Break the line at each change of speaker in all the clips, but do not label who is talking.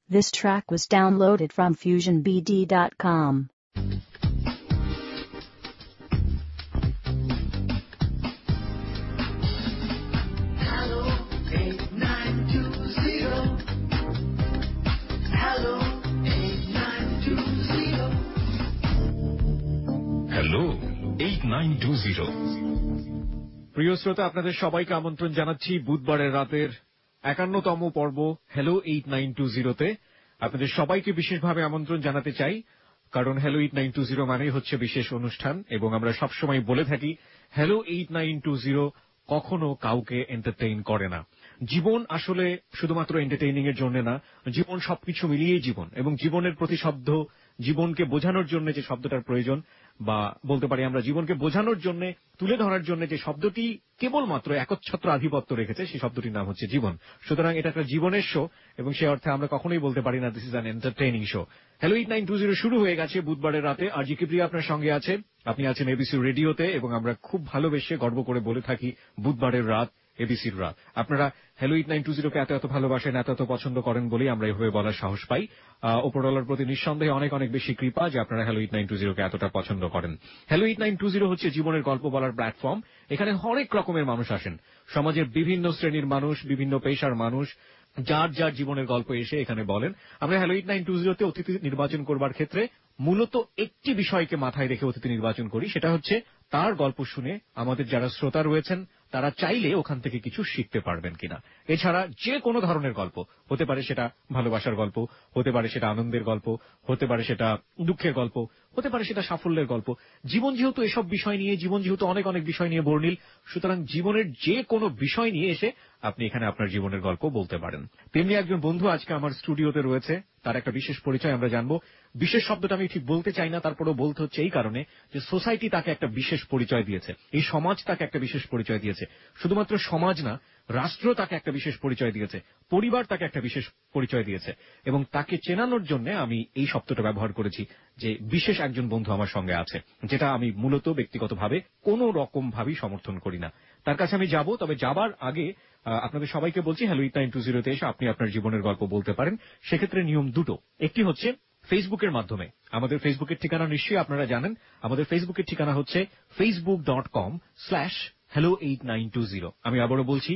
This track was downloaded from FusionBD.com.
Hello 8920। প্রিয় শ্রোতা, আপনাদের সবাইকে আমন্ত্রণ জানাচ্ছি বুধবারের রাতের 51তম পর্ব হ্যালো 8920-তে। আপনাদের সবাইকে বিশেষভাবে আমন্ত্রণ জানাতে চাই, কারণ হ্যালো 8920 মানেই হচ্ছে বিশেষ অনুষ্ঠান, এবং আমরা সবসময় বলে থাকি হ্যালো 8920 কখনো কাউকে এন্টারটেইন করে না। জীবন আসলে শুধুমাত্র এন্টারটেইনিং এর জন্য না, জীবন সবকিছু মিলিয়েই জীবন, এবং জীবনের প্রতিশব্দ, জীবনকে বোঝানোর জন্য যে শব্দটার প্রয়োজন, বা বলতে পারি আমরা জীবনকে বোঝানোর জন্য, তুলে ধরার জন্য যে শব্দটি কেবলমাত্র একচ্ছত্র আধিপত্য রেখেছে, সেই শব্দটির নাম হচ্ছে জীবন। সুতরাং এটা একটা জীবনের শো, এবং সে অর্থে আমরা কখনোই বলতে পারি না this is an entertaining show. Hello 8920 শুরু হয়ে গেছে বুধবারের রাতে। আর জি প্রিয়া আপনার সঙ্গে আছে, আপনি আছেন এবিসি রেডিওতে, এবং আমরা খুব ভালোবেসে গর্ব করে বলে থাকি বুধবারের রাত এবিসির রাত। আপনারা হ্যালো 8920-কে এত ভালোবাসেন, এত পছন্দ করেন বলেই আমরা এভাবে বলার সাহস পাই। ওপরওয়ালার প্রতি নিঃসন্দেহে অনেক বেশি কৃপা যে আপনারা হ্যালো 8920-কে এতটা পছন্দ করেন। হ্যালো 8920 হচ্ছে জীবনের গল্প বলার প্ল্যাটফর্ম। এখানে অনেক রকমের মানুষ আসেন, সমাজের বিভিন্ন শ্রেণীর মানুষ, বিভিন্ন পেশার মানুষ, যার যার জীবনের গল্প এসে এখানে বলেন। আমরা হ্যালো 8920-তে অতিথি নির্বাচন করবার ক্ষেত্রে মূলত একটি বিষয়কে মাথায় রেখে অতিথি নির্বাচন করি, সেটা হচ্ছে তার গল্প শুনে আমাদের যারা শ্রোতা রয়েছেন তারা চাইলে ওখান থেকে কিছু শিখতে পারবেন কিনা। এছাড়া যে কোনো ধরনের গল্প হতে পারে, সেটা ভালোবাসার গল্প হতে পারে, সেটা আনন্দের গল্প হতে পারে, সেটা দুঃখের গল্প হতে পারে, সেটা সাফল্যের গল্প। জীবন যেহেতু এসব বিষয় নিয়ে, জীবন যেহেতু অনেক বিষয় নিয়ে বর্ণিল, সুতরাং জীবনের যে কোনো বিষয় নিয়ে এসে আপনি এখানে আপনার জীবনের গল্প বলতে পারেন। তেমনি একজন বন্ধু আজকে আমার স্টুডিওতে রয়েছে, তার একটা বিশেষ পরিচয় আমরা জানবো। বিশেষ শব্দটা আমি ঠিক বলতে চাই না, তারপরেও বলতে হচ্ছে এই কারণে যে সোসাইটি তাকে একটা বিশেষ পরিচয় দিয়েছে, এই সমাজ তাকে একটা বিশেষ পরিচয় দিয়েছে। শুধুমাত্র সমাজ না, রাষ্ট্র তাকে একটা বিশেষ পরিচয় দিয়েছে, পরিবার তাকে একটা বিশেষ পরিচয় দিয়েছে, এবং তাকে চেনানোর জন্য আমি এই শব্দটা ব্যবহার করেছি যে বিশেষ একজন বন্ধু আমার সঙ্গে আছে, যেটা আমি মূলত ব্যক্তিগতভাবে কোনো রকম ভাবেই সমর্থন করি না। তার কাছে আমি যাব, তবে যাবার আগে আপনাদের সবাইকে বলছি হ্যালো 8920-তে এসে আপনি আপনার জীবনের গল্প বলতে পারেন। সেক্ষেত্রে নিয়ম দুটো। একটি হচ্ছে ফেসবুকের মাধ্যমে। আমাদের ফেসবুকের ঠিকানা নিশ্চয়ই আপনারা জানেন। আমাদের ফেসবুকের ঠিকানা হচ্ছে facebook.com/hello8920। আমি আবারও বলছি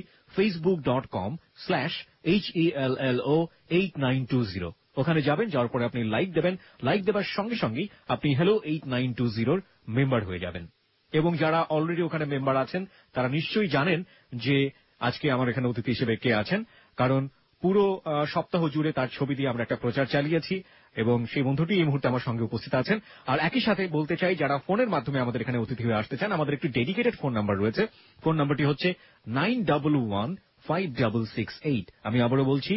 facebook.com/hello8920। ওখানে যাবেন, যাওয়ার পরে আপনি লাইক দেবেন। লাইক দেবার সঙ্গে সঙ্গেই আপনি হ্যালো 8920-র মেম্বার হয়ে যাবেন। এবং যারা অলরেডি ওখানে মেম্বার আছেন তারা নিশ্চয়ই জানেন যে আজকে আমার এখানে অতিথি হিসেবে কে আছেন, কারণ পুরো সপ্তাহ জুড়ে তার ছবি দিয়ে আমরা একটা প্রচার চালিয়েছি, এবং সেই বন্ধুটি এই মুহূর্তে আমার সঙ্গে উপস্থিত আছেন। আর একই সাথে বলতে চাই, যারা ফোনের মাধ্যমে আমাদের এখানে অতিথি হয়ে আসতে চান, আমাদের একটি ডেডিকেটেড ফোন নাম্বার রয়েছে। ফোন নাম্বারটি হচ্ছে 91156668। আমি আবারও বলছি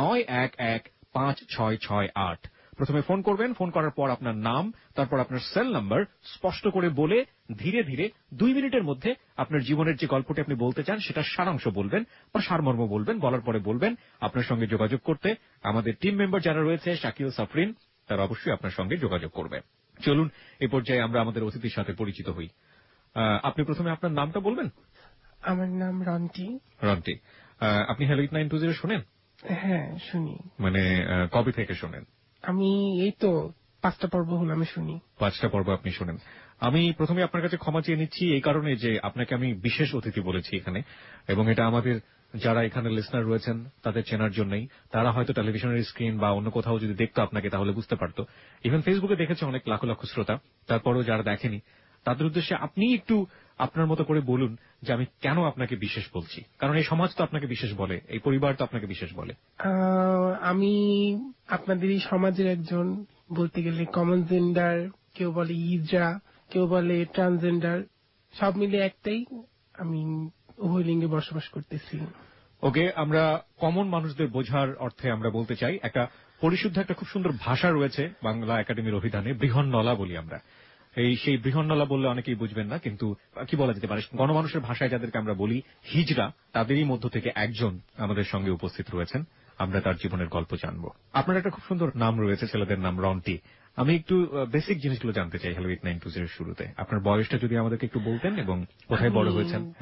91156668। প্রথমে ফোন করবেন, ফোন করার পর আপনার নাম, তারপর আপনার সেল নাম্বার স্পষ্ট করে বলে ধীরে ধীরে 2 মিনিটের মধ্যে আপনার জীবনের যে গল্পটি আপনি বলতে চান সেটা সারাংশ বলবেন বা সারমর্ম বলবেন। বলার পরে বলবেন আপনার সঙ্গে যোগাযোগ করতে আমাদের টিম মেম্বার যারা রয়েছে, শাকিল, সাফরিন, তারা অবশ্যই আপনার সঙ্গে যোগাযোগ করবে। চলুন এ পর্যায়ে আমরা আমাদের অতিথির সাথে পরিচিত হই। আপনি প্রথমে আপনার নামটা বলবেন।
আমার নাম রন্টি।
রন্টি, আপনি হ্যালো 8920 শোনেন?
হ্যাঁ, শুনি।
মানে কবে থেকে শোনেন?
আমি এই তো 5টা পর্ব হলো আমি শুনি।
5টা পর্ব আপনি শোনেন। আমি প্রথমে আপনার কাছে ক্ষমা চেয়ে নিচ্ছি এই কারণে যে আপনাকে আমি বিশেষ অতিথি বলেছি এখানে, এবং এটা আমাদের যারা এখানে লিসনার রয়েছেন তাদের চেনার জন্যই। তারা হয়তো টেলিভিশনের স্ক্রিন বা অন্য কোথাও যদি দেখতো আপনাকে তাহলে বুঝতে পারতো। ইভেন ফেসবুকে দেখেছে অনেক লাখ শ্রোতা, তারপরও যারা দেখেনি তাদের উদ্দেশ্যে আপনি একটু আপনার মতো করে বলুন যে আমি কেন আপনাকে বিশেষ বলছি, কারণ এই সমাজ তো আপনাকে বিশেষ বলে, এই পরিবার তো আপনাকে বিশেষ বলে।
আমি আপনাদের এই সমাজের একজন, বলতে গেলে কমন জেন্ডার, কেউ বলে ইজরা, কেউ বলে ট্রান্সজেন্ডার, সব মিলে একটাই, আমি উভয় লিঙ্গে বসবাস করতেছি।
ওকে, আমরা কমন মানুষদের বোঝার অর্থে আমরা বলতে চাই, একটা পরিশুদ্ধ একটা খুব সুন্দর ভাষা রয়েছে বাংলা একাডেমির অভিধানে, বৃহন্নলা বলি আমরা। সেই বৃহন্নলা বললে অনেকেই বুঝবেন না, কিন্তু কি বলা যেতে পারে, গণমানুষের ভাষায় যাদেরকে আমরা বলি হিজড়া, তাদেরই মধ্য থেকে একজন আমাদের সঙ্গে উপস্থিত রয়েছেন। আমরা তার জীবনের গল্প জানবো। আপনার একটা খুব সুন্দর নাম রয়েছে, ছেলেদের নাম রন্টি। আমি একটু বেসিক জিনিসগুলো জানতে চাই হ্যালো 8920 শুরুতে। আপনার বয়সটা যদি আমাদেরকে একটু বলতেন এবং কোথায় বড় হয়েছেন। হ্যাঁ,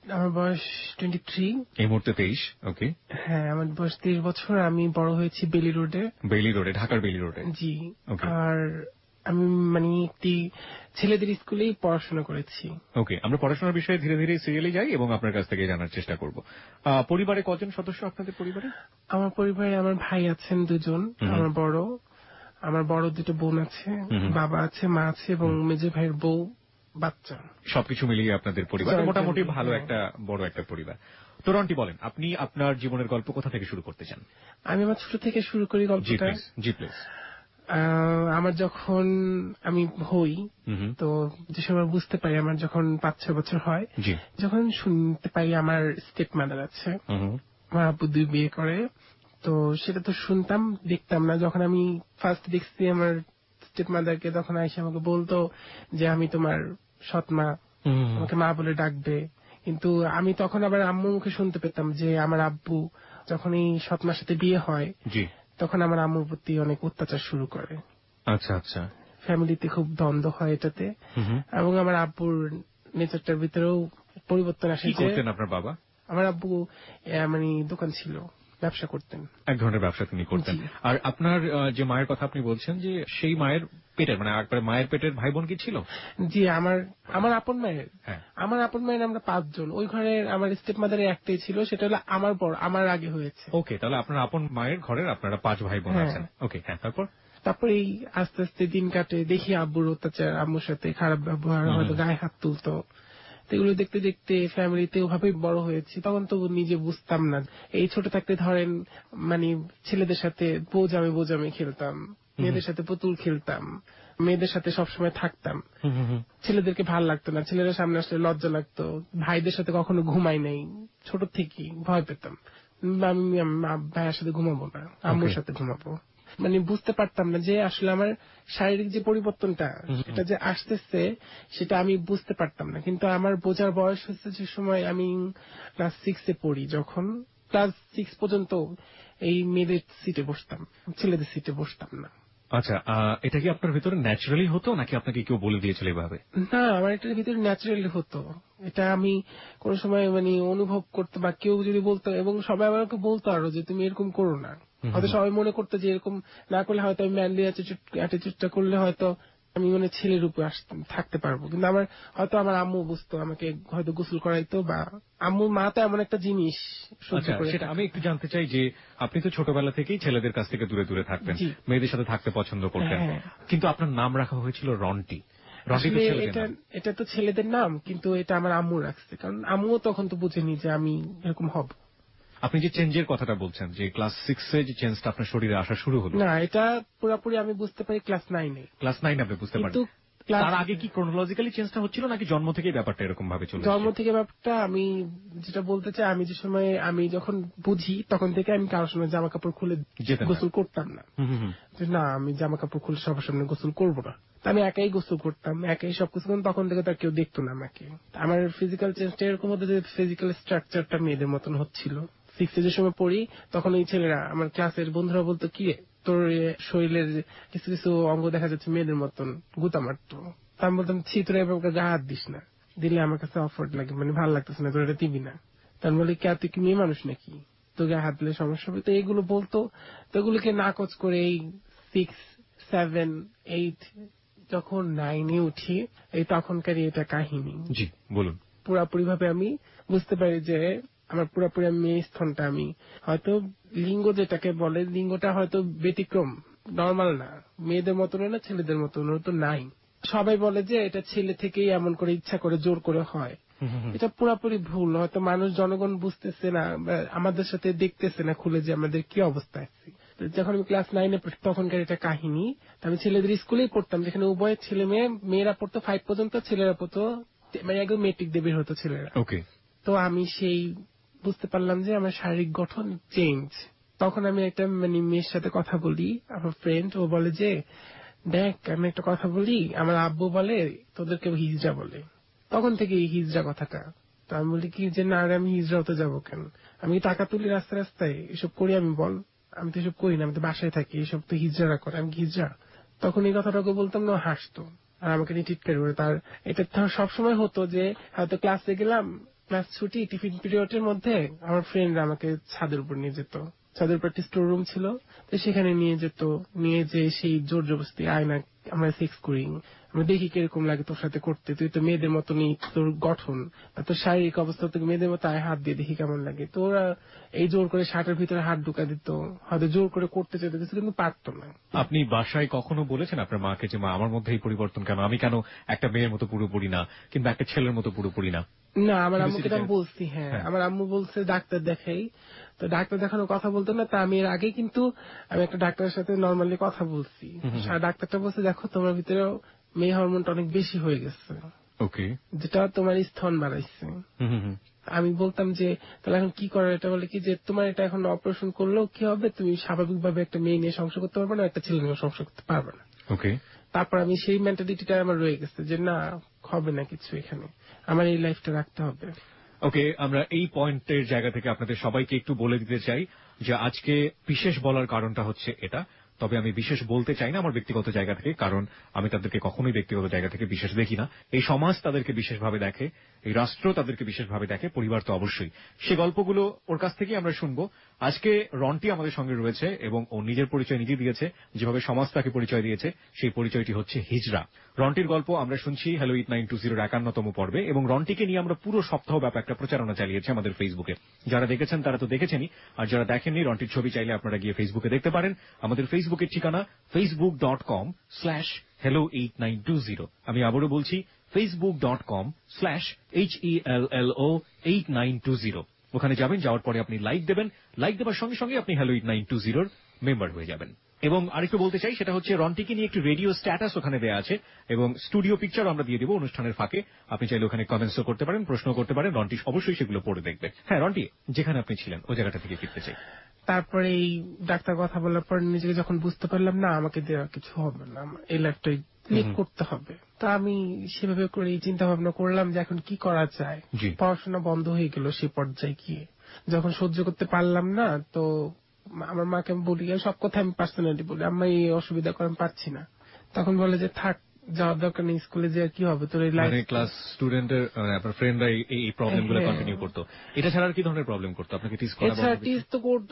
আমার বয়স 23।
এই মুহূর্তে 23। ওকে।
হ্যাঁ, আমার বয়স 23 বছর। আমি বড় হয়েছি বেলি রোডে।
বেইলি রোডে, ঢাকার বেইলি রোডে।
জি।
ওকে।
আর আমি একটি ছেলেদের স্কুলেই পড়াশোনা করেছি।
ওকে, আমরা পড়াশোনার বিষয়ে ধীরে ধীরে সিরিয়ালে যাই এবং আপনার কাছ থেকে জানার চেষ্টা করব। পরিবারে কজন সদস্য আপনাদের পরিবারে?
আমার পরিবারে আমার ভাই আছেন 2 জন, আমার বড় 2টো বোন আছে, বাবা আছে, মা আছে এবং মেজো ভাইয়ের বউ, বাচ্চা।
সবকিছু মিলিয়ে আপনাদের পরিবার মোটামুটি ভালো একটা বড় একটা পরিবার। তো রন্টি বলেন, আপনি আপনার জীবনের গল্প কোথা থেকে শুরু করতে চান?
আমি আমার ছোট থেকে শুরু করি গল্পটা।
জি প্লিজ।
আমার যখন আমি হই, তো যে সময় বুঝতে পারি, আমার যখন 5-6 বছর হয়, যখন শুনতে পাই আমার স্টেপ মাদার আছে, আমার আব্বু 2 বিয়ে করে, তো সেটা তো শুনতাম, দেখতাম না। যখন আমি ফার্স্ট দেখছি আমার স্টেপ মাদারকে, তখন আইসা আমাকে বলতো যে আমি তোমার সৎ মা, আমাকে মা বলে ডাকবে। কিন্তু আমি তখন আবার আম্মু মুখে শুনতে পেতাম যে আমার আব্বু যখন এই সৎ মার সাথে বিয়ে হয়, তখন আমার আম্মুর প্রতি অনেক অত্যাচার শুরু করে।
আচ্ছা আচ্ছা।
ফ্যামিলিতে খুব দ্বন্দ্ব হয় এটাতে, এবং আমার আব্বুর নেচারটার ভিতরেও পরিবর্তন আসে।
কি করতেন আপনার বাবা?
আমার আব্বু দোকান ছিল, ব্যবসা করতেন,
এক ধরনের ব্যবসা তিনি করতেন। আর আপনার যে মায়ের কথা আপনি বলছেন, যে সেই মায়ের পেটের, মানে একবার মায়ের পেটের ভাই বোন কি ছিল?
জি, আমার আপন মায়ের, আমার আপন মায়ের আমরা 5 জন। ওই ঘরের আমার স্টেপ মাদারের একটাই ছিল, সেটা হলো আমার আগে হয়েছে।
ওকে, তাহলে আপনার আপন মায়ের ঘরের আপনারা 5 ভাই বোন আছেন। ওকে, হ্যাঁ, তারপর
এই আস্তে আস্তে দিন কাটে, দেখি আব্বুর অত্যাচার, আম্মুর সাথে খারাপ ব্যবহার, হয়তো গায়ে হাত তুলতো। এগুলো দেখতে দেখতে ফ্যামিলিতে ওভাবেই বড় হয়েছি। তখন তো নিজে বুঝতাম না। এই ছোট থাকতে ধরেন ছেলেদের সাথে বোজামে খেলতাম, মেয়েদের সাথে পুতুল খেলতাম, মেয়েদের সাথে সবসময় থাকতাম। ছেলেদেরকে ভাল লাগতো না, ছেলেরা সামনে আসলে লজ্জা লাগতো। ভাইদের সাথে কখনো ঘুমাই নাই, ছোট থেকেই ভয় পেতাম। আমি ভাইয়ের সাথে ঘুমাবো না, আম্মুর সাথে ঘুমাবো। বুঝতে পারতাম না যে আসলে আমার শারীরিক যে পরিবর্তনটা, সেটা যে আসতেছে, সেটা আমি বুঝতে পারতাম না। কিন্তু আমার বোঝার বয়স হচ্ছে যে সময় আমি ক্লাস 6-এ পড়ি, যখন ক্লাস 6 পর্যন্ত এই মেয়েদের সিটে বসতাম, ছেলেদের সিটে বসতাম না।
আচ্ছা, এটা কি আপনার ভিতরে ন্যাচারালি হতো নাকি আপনাকে কেউ বলে দিয়েছিল এভাবে?
না, আমার এটার ভিতরে ন্যাচারালি হতো। এটা আমি কোন সময় অনুভব করতে, বা কেউ যদি বলতো, এবং সবাই আমাকে বলতো আরো যে তুমি এরকম করো না। হয়তো সবাই মনে করতো যে এরকম না করলে হয়তো আমি ম্যানলি অ্যাটিটিউডটা করলে হয়তো আমি ছেলের উপর থাকতে পারবো। কিন্তু হয়তো আমার আম্মু বুঝতো, আমাকে হয়তো গোসল করাইতো, বা আম্মুর মা তো এমন একটা জিনিস।
সেটা আমি একটু জানতে চাই যে আপনি তো ছোটবেলা থেকেই ছেলেদের কাছ থেকে দূরে দূরে থাকতেন, মেয়েদের সাথে থাকতে পছন্দ করতেন, কিন্তু আপনার নাম রাখা হয়েছিল রন্টি।
এটা তো ছেলেদের নাম, কিন্তু এটা আমার আম্মু রাখছে, কারণ আম্মুও তখন তো বুঝেনি যে আমি এরকম হব।
আপনি যে চেঞ্জের কথাটা বলছেন, যে ক্লাস 6-এ যে চেঞ্জটা আপনার শরীরে আসা শুরু হলো,
না, এটা পুরোপুরি আমি বুঝতে পারি ক্লাস 9-এ।
ক্লাস 9 আপনি বুঝতে পারেন? তার আগে কি ক্রোনোলজিক্যালি চেঞ্জটা হচ্ছিল নাকি জন্ম থেকেই ব্যাপারটা এরকম ভাবে চলে?
জন্ম থেকে ব্যাপারটা, আমি যেটা বলতে চাই, আমি যে সময় আমি যখন বুঝি, তখন থেকে আমি কারোর সময় জামা কাপড় খুলে গোসল করতাম না। না, আমি জামা কাপড় খুলে সবার সামনে গোসল করবো না, আমি একাই গোসল করতাম, একাই সবকিছু। তখন থেকে তার কেউ দেখতো না আমাকে। আমার ফিজিক্যাল চেঞ্জটা এরকম হতো যে ফিজিক্যাল স্ট্রাকচারটা মেয়েদের মতন হচ্ছিল। 6-এ যে সময় পড়ি, তখন এই ছেলেরা, আমার ক্লাসের বন্ধুরা বলতো, কি তোর শরীরের কিছু কিছু অঙ্গ দেখা যাচ্ছে মেয়েদের মতন, গুতা মারতো। আমি বলতাম, ছি, তোরা এবার গা হাত দিস না, দিলে আমার কাছে অফওয়ার্ড লাগে, ভালো লাগতেছে না, তোর এটা দিবি না। তার বলে, কে তুই কি মেয়ে মানুষ নাকি, তোর গায়ে হাত দিলে সমস্যা হবে? তো এইগুলো বলতো। তো এগুলোকে নাকচ করে এই 6, 7, 8 যখন 9-এ উঠি, এই তখনকার এটা কাহিনী।
জি, বলুন।
পুরাপুরি ভাবে আমি বুঝতে পারি যে আমার পুরাপুরি মেয়ে স্তনটা, আমি হয়তো লিঙ্গ যেটাকে বলে, লিঙ্গটা হয়তো ব্যতিক্রম, নর্মাল না, মেয়েদের মতন না, ছেলেদের মতন তো নাই। সবাই বলে যে এটা ছেলে থেকেই এমন করে ইচ্ছা করে জোর করে হয়। এটা পুরাপুরি ভুল। হয়তো মানুষ, জনগণ বুঝতেছে না, আমাদের সাথে দেখতেছে না খুলে যে আমাদের কি অবস্থা আছে। যখন আমি ক্লাস 9-এ পড়ি, তখনকার এটা কাহিনী। আমি ছেলেদের স্কুলেই পড়তাম, যেখানে উভয় ছেলে মেয়ে, মেয়েরা পড়তো 5 পর্যন্ত, ছেলেরা পড়তো একদম মেট্রিক দিয়ে বের হতো ছেলেরা। তো আমি সেই বুঝতে পারলাম যে আমার শারীরিক গঠন চেঞ্জ। তখন আমি একটা মেয়ের সাথে কথা বলি, আমার ফ্রেন্ড, ও বলে যে, দেখ, আমি একটা কথা বলি, আমার আব্বু বলে তোদেরকে হিজড়া বলে। তখন থেকে এই হিজড়া কথাটা। তো আমি বলি কি যে, না, আমি হিজড়া হতে যাবো কেন? আমি টাকা তুলি রাস্তায় রাস্তায়, এসব করি আমি, বল? আমি তো এসব করি না, আমি তো বাসায় থাকি, এসব তো হিজড়ারা করে, আমি হিজড়া? তখন এই কথাটাকে বলতাম না, হাসতো আর আমাকে নিয়ে টিটকারি করে। তার এটা সবসময় হতো যে হয়তো ক্লাসে গেলাম, ক্লাস ছুটি টিফিন পিরিয়ডের মধ্যে আমার ফ্রেন্ডরা আমাকে ছাদের উপর নিয়ে যেত। ছাদের উপর একটা স্টোর রুম ছিল, তো সেখানে নিয়ে যেত, নিয়ে যে সেই জোর জবরদস্তি আয়না আমরা সেক্স করি, আমরা দেখি কিরকম লাগে তোর সাথে করতে, তুই তো মেয়েদের মতনই তোর গঠন বা তোর শারীরিক অবস্থা, তোকে মেয়েদের মতো আয় হাত দিয়ে দেখি কেমন লাগে। তো ওরা এই জোর করে শার্টের ভিতরে হাত ঢুকা দিত, হয়তো জোর করে করতে চাইতো কিছু, কিন্তু পারতো না।
আপনি বাসায় কখনো বলেছেন আপনার মাকে যে মা আমার মধ্যে এই পরিবর্তন কেন, আমি কেন একটা মেয়ের মতো পুরোপুরি না কিংবা একটা ছেলের মতো পুরোপুরি না?
না, আমার আম্মুকে আমি বলছি। হ্যাঁ, আমার আম্মু বলছে ডাক্তার দেখাই, তো ডাক্তার দেখানোর কথা বলতো না। তা আমি এর আগে কিন্তু আমি একটা ডাক্তারের সাথে নর্মালি কথা বলছি, ডাক্তারটা বলছে দেখো তোমার ভিতরে মেয়ে হরমোনটা অনেক বেশি হয়ে গেছে,
ওকে,
যেটা তোমার স্তন বাড়াইছে। আমি বলতাম যে তাহলে এখন কি করার, এটা বলে কি যে তোমার এটা এখন অপারেশন করলেও কি হবে, তুমি স্বাভাবিকভাবে একটা মেয়ে নিয়ে সংসার করতে পারবে না, একটা ছেলে নিয়ে সংসার করতে পারবে না।
ওকে,
তারপর আমি সেই মেন্টালিটিটা আমার রয়ে গেছে যে না, হবে না কিছু, এখানে আমার এই লাইফটা রাখতে হবে।
ওকে, আমরা এই পয়েন্টের জায়গা থেকে আপনাদের সবাইকে একটু বলে দিতে চাই যে আজকে বিশেষ বলার কারণটা হচ্ছে এটা। তবে আমি বিশেষ বলতে চাই না আমার ব্যক্তিগত জায়গা থেকে, কারণ আমি তাদেরকে কখনোই ব্যক্তিগত জায়গা থেকে বিশেষ দেখি না। এই সমাজ তাদেরকে বিশেষভাবে দেখে, এই রাষ্ট্র তাদেরকে বিশেষভাবে দেখে, পরিবার তো অবশ্যই। সে গল্পগুলো ওর কাছ থেকেই আমরা শুনবো। আজকে রন্টি আমাদের সঙ্গে রয়েছে এবং ও নিজের পরিচয় নিজে দিয়েছে, যেভাবে সমাজ তাকে পরিচয় দিয়েছে সেই পরিচয়টি হচ্ছে হিজড়া। রন্টির গল্প আমরা শুনছি হ্যালো 8920 51তম পর্বে, এবং রন্টিকে নিয়ে আমরা পুরো সপ্তাহ ব্যাপী একটা প্রচারণা চালিয়েছি আমাদের ফেসবুকে। যারা দেখেছেন তারা তো দেখেছেনই, আর যারা দেখেননি রন্টির ছবি চাইলে আপনারা গিয়ে ফেসবুকে দেখতে পারেন। আমাদের ফেসবুকের ঠিকানা facebook.com/hello8920। আমি আবারও বলছি facebook.com/HELLO8920। ওখানে যাবেন, যাওয়ার পরে আপনি লাইক দেবেন, লাইক দেওয়ার সঙ্গে সঙ্গে আপনি হ্যালো 8920 মেম্বার হয়ে যাবেন। এবং আরেকটু বলতে চাই, সেটা হচ্ছে রন্টিকে নিয়ে একটি রেডিও স্ট্যাটাস ওখানে দেওয়া আছে এবং স্টুডিও পিকচার আমরা দিয়ে দেবো অনুষ্ঠানের ফাঁকে। আপনি চাইলে ওখানে কমেন্টসও করতে পারেন, প্রশ্ন করতে পারেন, রন্টি অবশ্যই সেগুলো পড়ে দেখবে। হ্যাঁ রন্টি, যেখানে আপনি ছিলেন ওই জায়গাটা থেকে ফিরতে চাই।
তারপরে এই ডাক্তার কথা বলার পর নিজেকে যখন বুঝতে পারলাম না আমাকে দেওয়া কিছু হবে না, এই লাইফটাই লিড করতে হবে, তা আমি সেভাবে করে চিন্তা ভাবনা করলাম যে এখন কি করা যায়। পড়াশোনা বন্ধ হয়ে গেল সে পর্যায়ে গিয়ে, যখন সহ্য করতে পারলাম না তো আমার মাকে আমি বলি, সব কথা আমি পার্সোনালি বলি, আমি এই অসুবিধা করে আমি পারছি না। তখন বলে যে থাক, যাওয়ার দরকার নেই, স্কুলে যে কি হবে তোর এই লাইফ।
ক্লাস স্টুডেন্টের আপনার ফ্রেন্ডরা এই প্রবলেমগুলো কন্টিনিউ করতো। এটা ছাড়া আর কি ধরনের প্রবলেম করতো আপনাকে? টিজ করা,
এছাড়া টিজ তো করতো,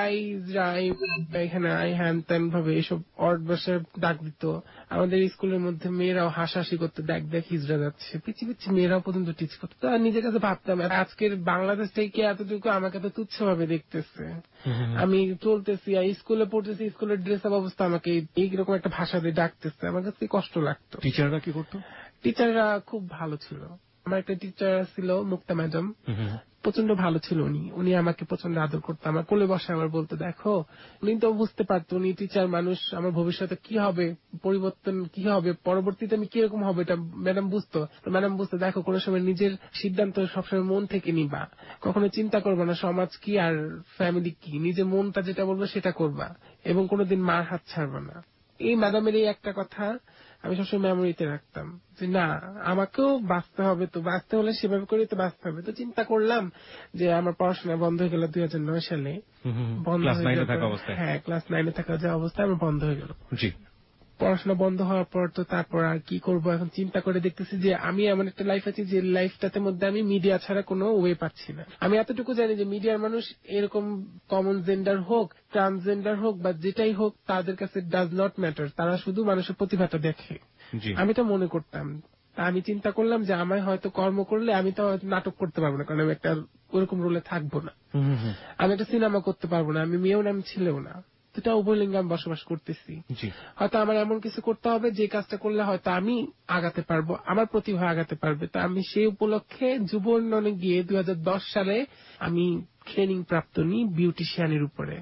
এখানে আই হ্যান ত্যান ভাবে এসব অড বসে ডাক দিত। আমাদের স্কুলের মধ্যে মেয়েরাও হাসাহাসি করতো, দেখ দেখ হিজড়া যাচ্ছে, পিছি পিছি মেয়েরাও পর্যন্ত টিচ করতো। তো নিজের কাছে ভাবতাম আজকের বাংলাদেশ থেকে এতটুকু আমাকে তো তুচ্ছ ভাবে দেখতেছে, আমি চলতেছি স্কুলে পড়তেছি, স্কুলের ড্রেস আপ অবস্থা আমাকে এইরকম একটা ভাষা দিয়ে ডাকতেছে, আমার কাছে কষ্ট লাগতো।
টিচাররা কি করতো?
টিচাররা খুব ভালো ছিল। আমার একটা টিচার ছিল মুক্তা ম্যাডাম, প্রচন্ড ভালো ছিল। উনি আমাকে প্রচন্ড আদর করতো, আমার কোলে বসে আমার বলতো দেখো। উনি তো বুঝতে পারতো উনি টিচার মানুষ, আমার ভবিষ্যতে কি হবে, পরিবর্তন কি হবে, পরবর্তীতে আমি কিরকম হবে এটা ম্যাডাম বুঝতো। তো ম্যাডাম বুঝতো দেখো কোনো সময় নিজের সিদ্ধান্ত সবসময় মন থেকে নিবা, কখনো চিন্তা করবা না সমাজ কি আর ফ্যামিলি কি, নিজের মনটা যেটা বলবে সেটা করবা এবং কোনোদিন মার হাত ছাড়বা না। এই ম্যাডামের এই একটা কথা আমি সবসময় মেমোরিতে রাখতাম যে না, আমাকেও বাঁচতে হবে, তো বাঁচতে হলে সেভাবে করে তো বাঁচতে হবে। তো চিন্তা করলাম যে আমার পড়াশোনা বন্ধ হয়ে গেল 2009 সালে। বন্ধ হয়ে গেল, হ্যাঁ ক্লাস 9-এ থাকা যে অবস্থায় আমার বন্ধ হয়ে গেল। পড়াশোনা বন্ধ হওয়ার পর তো তারপর আর কি করবো, এখন চিন্তা করে দেখতেছি যে আমি এমন একটা লাইফ আছি যে লাইফটাতে মধ্যে আমি মিডিয়া ছাড়া কোনো ওয়ে পাচ্ছি না। আমি এতটুকু জানি যে মিডিয়ার মানুষ এরকম কমন জেন্ডার হোক, ট্রান্সজেন্ডার হোক বা যেটাই হোক, তাদের কাছে ডাজ নট ম্যাটার, তারা শুধু মানুষের প্রতিভাটা দেখে। আমি তো মনে করতাম। তা আমি চিন্তা করলাম যে আমায় হয়তো কর্ম করলে আমি তো নাটক করতে পারবো না, কারণ আমি একটা ওরকম রোলে থাকবো না। আমি একটা সিনেমা করতে পারবো না, আমি মেয়েও না আমি ছেলেও না, দুটা উভয়লিঙ্গে আমি বসবাস করতেছি। হয়তো আমার এমন কিছু করতে হবে যে কাজটা করলে হয়তো আমি আগাতে পারবো, আমার প্রতিভা আগাতে পারবে। তো আমি সেই উপলক্ষে যুব উন্নয়নে গিয়ে 2010 সালে আমি ট্রেনিং প্রাপ্ত নিই বিউটিশিয়ানের উপরে।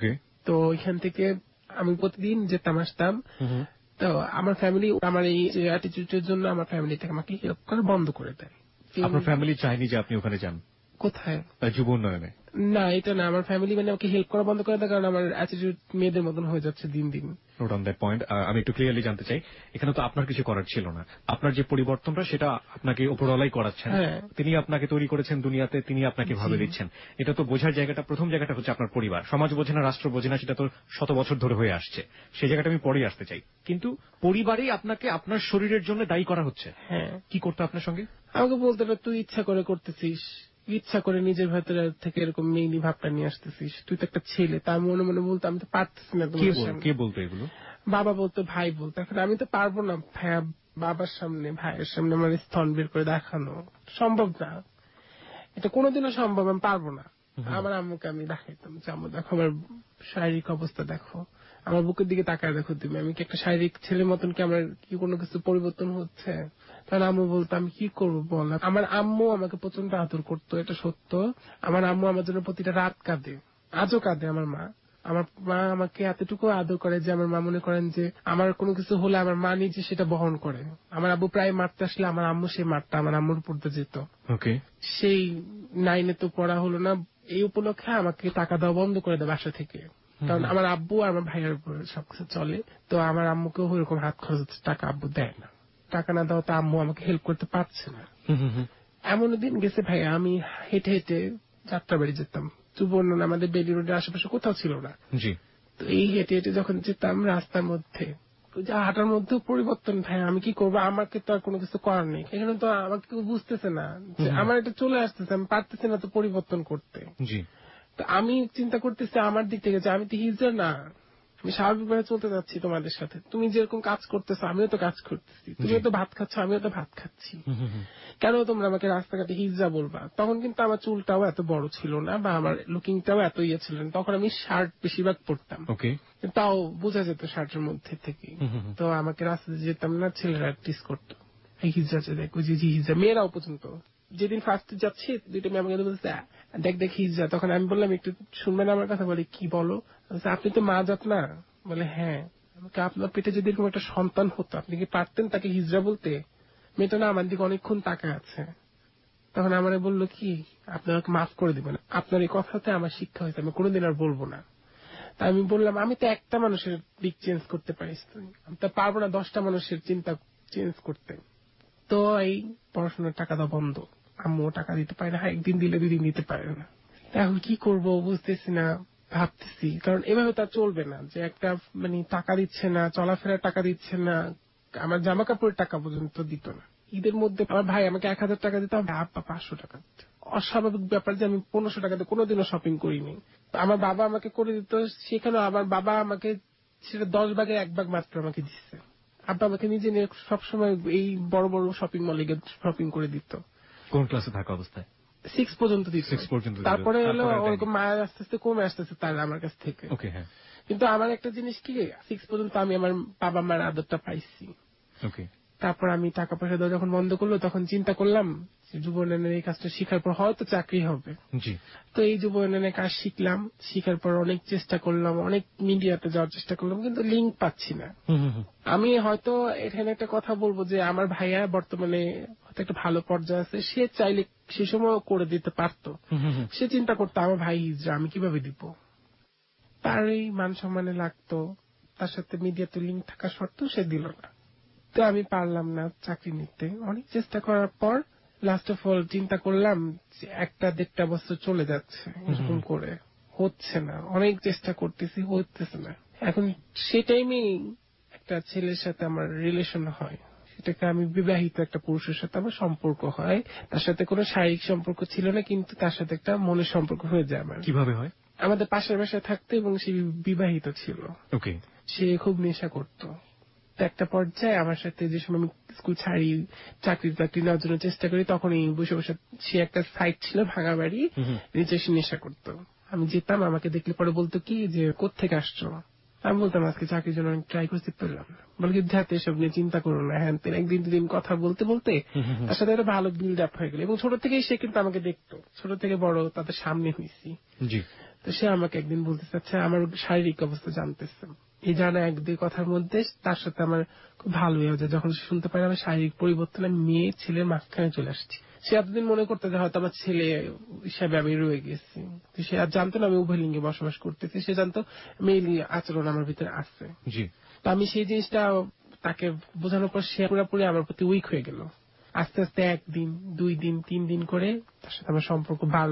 তো এখান থেকে আমি প্রতিদিন যেতাম আসতাম। তো আমার ফ্যামিলি আমার এই অ্যাটিটিউডের জন্য আমার ফ্যামিলি থেকে আমাকে হেল্প করা বন্ধ করে দেয়।
আপনার ফ্যামিলি চায়নি যে আপনি ওখানে যান?
কোথায়?
যুব উন্নয়নে?
না, এটা না, আমার ফ্যামিলি মানে আমাকে হেল্প করা বন্ধ করে দেয়, কারণ আমার অ্যাটিটিউড মেয়েদের মতন হয়ে যাচ্ছে দিন দিন।
Note on that point. আমি একটু ক্লিয়ারলি জানতে চাই, এখানে তো আপনার কিছু করার ছিল না, আপনার যে পরিবর্তনটা সেটা আপনাকে উপরওয়ালাই করাচ্ছেন। তিনি আপনাকে তৈরি করেছেন দুনিয়াতে, তিনি আপনাকে ভাবে দিচ্ছেন। এটা তো বোঝার জায়গাটা, প্রথম জায়গাটা হচ্ছে আপনার পরিবার। সমাজ বোঝে না, রাষ্ট্র বোঝে না, সেটা তো শত বছর ধরে হয়ে আসছে। সেই জায়গাটা আমি পরেই আসতে চাই, কিন্তু পরিবারেই আপনাকে আপনার শরীরের জন্য দায়ী করা হচ্ছে। কি করতো আপনার সঙ্গে?
আমাকে বলতে না, তুই ইচ্ছা করে করতেছিস, ইচ্ছা করে নিজের ভেতরে থেকে এরকম মেইলি ভাবটা নিয়ে আসতেছিস, তুই তো একটা ছেলে। তা আমি মনে মনে বলতো আমি তো পারতেছি না তোমার সামনে।
কে বলতো এগুলো?
বাবা বলতো, ভাই বলতো। এখন আমি তো পারবো না ভাইয়া, বাবার সামনে ভাইয়ের সামনে আমার স্তন বের করে দেখানো সম্ভব না, এটা কোনোদিনও সম্ভব, আমি পারবো না। আমার আম্মুকে আমি দেখাইতাম যে আম্মু দেখো আমার শারীরিক অবস্থা, দেখো আমার বুকের দিকে তাকায় দেখো তুমি, আমি কি একটা শারীরিক ছেলের মতন, কি আমার কি কোনো কিছু পরিবর্তন হচ্ছে? তাহলে আম্মু বলতো আমি কি করবো বল। আমার আম্মু আমাকে প্রচন্ড আদর করতো, এটা সত্য। আমার আম্মু আমার জন্য প্রতিটা রাত কাঁদে, আজও কাঁদে। আমার মা আমাকে এতটুকু আদর করে যে আমার মা মনে করেন যে আমার কোনো কিছু হলে আমার মা নিজে সেটা বহন করে। আমার আব্বু প্রায় মারতে আসলে আমার আম্মু সেই মারটা আমার আম্মুর উপর দিয়ে যেত।
ওকে।
সেই 9 তো পড়া হলো না, এই উপলক্ষে আমাকে টাকা দেওয়া বন্ধ করে দেয় বাসা থেকে, কারণ আমার আব্বু আর আমার ভাইয়ের উপর সবকিছু চলে। তো আমার আম্মুকেও ওইরকম হাত খরচ টাকা আব্বু দেয় না, টাকা না দেওয়া তো আম্মু আমাকে হেল্প করতে পারছে না। এমন দিন গেছে ভাই, আমি হেঁটে হেঁটে যাত্রাবাড়ি যেতাম, সুবর্ণনা আমাদের বেলি রোডের আশেপাশে কোথাও ছিল না।
জি।
তো এই হেঁটে হেঁটে যখন যেতাম রাস্তার মধ্যে, যা হাঁটার মধ্যেও পরিবর্তন ভাই, আমি কি করবো, আমাকে তো আর কোনো কিছু করার নেই, এখানে তো আমাকে কেউ বুঝতেছে না যে আমার এটা চলে আসতেছে, আমি পারতেছি না তো পরিবর্তন করতে।
জি।
তো আমি চিন্তা করতেছি আমার দিক থেকে যে আমি তো হিজড়া না, আমি স্বাভাবিকভাবে চলতে যাচ্ছি তোমাদের সাথে, তুমি যেরকম কাজ করতেছো আমিও তো কাজ করতেছি, তুমিও তো ভাত খাচ্ছ আমিও তো ভাত খাচ্ছি, কেন তোমরা আমাকে রাস্তাঘাটে হিজড়া বলবা? তখন কিন্তু আমার চুলটাও এত বড় ছিল না বা আমার লুকিংটাও এত ইয়ে ছিল না, তখন আমি শার্ট বেশিরভাগ পরতাম, তাও বোঝা যেত শার্টের মধ্যে থেকে। তো আমাকে রাস্তাতে যেতাম না, ছেলেরা টিস করতো, এই হিজড়া আছে দেখ, ওই যে হিজড়া, মেয়েরাও পর্যন্ত। যেদিন ফার্স্ট যাচ্ছি দুইটা মেয়ে আমাকে বলছে দেখ দেখ হিজড়া, তখন আমি বললাম একটু শুনবেন আমার কথা? বলে কি বলো? আপনি তো মা জাত না? বলে হ্যাঁ। আমাকে আপনার পেটে যদি এরকম একটা সন্তান হতো আপনি কি পারতেন তাকে হিজড়া বলতে? মেয়েটা না আমার দিকে অনেকক্ষণ তাকায় আছে। তখন আমারে বললো কি, আপনাকে মাফ করে দিবেন, আপনার এই কথাতে আমার শিক্ষা হয়েছে, আমি কোনোদিন আর বলবো না। তা আমি বললাম আমি তো একটা মানুষের দিক চেঞ্জ করতে পারিস, আমি তো পারবো না 10টা মানুষের চিন্তা চেঞ্জ করতে। তো এই পড়াশোনার টাকা দেওয়া বন্ধ, আম্মু টাকা দিতে পারে না, একদিন দিলে 2 দিন দিতে পারে না। এখন কি করব বুঝতেছি না, ভাবতেছি, কারণ এভাবে তা চলবে না যে একটা মানে টাকা দিচ্ছে না, চলাফেরার টাকা দিচ্ছে না, আমার জামা কাপড়ের টাকা পর্যন্ত দিত না। ঈদের মধ্যে আমার ভাই আমাকে 1000 টাকা দিত, আব্বা 500 টাকা দিত। অস্বাভাবিক ব্যাপার যে আমি 1500 টাকাতে কোনোদিনও শপিং করিনি। আমার বাবা আমাকে করে দিত, সেখানে আমার বাবা আমাকে সেটা 10 ভাগের 1 ভাগ মাত্র আমাকে দিচ্ছে। আব্বা আমাকে নিজে নিয়ে সবসময় এই বড় বড় শপিং মলে গিয়ে শপিং করে দিত।
কোন ক্লাসে থাকা অবস্থায়?
6 পর্যন্ত দিত। তারপরে হলো ওরকম মায়ের আস্তে আস্তে কমে আসতেছে তার আমার কাছ থেকে।
ওকে, হ্যাঁ।
কিন্তু আমার একটা জিনিস কি, 6 পর্যন্ত আমি আমার বাবা মার আদরটা পাইছি।
ওকে।
তারপর আমি টাকা পয়সা দেওয়া যখন বন্ধ করলো তখন চিন্তা করলাম যুব উন্নয়নের এই কাজটা শিখার পর হয়তো চাকরি হবে।
জি।
তো এই যুব উন্নয়নের কাজ শিখলাম, শিখার পর অনেক চেষ্টা করলাম, অনেক মিডিয়াতে যাওয়ার চেষ্টা করলাম, কিন্তু লিঙ্ক পাচ্ছি না। আমি হয়তো এখানে একটা কথা বলবো যে আমার ভাইয়া বর্তমানে হয়তো একটা ভালো পর্যায়ে আছে, সে চাইলে সে সময় করে দিতে পারতো। সে চিন্তা করতো আমার ভাই হিজড়া, আমি কিভাবে দিব, তার এই মান সম্মানে লাগতো, তার সাথে মিডিয়াতে লিঙ্ক থাকা সত্ত্বেও সে দিল না। তো আমি পারলাম না চাকরি নিতে, অনেক চেষ্টা করার পর লাস্ট অফ অল চিন্তা করলাম যে 1-1.5 বছর চলে যাচ্ছে এরকম করে, হচ্ছে না, অনেক চেষ্টা করতেছি, হচ্ছে না। এখন সে টাইমে একটা ছেলের সাথে আমার রিলেশন হয়, সেটাকে আমি বিবাহিত একটা পুরুষের সাথে আমার সম্পর্ক হয়, তার সাথে কোনো শারীরিক সম্পর্ক ছিল না, কিন্তু তার সাথে একটা মনের সম্পর্ক হয়ে যায় আমার।
কিভাবে হয়?
আমাদের পাশের বাসায় থাকতো এবং সে বিবাহিত ছিল।
ওকে।
সে খুব নেশা করতো। একটা পর্যায়ে আমার সাথে যে সময় আমি স্কুল ছাড়ি, চাকরি নেওয়ার জন্য চেষ্টা করি, তখনই বসে বসে সে একটা সাইট ছিল ভাঙা বাড়ি, নিচে সে নেশা করতো। আমি যেতাম, আমাকে দেখলে পরে বলতো কি যে কোত্থেকে আসছো? আমি বলতাম আজকে চাকরির জন্য ট্রাই করতে পারলাম না। বলে কি যাতে এসব নিয়ে চিন্তা করো না, হ্যাঁ। একদিন দুদিন কথা বলতে বলতে তার সাথে একটা ভালো বিল্ড আপ হয়ে গেল, এবং ছোট থেকেই সে কিন্তু আমাকে দেখতো, ছোট থেকে বড় তাদের সামনে হয়েছি। তো সে আমাকে একদিন বলতে চাচ্ছে, আমার শারীরিক অবস্থা জানতেছে, এই জানা 1-2 কথার মধ্যে তার সাথে আমার খুব ভালো হয়ে যায়। যখন শুনতে পারে আমার শারীরিক পরিবর্তন, আমি মেয়ে ছেলের মাঝখানে চলে আসছি। সে এতদিন মনে করতে যে হয়তো আমার ছেলে হিসাবে আমি রয়ে গেছি, সে আর জানতো না আমি উভয় লিঙ্গে বসবাস করতেছি, সে জানতো মেয়েলি আচরণ আমার ভিতরে আছে। তো আমি সেই জিনিসটা তাকে বোঝানোর পর সে পুরোপুরি আমার প্রতি উইক হয়ে গেল। আস্তে আস্তে 1 দিন 2 দিন 3 দিন করে তার সাথে আমার সম্পর্ক বাড়লো,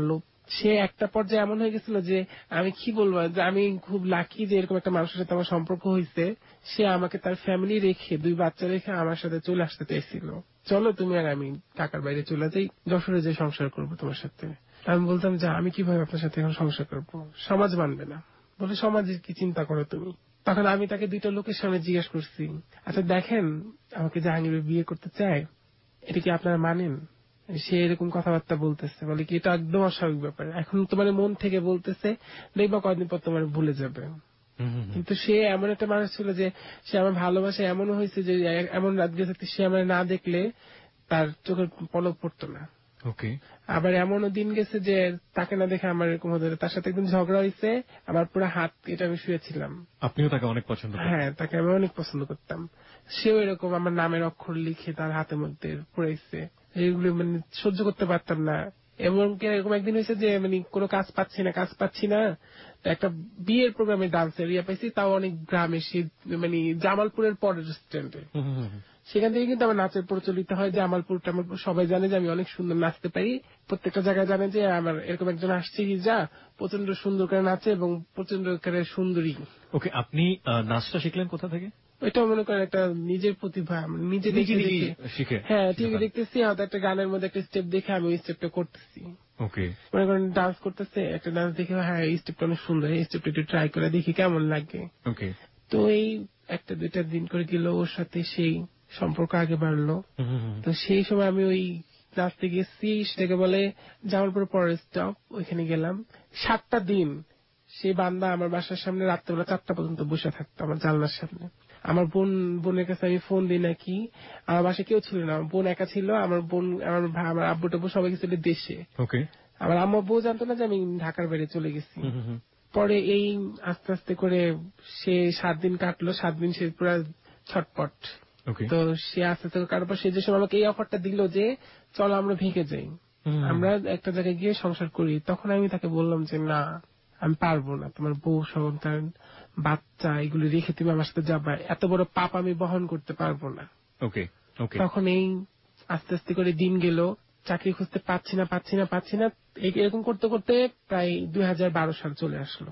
সে একটা পর্যায়ে এমন হয়ে গেছিল যে আমি কি বলবো, যে আমি খুব লাকি যে এরকম একটা মানুষের সাথে আমার সম্পর্ক হয়েছে। সে আমাকে তার ফ্যামিলি রেখে 2 বাচ্চা রেখে আমার সাথে চলে আসতে চাইছিল, চলো তুমি আর আমি ঢাকার বাইরে চলে যাই, যশোরে যে সংসার করবো তোমার সাথে। আমি বলতাম যে আমি কিভাবে আপনার সাথে এখন সংসার করবো, সমাজ মানবে না। বলে সমাজের কি চিন্তা করো তুমি। তখন আমি তাকে 2টা লোকের সামনে জিজ্ঞেস করছি, আচ্ছা দেখেন আমাকে জাহাঙ্গীর বিয়ে করতে চায়, এটা কি আপনারা মানেন? সে এরকম কথাবার্তা বলতেছে, বলে কি এটা একদম অস্বাভাবিক ব্যাপার, এখন তোমার মন থেকে বলতেছে, দেখবা কয়েকদিন পর তোমার ভুলে যাবে। কিন্তু সে এমন একটা মানুষ ছিল যে সে আমার ভালোবাসে এমনও হয়েছে যে এমন রাত গেছে সে আমার না দেখলে তার চোখের পলক পড়তো না।
ওকে।
আবার এমনও দিন গেছে যে তাকে না দেখে আমার এরকম হতে, তার সাথে একদিন ঝগড়া হয়েছে, আমার পুরো হাত কেটে আমি শুয়েছিলাম।
আপনিও তাকে অনেক পছন্দ করেন?
হ্যাঁ, তাকে আমি অনেক পছন্দ করতাম। সেও এরকম আমার নামের অক্ষর লিখে তার হাতের মধ্যে পড়াইছে, এগুলো মানে সহ্য করতে পারতাম না। এমনকি এরকম একদিন হয়েছে যে মানে কোনো কাজ পাচ্ছি না, তো একটা বিয়ের প্রোগ্রামে ডান্সের পাইছি, তাও অনেক গ্রামে, সে মানে জামালপুরের পরের স্ট্যান্ডে। সেখান থেকে কিন্তু আমার নাচের প্রচলিত হয়, জামালপুরটা আমার সবাই জানে যে আমি অনেক সুন্দর নাচতে পারি। প্রত্যেকটা জায়গায় জানে যে আমার এরকম একজন আসছে হিজা, প্রচন্ড সুন্দর করে নাচে এবং প্রচন্ড করে সুন্দরী।
ওকে, আপনি নাচটা শিখলেন কোথা থেকে?
ওইটা মনে করেন একটা নিজের প্রতিভা, নিজে দেখে
শিখে।
হ্যাঁ, টিভি দেখতেছি, হয়তো একটা গানের মধ্যে একটা স্টেপ দেখে আমি ওই স্টেপটা করতেছি।
ওকে।
মনে করেন ডান্স করতেছে, একটা ডান্স দেখে হ্যাঁ এই স্টেপটা অনেক সুন্দর, এই স্টেপটা একটু ট্রাই করে দেখি কেমন লাগে।
ওকে।
তো এই 1-2 দিন করে গেল, ওর সাথে সেই সম্পর্ক আগে বাড়লো। তো সেই সময় আমি ওই নাচতে গেছি, সেটাকে বলে জামালপুর পরের স্টপ, ওইখানে গেলাম। 7টা দিন সেই বান্দা আমার বাসার সামনে রাত্রেবেলা 4টা পর্যন্ত বসে থাকতো আমার জানলার সামনে। আমার বোনের কাছে আমি ফোন দিই নাকি, আমার বাসায় কেউ ছিল না, আমার বোন একা ছিল, আমার বোন আমার আব্বু টাব্বু সবাই গেছিল দেশে।
ওকে।
আমার আম্মা বউ জানতো না যে আমি ঢাকার বাইরে চলে গেছি। পরে এই আস্তে আস্তে করে সে 7 দিন কাটলো, 7 দিন সে পুরো ছটপট। তো সে আস্তে আস্তে কাটার পর সে যে সময় আমাকে এই অফারটা দিল যে চলো আমরা ভেঙে যাই, আমরা একটা জায়গায় গিয়ে সংসার করি, তখন আমি তাকে বললাম যে না আমি পারবো না, তোমার বউ সন্তান বাচ্চা এগুলো রেখে তুমি আমার সাথে যাবা, এত বড় পাপ আমি বহন করতে পারবো না।
ওকে। ওকে।
তখন এই আস্তে আস্তে করে দিন গেল, চাকরি খুঁজতে পাচ্ছি না, এরকম করতে করতে প্রায় 2012 সাল চলে আসলো।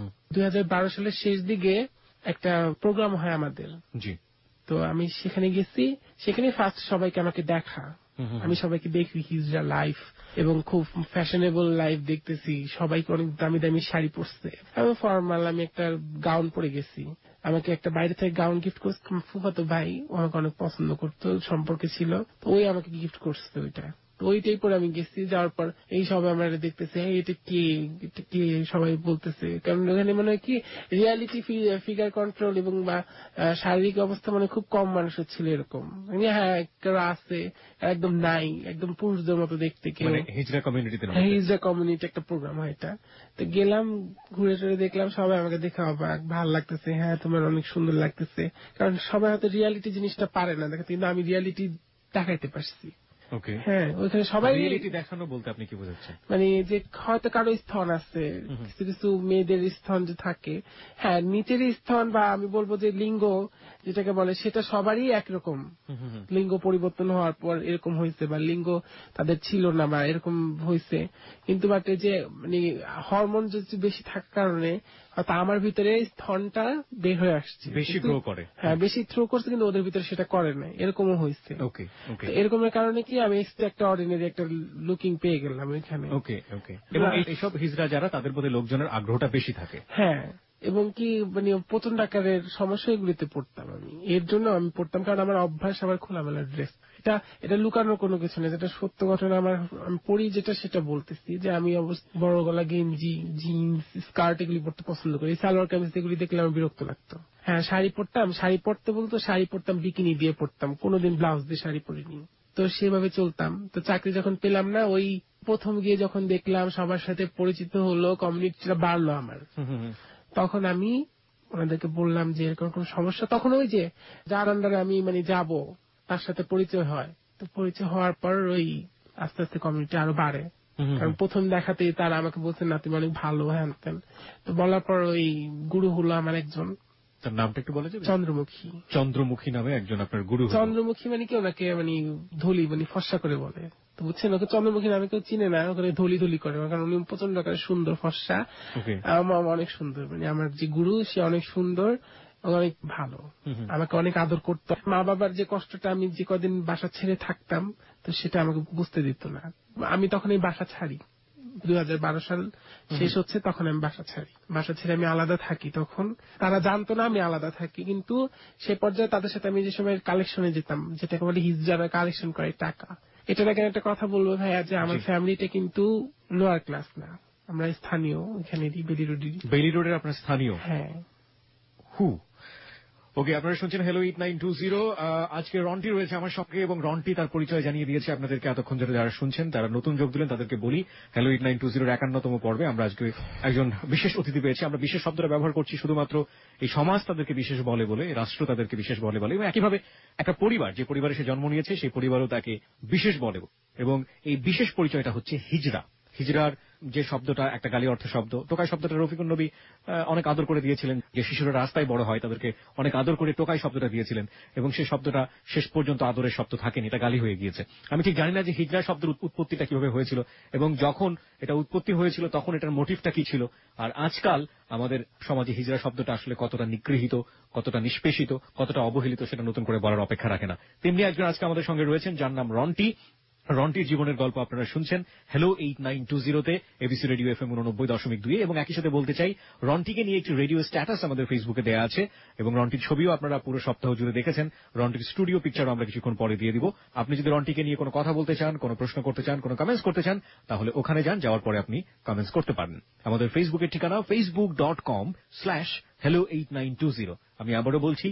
2012 সালের শেষ দিকে একটা প্রোগ্রাম হয় আমাদের।
জি।
তো আমি সেখানে গেছি, সেখানে ফার্স্ট সবাইকে আমাকে দেখা, আমি সবাইকে দেখি হিজরা লাইফ এবং খুব ফ্যাশনেবল লাইফ দেখতেছি, সবাইকে অনেক দামি দামি শাড়ি পরছে, আমি ফর্মাল আমি একটা গাউন পরে গেছি। আমাকে একটা বাইরে থেকে গাউন গিফট করছে ফুফাতো ভাই, ও আমাকে অনেক পছন্দ করতো, সম্পর্কে ছিল, তো ওই আমাকে গিফট করছে ওইটা। তো ওইটাই পরে আমি গেছি, যাওয়ার পর এই সবাই আমার দেখতেছে, এটা কে সবাই বলতেছে, কারণ ওখানে মনে হয় কি রিয়ালিটি ফিগার কন্ট্রোল এবং বা শারীরিক অবস্থা মানে খুব কম মানুষের ছিল এরকম, হ্যাঁ কেউ আছে একদম নাই, একদম পুরুষদের মতো দেখতে কেউ,
হিজড়া কমিউনিটিতে।
হিজড়া কমিউনিটি একটা প্রোগ্রাম হয় এটা। তো গেলাম, ঘুরে টুরে দেখলাম, সবাই আমাকে দেখে অবাক, ভালো লাগতেছে, হ্যাঁ তোমার অনেক সুন্দর লাগতেছে, কারণ সবাই হয়তো রিয়ালিটি জিনিসটা পারে না দেখা, কিন্তু আমি রিয়ালিটি দেখাইতে পারছি।
ওকে।
হ্যাঁ, ওইখানে সবাই
রিয়েলিটি দেখানো বলতে আপনি কি বোঝাচ্ছেন?
মানে যে হয়তো কারো স্তন আছে, কিছু কিছু মেয়েদের স্তন যে থাকে, হ্যাঁ নিচের স্তন বা আমি বলবো যে লিঙ্গ যেটাকে বলে সেটা সবারই একরকম, লিঙ্গ পরিবর্তন হওয়ার পর এরকম হয়েছে, বা লিঙ্গ তাদের ছিল না বা এরকম হয়েছে, কিন্তু বাট যে মানে হরমোন যদি বেশি থাকার কারণে হয়তো আমার ভিতরে স্তনটা বের হয়ে আসছে,
বেশি গ্রো করে,
হ্যাঁ বেশি থ্রো করছে, কিন্তু ওদের ভিতরে সেটা করে না, এরকমও হয়েছে।
ওকে। ওকে।
এরকমের কারণে কি আমি একটা অর্ডিনারি একটা লুকিং পেয়ে গেলাম এখানে।
ওকে। ওকে। এবং এইসব হিজড়া যারা, তাদের প্রতি লোকজনের আগ্রহটা বেশি থাকে।
হ্যাঁ, এবং কি মানে প্রচন্ড আকারের সমস্যা এগুলিতে পড়তাম আমি, এর জন্য আমি পড়তাম, কারণ আমার অভ্যাস আমার খোলামেলা ড্রেস, এটা লুকানোর কোনো কিছু নেই, যেটা সত্য ঘটনা, আমি পড়ি যেটা সেটা বলতেছি, যে আমি বড় গলা গেঞ্জি জিন্স স্কার্ট এগুলি পড়তে পছন্দ করি, সালোয়ার কামিজ এগুলি দেখলে আমার বিরক্ত লাগতো। হ্যাঁ, শাড়ি পরতাম, শাড়ি পরতে বলতো শাড়ি পরতাম বিকিনি দিয়ে পরতাম, কোনোদিন ব্লাউজ দিয়ে শাড়ি পরিনি, তো সেভাবে চলতাম। তো চাকরি যখন পেলাম না, ওই প্রথম গিয়ে যখন দেখলাম সবার সাথে পরিচিত হলো, কমিউনিটিটা বাড়লো আমার, তখন আমি ওনাদেরকে বললাম যে এরকম কোন সমস্যা, তখন ওই যে যার আন্ডারে আমি মানে যাব তার সাথে পরিচয় হয়, তো পরিচয় হওয়ার পর ওই আস্তে আস্তে কমিউনিটি আরো বাড়ে, কারণ প্রথম দেখাতেই তারা আমাকে বলছেন না তুমি অনেক ভালো হ্যান ত্যান, তো বলার পর ওই গুরু হলো আমার একজন,
তার নামটা একটু বলা যাবে?
চন্দ্রমুখী।
চন্দ্রমুখী নামে একজন আপনার গুরু।
চন্দ্রমুখী মানে কি, ওনাকে মানে ধলি মানে ফর্সা করে বলে, তো বুঝছেন, ওকে চন্দ্রমুখী নামে কেউ চিনে না, ওখানে ধলি ধলি করে, কারণ উনি প্রচন্ড আকারে সুন্দর ফর্সা। আমার অনেক সুন্দর, মানে আমার যে গুরু সে অনেক সুন্দর, অনেক ভালো, আমাকে অনেক আদর করতো। মা বাবার যে কষ্টটা আমি যে কদিন বাসা ছেড়ে থাকতাম, তো সেটা আমাকে বুঝতে দিত না। আমি তখন এই বাসা ছাড়ি, 2012 সাল শেষ হচ্ছে, তখন আমি বাসা ছাড়ি। বাসা ছেড়ে আমি আলাদা থাকি। তখন তারা জানতো না আমি আলাদা থাকি, কিন্তু সে পর্যায়ে তাদের সাথে আমি যে সময় কালেকশনে যেতাম, যেটাকে বলে হিজড়া কালেকশন করে টাকা। এটার আগে একটা কথা বলবো ভাইয়া, যে আমার ফ্যামিলিটা কিন্তু লোয়ার ক্লাস না, আমরা স্থানীয়, এখানেরই বেলি রোডের।
আপনার স্থানীয়?
হ্যাঁ।
ওকে, আপনারা শুনছেন হ্যালো 8920। আজকে রন্টি রয়েছে আমার সঙ্গে, এবং রন্টি তার পরিচয় জানিয়ে দিয়েছে আপনাদেরকে। এতক্ষণ ধরে যারা শুনছেন, তারা নতুন যোগ দিলেন, তাদেরকে বলি হ্যালো 8920 51তম পর্বে আমরা আজকে একজন বিশেষ অতিথি পেয়েছি। আমরা বিশেষ শব্দটা ব্যবহার করছি শুধুমাত্র এই সমাজ তাদেরকে বিশেষ বলে বলে, রাষ্ট্র তাদেরকে বিশেষ বলে বলে, এবং একইভাবে একটা পরিবার, যে পরিবারে সে জন্ম নিয়েছে সেই পরিবারও তাকে বিশেষ বলে। এবং এই বিশেষ পরিচয়টা হচ্ছে হিজড়া। হিজড়ার যে শব্দটা একটা গালি অর্থ শব্দ, টোকাই শব্দটা রফিকুন নবী অনেক আদর করে দিয়েছিলেন। যে শিশুরা রাস্তায় বড় হয় তাদেরকে অনেক আদর করে টোকাই শব্দটা দিয়েছিলেন, এবং সেই শব্দটা শেষ পর্যন্ত আদরের শব্দ থাকেনি, এটা গালি হয়ে গিয়েছে। আমি ঠিক জানি না যে হিজড়া শব্দের উৎপত্তিটা কিভাবে হয়েছিল, এবং যখন এটা উৎপত্তি হয়েছিল তখন এটার মোটিভটা কি ছিল, আর আজকাল আমাদের সমাজে হিজড়া শব্দটা আসলে কতটা নিগৃহীত, কতটা নিষ্পেষিত, কতটা অবহেলিত, সেটা নতুন করে বলার অপেক্ষা রাখে না। তেমনি একজন আজকে আমাদের সঙ্গে রয়েছেন যার নাম রন্টি। রন্টির জীবনের গল্প আপনারা শুনছেন হ্যালো 8920-তে, এবিসি রেডিও FM 89.2। এবং একই সাথে বলতে চাই, রন্টিকে নিয়ে একটি রেডিও স্ট্যাটাস আমাদের ফেসবুকে দেওয়া আছে, এবং রন্টির ছবিও আপনারা পুরো সপ্তাহ জুড়ে দেখেছেন। রন্টির স্টুডিও পিকচারও আমরা কিছুক্ষণ পরে দিয়ে দিব। আপনি যদি রন্টিকে নিয়ে কোনো কথা বলতে চান, কোনো প্রশ্ন করতে চান, কোনো কমেন্টস করতে চান, তাহলে ওখানে যান, যাওয়ার পরে আপনি কমেন্টস করতে পারেন। আমাদের ফেসবুকের ঠিকানা facebook.com/hello8920। আমি আবারও বলছি,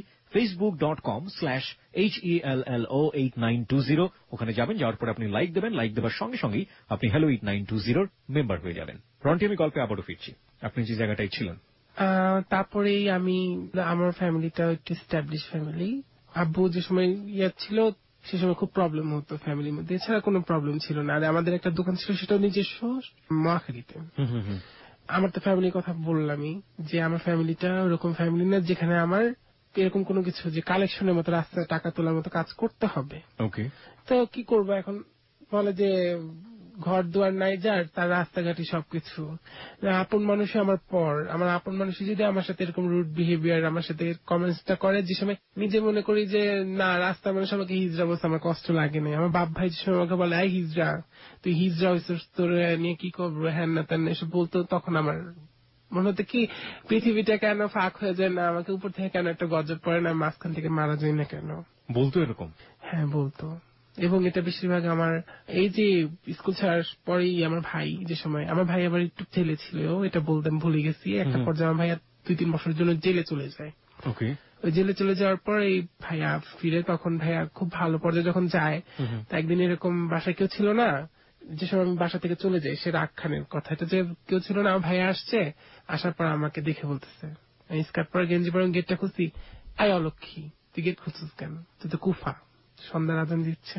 facebook.com/HELLO8920। ওখানে যাবেন, যাওয়ার পর আপনি লাইক দেবেন, লাইক দেওয়ার সঙ্গে সঙ্গেই আপনি হ্যালো 8920 মেম্বার হয়ে যাবেন। রন্টি, আমি গল্পে আবারও ফিরছি, আপনি যে জায়গাটায় ছিলেন।
তারপরেই আমি, আমার ফ্যামিলিটা একটু স্ট্যাবলিশ ফ্যামিলি। আব্বু যে সময় ছিল সে সময় খুব প্রবলেম হতো ফ্যামিলির মধ্যে, এছাড়া কোনো প্রবলেম ছিল না। আর আমাদের একটা দোকান ছিল, সেটাও নিজস্ব, মহাখালীতে। আমার তো ফ্যামিলির কথা বললামই, যে আমার ফ্যামিলিটা ওরকম ফ্যামিলি না যেখানে আমার এরকম কোনো কিছু যে কালেকশনের মতো রাস্তায় টাকা তোলার মতো কাজ করতে হবে।
ওকে,
তো কি করবো এখন, বলে যে ঘর দুয়ার নাই যার, তার রাস্তাঘাটি সবকিছু। আপন মানুষই আমার পর, আমার আপন মানুষই যদি আমার সাথে এরকম রুড বিহেভিয়ার, আমার সাথে কমেন্টসটা করে, যে সময় নিজে মনে করি যে না, রাস্তা মানুষ আমাকে হিজড়া বলছে, আমার কষ্ট লাগে না। আমার বাপ ভাই যে সময় আমাকে বলে এই হিজড়া, তুই হিজড়া হয়েছিস, তোর নিয়ে কি করবো, হ্যান না তেন এসব বলতো, তখন আমার মনে হতো কি পৃথিবীটা কেন ফাঁক হয়ে যায় না, আমাকে উপর থেকে কেন একটা গজব পড়ে না, মাঝখান থেকে মারা যায় না কেন,
বলতো এরকম?
হ্যাঁ বলতো। এবং এটা বেশিরভাগ আমার এই যে স্কুল ছাড়ার পরেই আমার ভাই, যে সময় আমার ভাই আবার একটু জেলে ছিল, এটা বলতাম ভুলে গেছি। একটা পর্যায়ে আমার ভাইয়া 2-3 বছরের জন্য জেলে চলে যায়।
ওকে,
ওই জেলে চলে যাওয়ার পর এই ভাইয়া ফিরে, তখন ভাইয়া খুব ভালো পর্যায়ে যখন যায়, তা একদিন এরকম বাসায় কেউ ছিল না, যে সময় আমি বাসা থেকে চলে যাই, সে রাগ খানের কথা, এটা যে কেউ ছিল না, আমার ভাইয়া আসছে, আসার পর আমাকে দেখে বলতেছে, স্কার্ট পরে গেঞ্জি পরে গেটটা খুঁজছি, আই অলক্ষী, তুই গেট খুঁজছিস কেন, তুই তো কুফা, সন্ধ্যার আজান দিচ্ছে।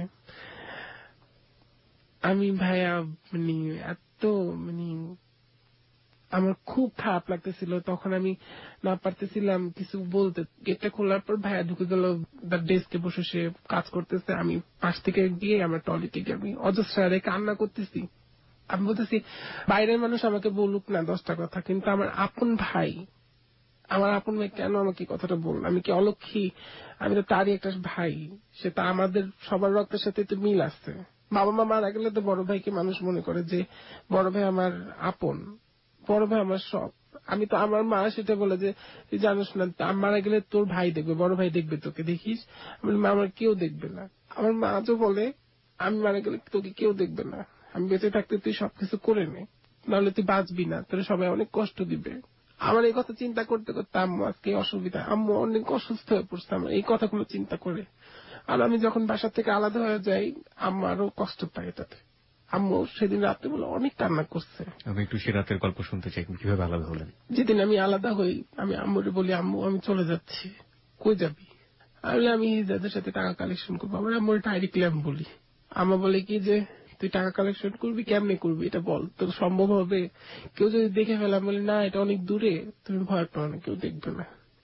আমি ভাইয়া মানে এত মানে আমার খুব খারাপ লাগতেছিল, তখন আমি না পারতেছিলাম কিছু বলতে। গেটটা খোলার পর ভাইয়া ঢুকে গেল, তার ডেস্কে বসে সে কাজ করতেছে। আমি পাশ থেকে গিয়ে আমার টয়লেটে গিয়ে আমি অজস্র কান্না করতেছি। আমি বলতেছি বাইরের মানুষ আমাকে বলুক না 10টা কথা, কিন্তু আমার আপন ভাই, আমার আপন ভাই কেন আমাকে কথাটা বল, আমি কি অলক্ষী? আমি তো তারই একটা ভাই, সে তো আমাদের সবার রক্তের সাথে তো মিল আছে। বাবা মা মারা গেলে তো বড় ভাইকে মানুষ মনে করে যে বড় ভাই আমার আপন, বড় ভাই আমার সব। আমি তো, আমার মা সেটা বলে যে তুই জানিস না, আমি মারা গেলে তোর ভাই দেখবে, বড় ভাই দেখবে তোকে, দেখিস। আমার কেউ দেখবে না। আমার মা তো বলে আমি মারা গেলে তোকে কেউ দেখবে না, আমি বেঁচে থাকতে তুই সবকিছু করে নে, নাহলে তুই বাঁচবি না, তোর সবাই অনেক কষ্ট দিবে। আমার এই কথা চিন্তা করতে করতে আম্মু আজকে অসুবিধা, আম্মু অনেক অসুস্থ হয়ে পড়ছে আমার এই কথাগুলো চিন্তা করে। আর আমি যখন বাসা থেকে আলাদা হয়ে যাই, আম্মু আরো কষ্ট পায় এটাতে। আম্মু সেদিন রাতে বলে অনেক কান্না করছে।
আমি একটু সে রাতের গল্প শুনতে চাই, কিভাবে আলাদা হলেন?
যেদিন আমি আলাদা হই, আমি আম্মুরে বলি আম্মু আমি চলে যাচ্ছি। কই যাবি? আমি যাদের সাথে টাকা কালেকশন করবো। আমার আম্মুর ডাইরেক্টলি আমি বলি, আম্মা বলে কি যে তুই টাকা কালেকশন করবি, কেমনে করবি এটা বল, তোর সম্ভব হবে? কেউ যদি দেখে ফেলাম, বলি না এটা অনেক দূরে, তুমি ভয় পাও না, কেউ দেখবে না।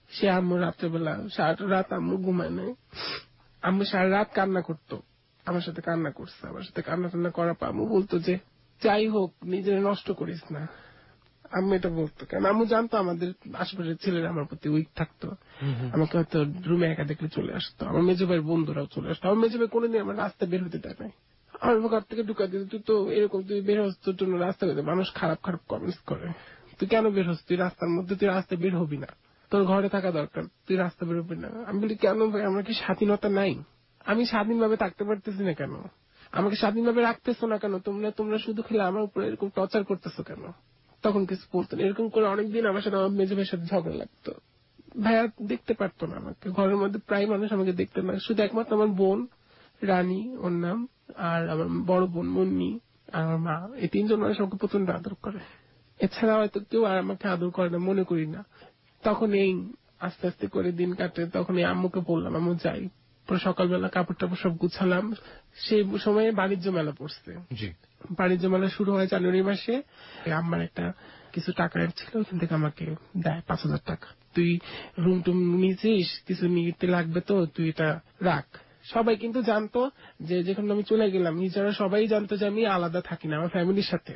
সে আম্মু রাত্রেবেলা সারাটা রাত আম্মু ঘুমায় নাই, আম্মু সারা রাত কান্না করতো, আমার সাথে কান্না করছে, আমার সাথে কান্না টান্না করার পর আম্মু বলতো যে যাই হোক নিজের নষ্ট করিস না। আম্মু এটা বলতো, কারণ আম্মু জানতো আমাদের আশেপাশের ছেলেরা আমার প্রতি উইক থাকতো, আমাকে হয়তো রুমে একা দেখলে চলে আসতো, আমার মেজো ভাইয়ের বন্ধুরাও চলে আসতো। আমার মেজো ভাই কোনোদিন আমার রাস্তায় বের হতে দেয় নাই, আমার ঘর থেকে ঢুকা দিত, তুই তো এরকম, তুই বের হস, তোর জন্য রাস্তা বের, মানুষ খারাপ খারাপ কমেন্টস করে, তুই কেন বের হস, তুই রাস্তার মধ্যে, তুই রাস্তায় বের হবি না, তোর ঘরে থাকা দরকার, তুই রাস্তা বের হবি না। আমি বলি কেন ভাই, আমার কি স্বাধীনতা নাই? আমি স্বাধীনভাবে থাকতে পারতেছি না কেন? আমাকে স্বাধীনভাবে রাখতেছো না কেন? তোমরা শুধু খেলে আমার উপর এরকম টর্চার করতেছো কেন? তখন কিছু বলতেন, এরকম করে অনেকদিন আমার সাথে আমার মেজো ভাইয়ের সাথে ঝগড়া লাগতো। ভাইয়া দেখতে পারতো না আমাকে, ঘরের মধ্যে প্রায় মানুষ আমাকে দেখতে না, শুধু একমাত্র আমার বোন রানী, ওর নাম, আর আমার বড় বোন মুন্নি, আর আমার মা, এই তিনজন মানুষ আমাকে প্রচন্ড আদর করে। এছাড়া হয়তো কেউ আর আমাকে আদর করে না, মনে করি না। তখন এই আস্তে আস্তে করে দিন কাটে, তখন এই আম্মুকে বললাম আম্মু যাই, পরে সকালবেলা কাপড় টাপড় সব গুছালাম। সেই সময়ে বাণিজ্য মেলা পড়ছে, বাণিজ্য মেলা শুরু হয় জানুয়ারি মাসে। আমার একটা কিছু টাকা ছিল, ওখান থেকে আমাকে দেয় 5,000 টাকা, তুই রুম টুম নিয়েছিস, কিছু নিতে লাগবে তো তুই এটা রাখ। সবাই কিন্তু জানতো যে যখন আমি চলে গেলাম, নিজেরা সবাই জানতো যে আমি আলাদা থাকি না, আমার ফ্যামিলির সাথে।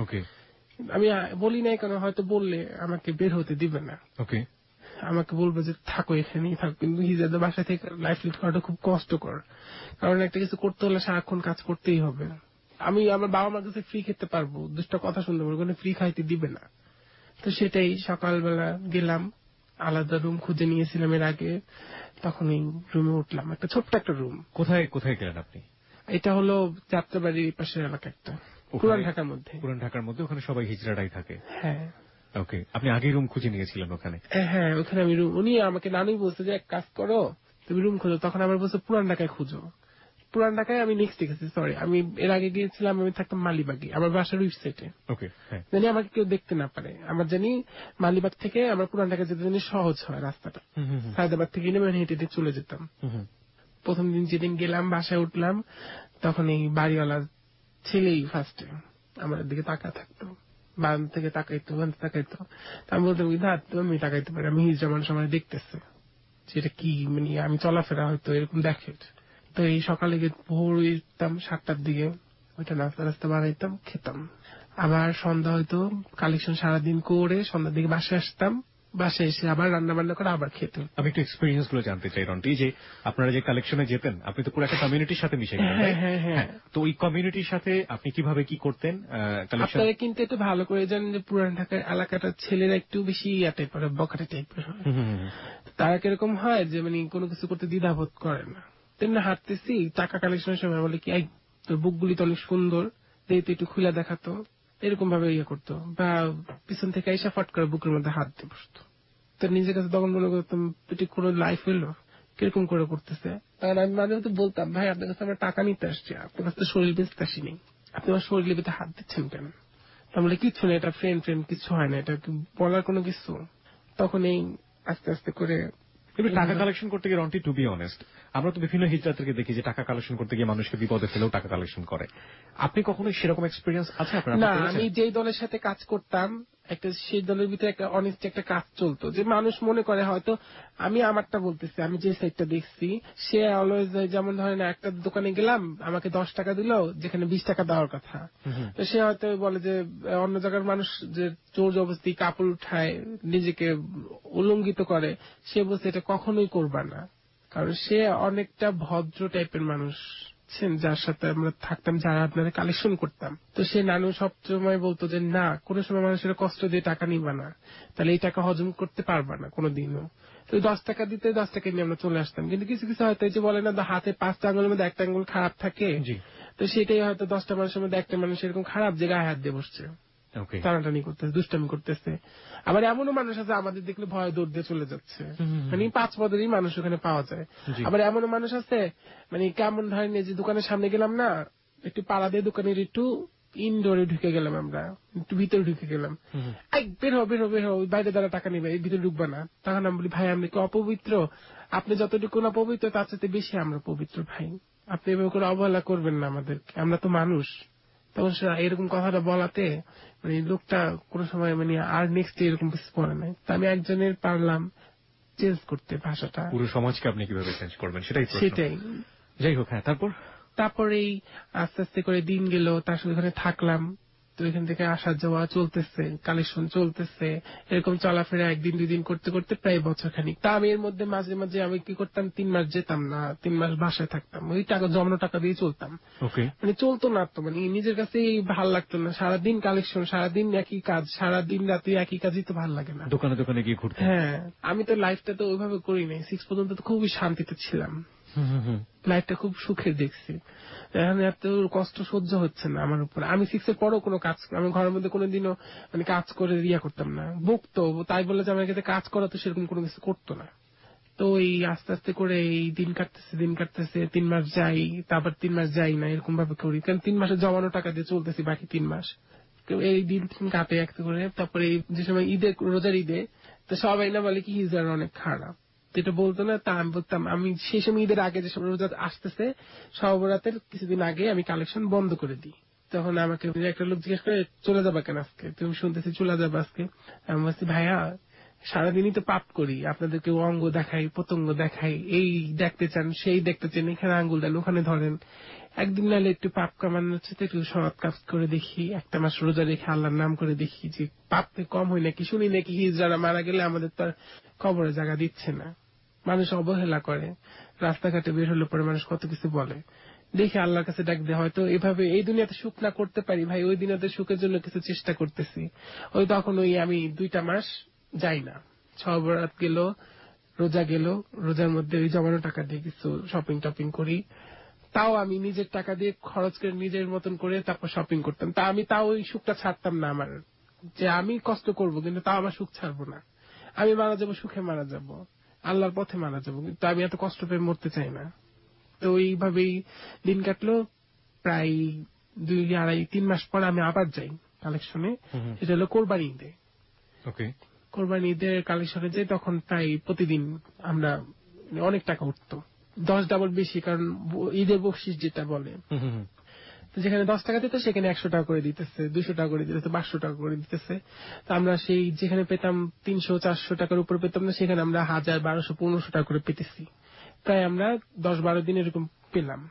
আমি বলি নাই কারণ হয়তো বললে আমাকে বের হতে দিবে না, আমাকে বলবে যে থাকো এখানেই থাকো। কিন্তু হিজাদের বাসা থেকে লাইফ লিড করাটা খুব কষ্টকর, কারণ একটা কিছু করতে হলে সারাক্ষণ কাজ করতেই হবে। আমি আমার বাবা মার কাছে ফ্রি খেতে পারবো, দুষ্টা কথা শুনতে পারবো, কিন্তু ফ্রি খাইতে দিবে না। তো সেটাই সকালবেলা গেলাম, আলাদা রুম খুঁজে নিয়েছিলাম এর আগে, তখন এই রুমে উঠলাম, একটা ছোট্ট একটা রুম।
কোথায় কোথায় গেলেন আপনি?
এটা হলো যাত্রাবাড়ির পাশের এলাকা, একটা পুরান ঢাকার মধ্যে।
পুরান ঢাকার মধ্যে ওখানে সবাই হিজড়াটাই থাকে?
হ্যাঁ।
ওকে, আপনি আগে রুম খুঁজে নিয়েছিলেন ওখানে?
হ্যাঁ, ওখানে আমি রুম, উনি আমাকে নানুই বলছে যে এক কাজ করো, তুমি রুম খোঁজো। তখন আমার বলছে পুরান ঢাকায় খুঁজো। পুরান ঢাকায় আমি নেক্সট গেছি, সরি আমি এর আগে গিয়েছিলাম, আমি থাকতাম মালিবাগে, আমার বাসার ওই সাইডে।
ওকে,
জানি আমাকে কেউ দেখতে না পারে, আমার জানি মালিবাগ থেকে আমার পুরান ঢাকায় যেতে জানি সহজ হয় রাস্তাটা, হায়দ্রাবাদ থেকে নেমে হেঁটে হেঁটে চলে যেতাম। প্রথম দিন যেদিন গেলাম, বাসায় উঠলাম, তখন এই বাড়িওয়ালা ছেলেই ফার্স্টে আমার দিকে তাকা থাকতো, বান থেকে তাকাইতো, বান তাকাইতো। আমি বলতাম আমি তাকাইতে পারি, আমি হিজড়া মানুষ আমার দেখতেছে, যেটা কি মানে আমি চলাফেরা হয়তো এরকম দেখে। তো এই সকালে ভোর উঠতাম 7টার দিকে, ওইটা নাস্তা রাস্তা বানাইতাম, খেতাম। আবার সন্ধ্যা হয়তো কালেকশন সারাদিন করে সন্ধ্যার দিকে বাসায় আসতাম, বাসায় এসে আবার রান্না বান্না করে আবার খেতাম।
আমি একটু এক্সপিরিয়েন্স গুলো জানতে চাই রন্টি, যে আপনারা যে কালেকশনে যেতেন, আপনি তো পুরো একটা কমিউনিটির সাথে মিশে গেলেন।
হ্যাঁ,
তো ওই কমিউনিটির সাথে আপনি কিভাবে কি করতেন?
আপনারা কিন্তু একটু ভালো করে জানেন যে পুরান ঢাকার এলাকাটার ছেলেরা একটু বেশি টাইপের, বখাটে টাইপের হয়। তারা কিরকম হয় যে মানে কোনো কিছু করতে দ্বিধাবোধ করে না। তেমনি হাঁটতেছি, টাকা কালেকশনের সময় বলে কি এই তোর বুকগুলি তো অনেক সুন্দর, দিয়ে একটু খুলে দেখাতো, এরকম ভাবে ইয়ে করতো। বা পিছন থেকে এসে ফট করে বুকের মধ্যে হাত দিয়ে বসতো। তো নিজের কাছে তখন মনে করতাম এটি কোনো লাইফ হইলো, কিরকম করে করতেছে। তখন আমি মাঝে মধ্যে বলতাম, ভাই আপনার কাছে আমরা টাকা নিতে আসছি, আপনার কাছে শরীর বেঁচতে আসিনি, আপনি আমার শরীরের ভিতরে হাত দিচ্ছেন কেন? তাহলে কিচ্ছু না, এটা ফ্রেন্ড কিছু হয় না, এটা বলার কোনো কিছু। তখন এই আস্তে আস্তে করে
টাকা কালেকশন করতে গিয়ে রন্টি, টু বি অনেস্ট, আমরা তো বিভিন্ন হিজড়াদেরকে দেখি যে টাকা কালেকশন করতে গিয়ে মানুষকে বিপদে ফেলেও টাকা কালেকশন করে। আপনি কখনো সেরকম এক্সপিরিয়েন্স আছে আপনার?
না, আমি যেই দলের সাথে কাজ করতাম, একটা সেই দলের ভিতরে একটা অনেস্ট একটা কাজ চলতো, যে মানুষ মনে করে হয়তো আমি আমারটা বলতেছি, আমি যে সাইডটা দেখছি, সে অলওয়েজ যেমন ধরেন একটা দোকানে গেলাম, আমাকে 10 টাকা দিল যেখানে 20 টাকা দেওয়ার কথা, তো সে হয়তো বলে যে অন্য জায়গার মানুষ যে চোর জবস্তি কাপড় উঠায় নিজেকে উলঙ্গিত করে, সে বলছে এটা কখনোই করবা না, কারণ সে অনেকটা ভদ্র টাইপের মানুষ, যার সাথে আমরা থাকতাম, যারা আপনারা কালেকশন করতাম। তো সে নানু সবসময় বলতো যে না, কোনো সময় মানুষের কষ্ট দিয়ে টাকা নিবা না, তাহলে এই টাকা হজম করতে পারবা না কোনোদিনও। তো 10 টাকা দিতে 10 টাকা নিয়ে আমরা চলে আসতাম। কিন্তু কিছু কিছু হয়তো যে বলে না, হাতে 5টা আঙুলের মধ্যে একটা আঙুল খারাপ থাকে, তো সেটাই হয়তো 10টা মানুষের মধ্যে একটা মানুষ এরকম খারাপ যে গায়ে হাত দিয়ে বসছে, টানাটানি করতেছে, দুষ্টামি করতেছে। আবার এমনও মানুষ আছে আমাদের দেখলে ভয় দৌড় দিয়ে চলে যাচ্ছে, মানে 5 পদেরই মানুষ ওখানে পাওয়া যায়। আবার এমনও মানুষ আছে মানে কেমন ধরেন, যে দোকানের সামনে গেলাম না, একটু পাড়া দিয়ে দোকানের একটু ইনডোরে ঢুকে গেলাম, আমরা একটু ভিতরে ঢুকে গেলাম, বের হো বাইরে দ্বারা টাকা নিবে, ভিতরে ঢুকবা না। তখন আমি বলি, ভাই আপনি কি অপবিত্র? আপনি যতটুকু না পবিত্র তার চাইতে বেশি আমরা পবিত্র, ভাই আপনি এভাবে করে অবহেলা করবেন না আমাদেরকে, আমরা তো মানুষ। তখন এরকম কথাটা বলাতে মানে লোকটা কোনো সময় মানে আর নেক্সট এরকম কিছু পড়ে নাই। তা আমি একজনের পারলাম, চেঞ্জ করতে ভাষাটা।
পুরো সমাজকে আপনি কিভাবে চেঞ্জ করবেন
সেটাই।
যাই হোক, হ্যাঁ,
তারপরেই আস্তে আস্তে করে দিন গেল, তার সাথে ওখানে থাকলাম। তো এখান থেকে আসা যাওয়া চলতেছে, কালেকশন চলতেছে, এরকম চলাফেরা 1 দিন 2 দিন করতে করতে প্রায় বছর খানিক। তা আমি এর মধ্যে মাঝে মাঝে আমি কি করতাম, 3 মাস যেতাম না, 3 মাস বাসায় থাকতাম, ওই টাকা জমানো টাকা দিয়ে চলতাম। মানে চলতো না তো, মানে নিজের কাছে ভাল লাগতো না, সারাদিন কালেকশন, সারাদিন একই কাজ, সারাদিন রাতে একই কাজই তো ভাল লাগে না।
দোকানে দোকানে গিয়ে ঘুরতে।
হ্যাঁ, আমি তো লাইফটা তো ওইভাবে করি নাই, 6 পর্যন্ত তো খুবই শান্তিতে ছিলাম, লাইফটা খুব সুখের দেখছি। এখন এত কষ্ট সহ্য হচ্ছে না আমার উপর। আমি 6 এর পরও কোনো কাজ, আমি ঘরের মধ্যে কোনোদিনও মানে কাজ করে করতাম না, বকতো, তাই বলে যে আমার কাছে কাজ করা তো সেরকম কোনো কিছু করতো না। তো এই আস্তে আস্তে করে এই দিন কাটতেছে 3 মাস যাই, তারপর 3 মাস যাই না, এরকম ভাবে করি, কারণ 3 মাসে জমানো টাকা দিয়ে চলতেছি বাকি 3 মাস। এই দিন কাটে একটা করে। তারপরে যে সময় রোজার ঈদে তো সবাই না বলে কি হিজড়া অনেক খারাপ, যেটা বলতো না, তা আমি বলতাম, আমি সেই সময় ঈদের আগে, যে সব রোজা আসতেছে সবরাতের কিছুদিন আগে আমি কালেকশন বন্ধ করে দিই। তখন আমাকে একটা লোক জিজ্ঞেস করে, চলে যাবা কেন আজকে, তুমি শুনতেছি চলে যাবা আজকে। আমি বলছি, ভাইয়া সারাদিনই তো পাপ করি, আপনাদেরকে অঙ্গ দেখাই, পতঙ্গ দেখাই, এই দেখতে চান, সেই দেখতে চান, এখানে আঙ্গুল দেন, ওখানে ধরেন, একদিন নাহলে একটু পাপ কামানোর হচ্ছে, একটু সৎ কাজ করে দেখি, একটা মাস রোজা রেখে আল্লাহর নাম করে দেখি যে পাপ কম হয় নাকি। শুনি নাকি যারা মারা গেলে আমাদের তো কবরে জায়গা দিচ্ছে না, মানুষ অবহেলা করে, রাস্তাঘাটে বের হলে পরে মানুষ কত কিছু বলে, দেখে আল্লাহর কাছে ডাক দেয়, হয়তো এভাবে এই দুনিয়াতে সুখ না করতে পারি ভাই, ওই দুনিয়াতে সুখের জন্য কিছু চেষ্টা করতেছি। ওই তখন আমি 2টা মাস যাই না, 6 বরাত গেল, রোজা গেল, রোজার মধ্যে ওই জমানো টাকা দিয়ে কিছু শপিং টপিং করি, তাও আমি নিজের টাকা দিয়ে খরচ করে নিজের মতন করে তারপর শপিং করতাম। তা আমি তাও ওই সুখটা ছাড়তাম না আমার, যে আমি কষ্ট করব কিন্তু তাও আমার সুখ ছাড়বো না, আমি মারা যাবো সুখে মারা যাব, আল্লাহর পথে মারা যাবো, কিন্তু আমি এত কষ্ট পেয়ে মরতে চাই না। তো এইভাবেই দিন কাটলো, প্রায় 2-2.5-3 মাস পর আমি আবার যাই কালেকশনে, এটা হলো কোরবানি ঈদে। কোরবানি ঈদের কালেকশনে যাই, তখন প্রায় প্রতিদিন আমরা অনেক টাকা উঠতো, 10 ডাবল বেশি, কারণ ঈদের বকশিস যেটা বলে, যেখানে 10 টাকা দিত সেখানে 100 টাকা করে দিতেছে, 200 টাকা করে দিতেছে, 500 টাকা করে দিতেছে। তো আমরা সেই যেখানে পেতাম 300-400 টাকার উপর পেতাম না, সেখানে আমরা 1000, 1200, 1500 টাকা করে পেতেছি, প্রায় আমরা 10-12 দিন এরকম পেলাম।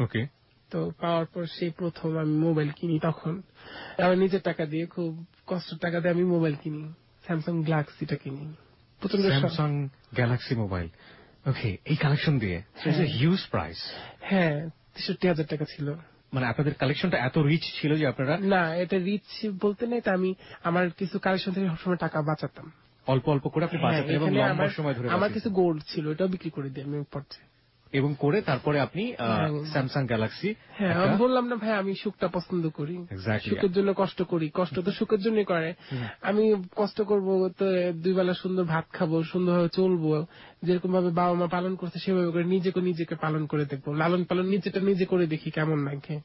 তো পাওয়ার পর সেই প্রথম আমি মোবাইল কিনি, তখন আমার নিজের টাকা দিয়ে, খুব কষ্টের টাকা দিয়ে আমি মোবাইল কিনি, স্যামসাং গ্যালাক্সিটা কিনি,
স্যামসাং গ্যালাক্সি মোবাইল। এই কালেকশন দিয়ে হিউজ প্রাইস।
হ্যাঁ, 63,000 টাকা ছিল।
মানে আপনাদের কালেকশনটা এত রিচ ছিল যে আপনারা?
না, এটা রিচ বলতে নেই, তা আমি আমার কিছু কালেকশন থেকে সবসময় টাকা বাঁচাতাম,
অল্প অল্প করে আপনি বাঁচাতেন, এবং লম্বা সময় ধরে।
আমার কিছু গোল্ড ছিল, এটাও বিক্রি করে দিই আমি পড়ছে,
এবং করে তারপরে আপনি স্যামসাং গ্যালাক্সি।
হ্যাঁ, আমি বললাম না ভাই, আমি সুখটা পছন্দ করি, সুখের জন্য কষ্ট করি, কষ্ট তো সুখের জন্যই করে। আমি কষ্ট করব তো 2 বেলা সুন্দর ভাত খাবো, সুন্দরভাবে চলবো, যেরকম ভাবে বাবা মা পালন করছে সেভাবে করে নিজেকে পালন করে দেখবো, লালন পালন নিজেটা নিজে করে দেখি কেমন লাগে।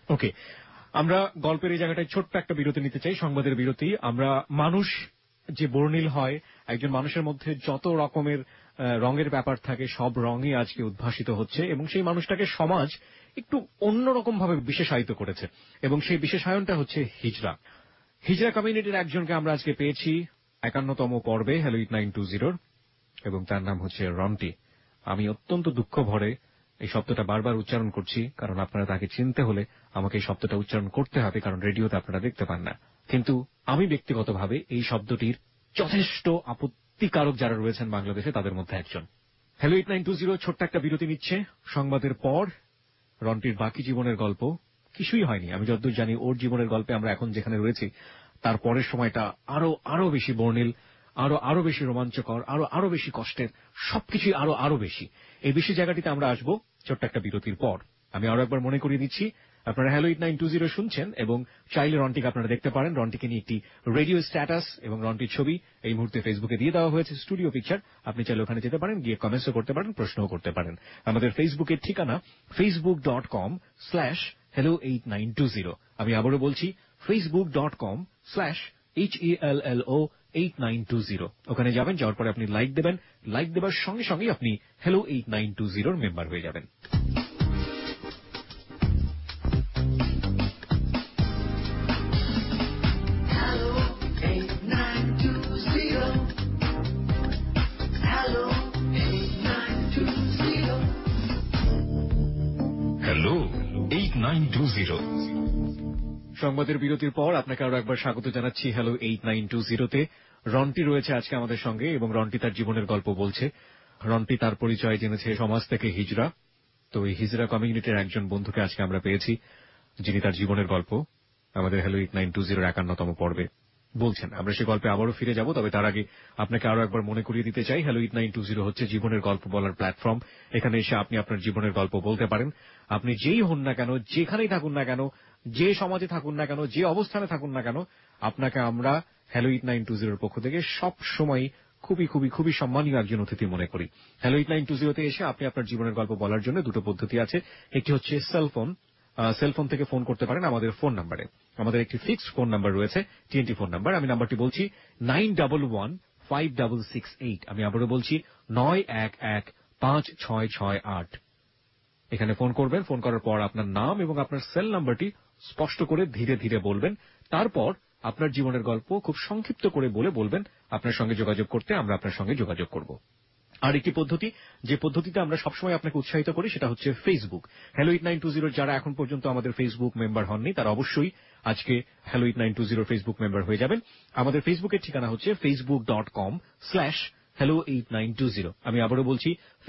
আমরা গল্পের এই জায়গাটায় ছোট্ট একটা বিরতি নিতে চাই, সংবাদের বিরতি। আমরা মানুষ যে বর্ণিল হয়, একজন মানুষের মধ্যে যত রকমের রঙের ব্যাপার থাকে, সব রঙই আজকে উদ্ভাসিত হচ্ছে, এবং সেই মানুষটাকে সমাজ একটু অন্যরকম ভাবে বিশেষায়িত করেছে, এবং সেই বিশেষায়নটা হচ্ছে হিজড়া। হিজড়া কমিউনিটির একজনকে আমরা আজকে পেয়েছি 51তম পর্বে হ্যালো 8920, এবং তার নাম হচ্ছে রন্টি। আমি অত্যন্ত দুঃখ ভরে এই শব্দটা বারবার উচ্চারণ করছি, কারণ আপনারা তাকে চিনতে হলে আমাকে এই শব্দটা উচ্চারণ করতে হবে, কারণ রেডিওতে আপনারা দেখতে পান না। কিন্তু আমি ব্যক্তিগতভাবে এই শব্দটির যথেষ্ট আপত্তিকারক যারা রয়েছেন বাংলাদেশে, তাদের মধ্যে একজন। হ্যালো 8920 ছোট্ট একটা বিরতি নিচ্ছে। সংবাদের পর রন্টির বাকি জীবনের গল্প কিছুই হয়নি। আমি যতদূর জানি ওর জীবনের গল্পে আমরা এখন যেখানে রয়েছি তার পরের সময়টা আরো বেশি বর্ণিল, আরো বেশি রোমাঞ্চকর, আরো বেশি কষ্টের, সবকিছুই আরো বেশি। এই বেশি জায়গাটিতে আমরা আসবো ছোট্ট একটা বিরতির পর। আমি আরো একবার মনে করিয়ে দিচ্ছি, আপনারা হ্যালো 8920 শুনছেন, এবং চাইলে রন্টিকে আপনারা দেখতে পারেন। রন্টিকে নিয়ে একটি রেডিও স্ট্যাটাস এবং রন্টির ছবি এই মুহূর্তে ফেসবুকে দিয়ে দেওয়া হয়েছে, স্টুডিও পিকচার। আপনি চাইলে ওখানে যেতে পারেন, গিয়ে কমেন্টসও করতে পারেন, প্রশ্নও করতে পারেন। আমাদের ফেসবুকের ঠিকানা facebook.com/hello8920। আমি আবারও বলছি, facebook.com/HELLO8920। ওখানে যাবেন, যাওয়ার পরে আপনি লাইক দেবেন, লাইক দেবার সঙ্গে সঙ্গেই আপনি হ্যালো 8920 মেম্বার হয়ে যাবেন।
Hello 8920 Hello
8920। সংবাদের বিরতির পর আপনাকে আরো একবার স্বাগত জানাচ্ছি হ্যালো 8920-তে। রন্টি রয়েছে আজকে আমাদের সঙ্গে এবং রন্টি তার জীবনের গল্প বলছে। রন্টি তার পরিচয় জেনেছে সমাজ থেকে হিজরা। তো এই হিজরা কমিউনিটির একজন বন্ধুকে আজকে আমরা পেয়েছি, যিনি তার জীবনের গল্প আমাদের হ্যালো 8920-এর 51তম পর্বে বলছেন। আমরা সে গল্পে আবারও ফিরে যাব, তবে তার আগে আপনাকে আরো একবার মনে করিয়ে দিতে চাই, হ্যালো 8920 হচ্ছে জীবনের গল্প বলার প্ল্যাটফর্ম। এখানে এসে আপনি আপনার জীবনের গল্প বলতে পারেন। আপনি যেই হন না কেন, যেখানেই থাকুন না কেন, যে সমাজে থাকুন না কেন, যে অবস্থানে থাকুন না কেন, আপনাকে আমরা হ্যালো 8920-এর পক্ষ থেকে সব সময় খুবই খুবই খুবই সম্মানীয় একজন অতিথি মনে করি। হ্যালো 8920-তে এসে আপনি আপনার জীবনের গল্প বলার জন্য দুটো পদ্ধতি আছে। একটি হচ্ছে সেলফোন থেকে ফোন করতে পারেন আমাদের ফোন নাম্বারে। আমাদের একটি ফিক্সড ফোন নাম্বার রয়েছে, টিএনটি ফোন নাম্বার। আমি নাম্বারটি বলছি 91156668। আমি আবারও বলছি 91156668। এখানে ফোন করবেন। ফোন করার পর আপনার নাম এবং আপনার সেল নাম্বারটি স্পষ্ট করে ধীরে ধীরে বলবেন। তারপর আপনার জীবনের গল্প খুব সংক্ষিপ্ত করে বলবেন আপনার সঙ্গে যোগাযোগ করতে আমরা আপনার সঙ্গে যোগাযোগ করব। আর একটি পদ্ধতি, যে পদ্ধতিতে আমরা সবসময় আপনাকে উৎসাহিত করি, সেটা হচ্ছে ফেসবুক। হ্যালো 8920 যারা এখন পর্যন্ত আমাদের ফেসবুক মেম্বার হননি, তারা অবশ্যই আজকে হ্যালো 8920 ফেসবুক মেম্বার হয়ে যাবেন। আমাদের ফেসবুকের ঠিকানা হচ্ছে facebook.com/hello8920। আমি আবারও বলছি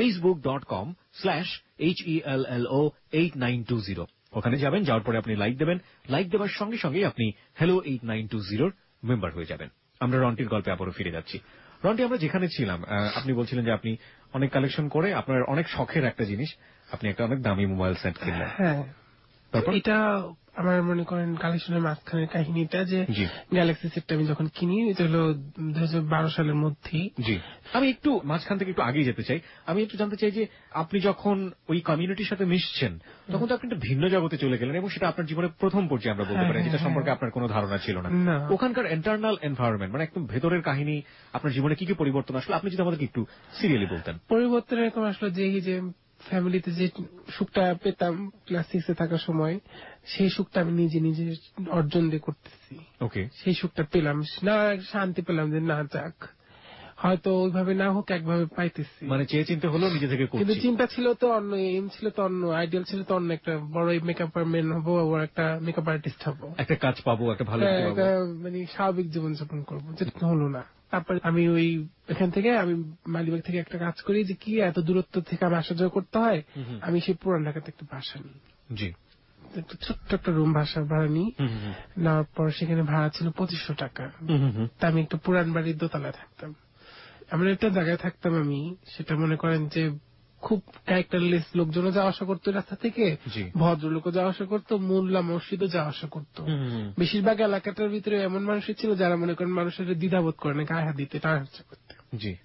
facebook.com/hello8920। ওখানে যাবেন, যাওয়ার পরে আপনি লাইক দেবেন। লাইক দেওয়ার সঙ্গে সঙ্গেই আপনি হ্যালো 8920 মেম্বার হয়ে যাবেন। আমরা রন্টির গল্পে আবারও ফিরে যাচ্ছি। রন্টি, আমরা যেখানে ছিলাম, আপনি বলছিলেন যে আপনি অনেক কালেকশন করে আপনার অনেক শখের একটা জিনিস, আপনি একটা অনেক দামি মোবাইল সেট কিনলেন।
হ্যাঁ,
তারপর
এটা আমার মনে করেন কালেকশনের মাঝখানের কাহিনীটা, যে গ্যালাক্সি সেটটা আমি যখন কিনি, এটা হলো 2012 সালের মধ্যেই।
জি, আমি একটু মাঝখান থেকে একটু আগে যেতে চাই। আমি একটু জানতে চাই যে আপনি যখন ওই কমিউনিটির সাথে মিশছেন, তখন তো আপনি একটা ভিন্ন জগতে চলে গেলেন এবং সেটা আপনার জীবনের প্রথম পর্যায়ে আমরা বলতে পারি, যেটা সম্পর্কে আপনার কোনো ধারণা ছিল না। ওখানকার ইন্টারনাল এনভায়রনমেন্ট, মানে একদম ভেতরের কাহিনী, আপনার জীবনে কি কি পরিবর্তন আসলো, আপনি যদি আমাদেরকে একটু সিরিয়ালি বলতেন।
পরিবর্তন এরকম আসলো যে ফ্যামিলিতে যে সুখটা পেতাম ক্লাস 6-এ থাকার সময়, সেই সুখটা আমি নিজে নিজে অর্জন দিয়ে করতেছি।
ওকে,
সেই সুখটা পেলাম না, শান্তি পেলাম যে না যাক, হয়তো ওইভাবে না হোক একভাবে পাইতেছি।
মানে চেয়ে চিন্তে হলো নিজে থেকে করছি।
কিন্তু চিন্তা ছিল তো অন্য, এম ছিল তো অন্য, আইডিয়াল ছিল তো অন্য, একটা বড় মেকআপ ম্যান হবো, আবার একটা মেকআপ আর্টিস্ট হবো,
একটা কাজ পাবো, একটা ভালো
মানে স্বাভাবিক জীবনযাপন করবো, যেটা হলো না। তারপরে আমি এখান থেকে আমি মালিবাগ থেকে একটা কাজ করি, যে কি এত দূরত্ব থেকে আমি আসা যাওয়া করতে হয়, আমি সেই পুরান ঢাকাতে একটা বাসা নিই। জি, একটা ছোট্ট একটা রুম ভাড়া নিই। নেওয়ার পর সেখানে ভাড়া ছিল 2500 টাকা। তা আমি একটা পুরান বাড়ির দোতলায় থাকতাম। এমন একটা জায়গায় থাকতাম আমি, সেটা মনে করেন যে খুব ক্যারেক্টারলেস লোকজনও যাওয়া আসা করতো রাস্তা থেকে, ভদ্রলোকও যাওয়া আসা করতো, মোল্লা মসজিদও যাওয়া আসা করতো। বেশিরভাগ এলাকাটার ভিতরে এমন মানুষই ছিল যারা মনে করেন মানুষের দ্বিধাবোধ করে না, গায়ে হাত দিতে, টাকা খরচা করতে।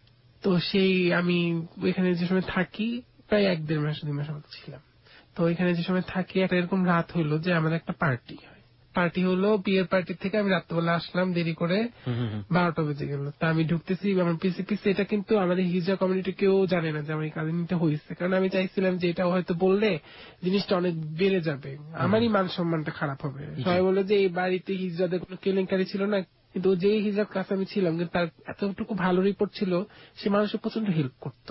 তো সেই আমি এখানে যে সময় থাকি, প্রায় 1-1.5 মাস 2 মাস মতো ছিলাম। তো এখানে যে সময় থাকি, একটা এরকম রাত হইলো যে আমাদের একটা পার্টি হলো, বিয়ের পার্টি থেকে আমি রাত্রেবেলা আসলাম দেরি করে, 12টা বেজে গেল। তা আমি ঢুকতেছি আমার পিছে, এটা কিন্তু আমাদের হিজড়া কমিউনিটি কেউ জানে না যে আমার এই কাহিনীটা হয়েছে, কারণ আমি চাইছিলাম যে এটা হয়তো বললে জিনিসটা অনেক বেড়ে যাবে, আমারই মান সম্মানটা খারাপ হবে। সবাই বলে যে এই বাড়িতে হিজড়াদের কোনো কেলেঙ্কারি ছিল না, কিন্তু যে হিজড়ার কাছে আমি ছিলাম, কিন্তু তার এতটুকু ভালো রিপোর্ট ছিল, সে মানুষের প্রচন্ড হেল্প করতো।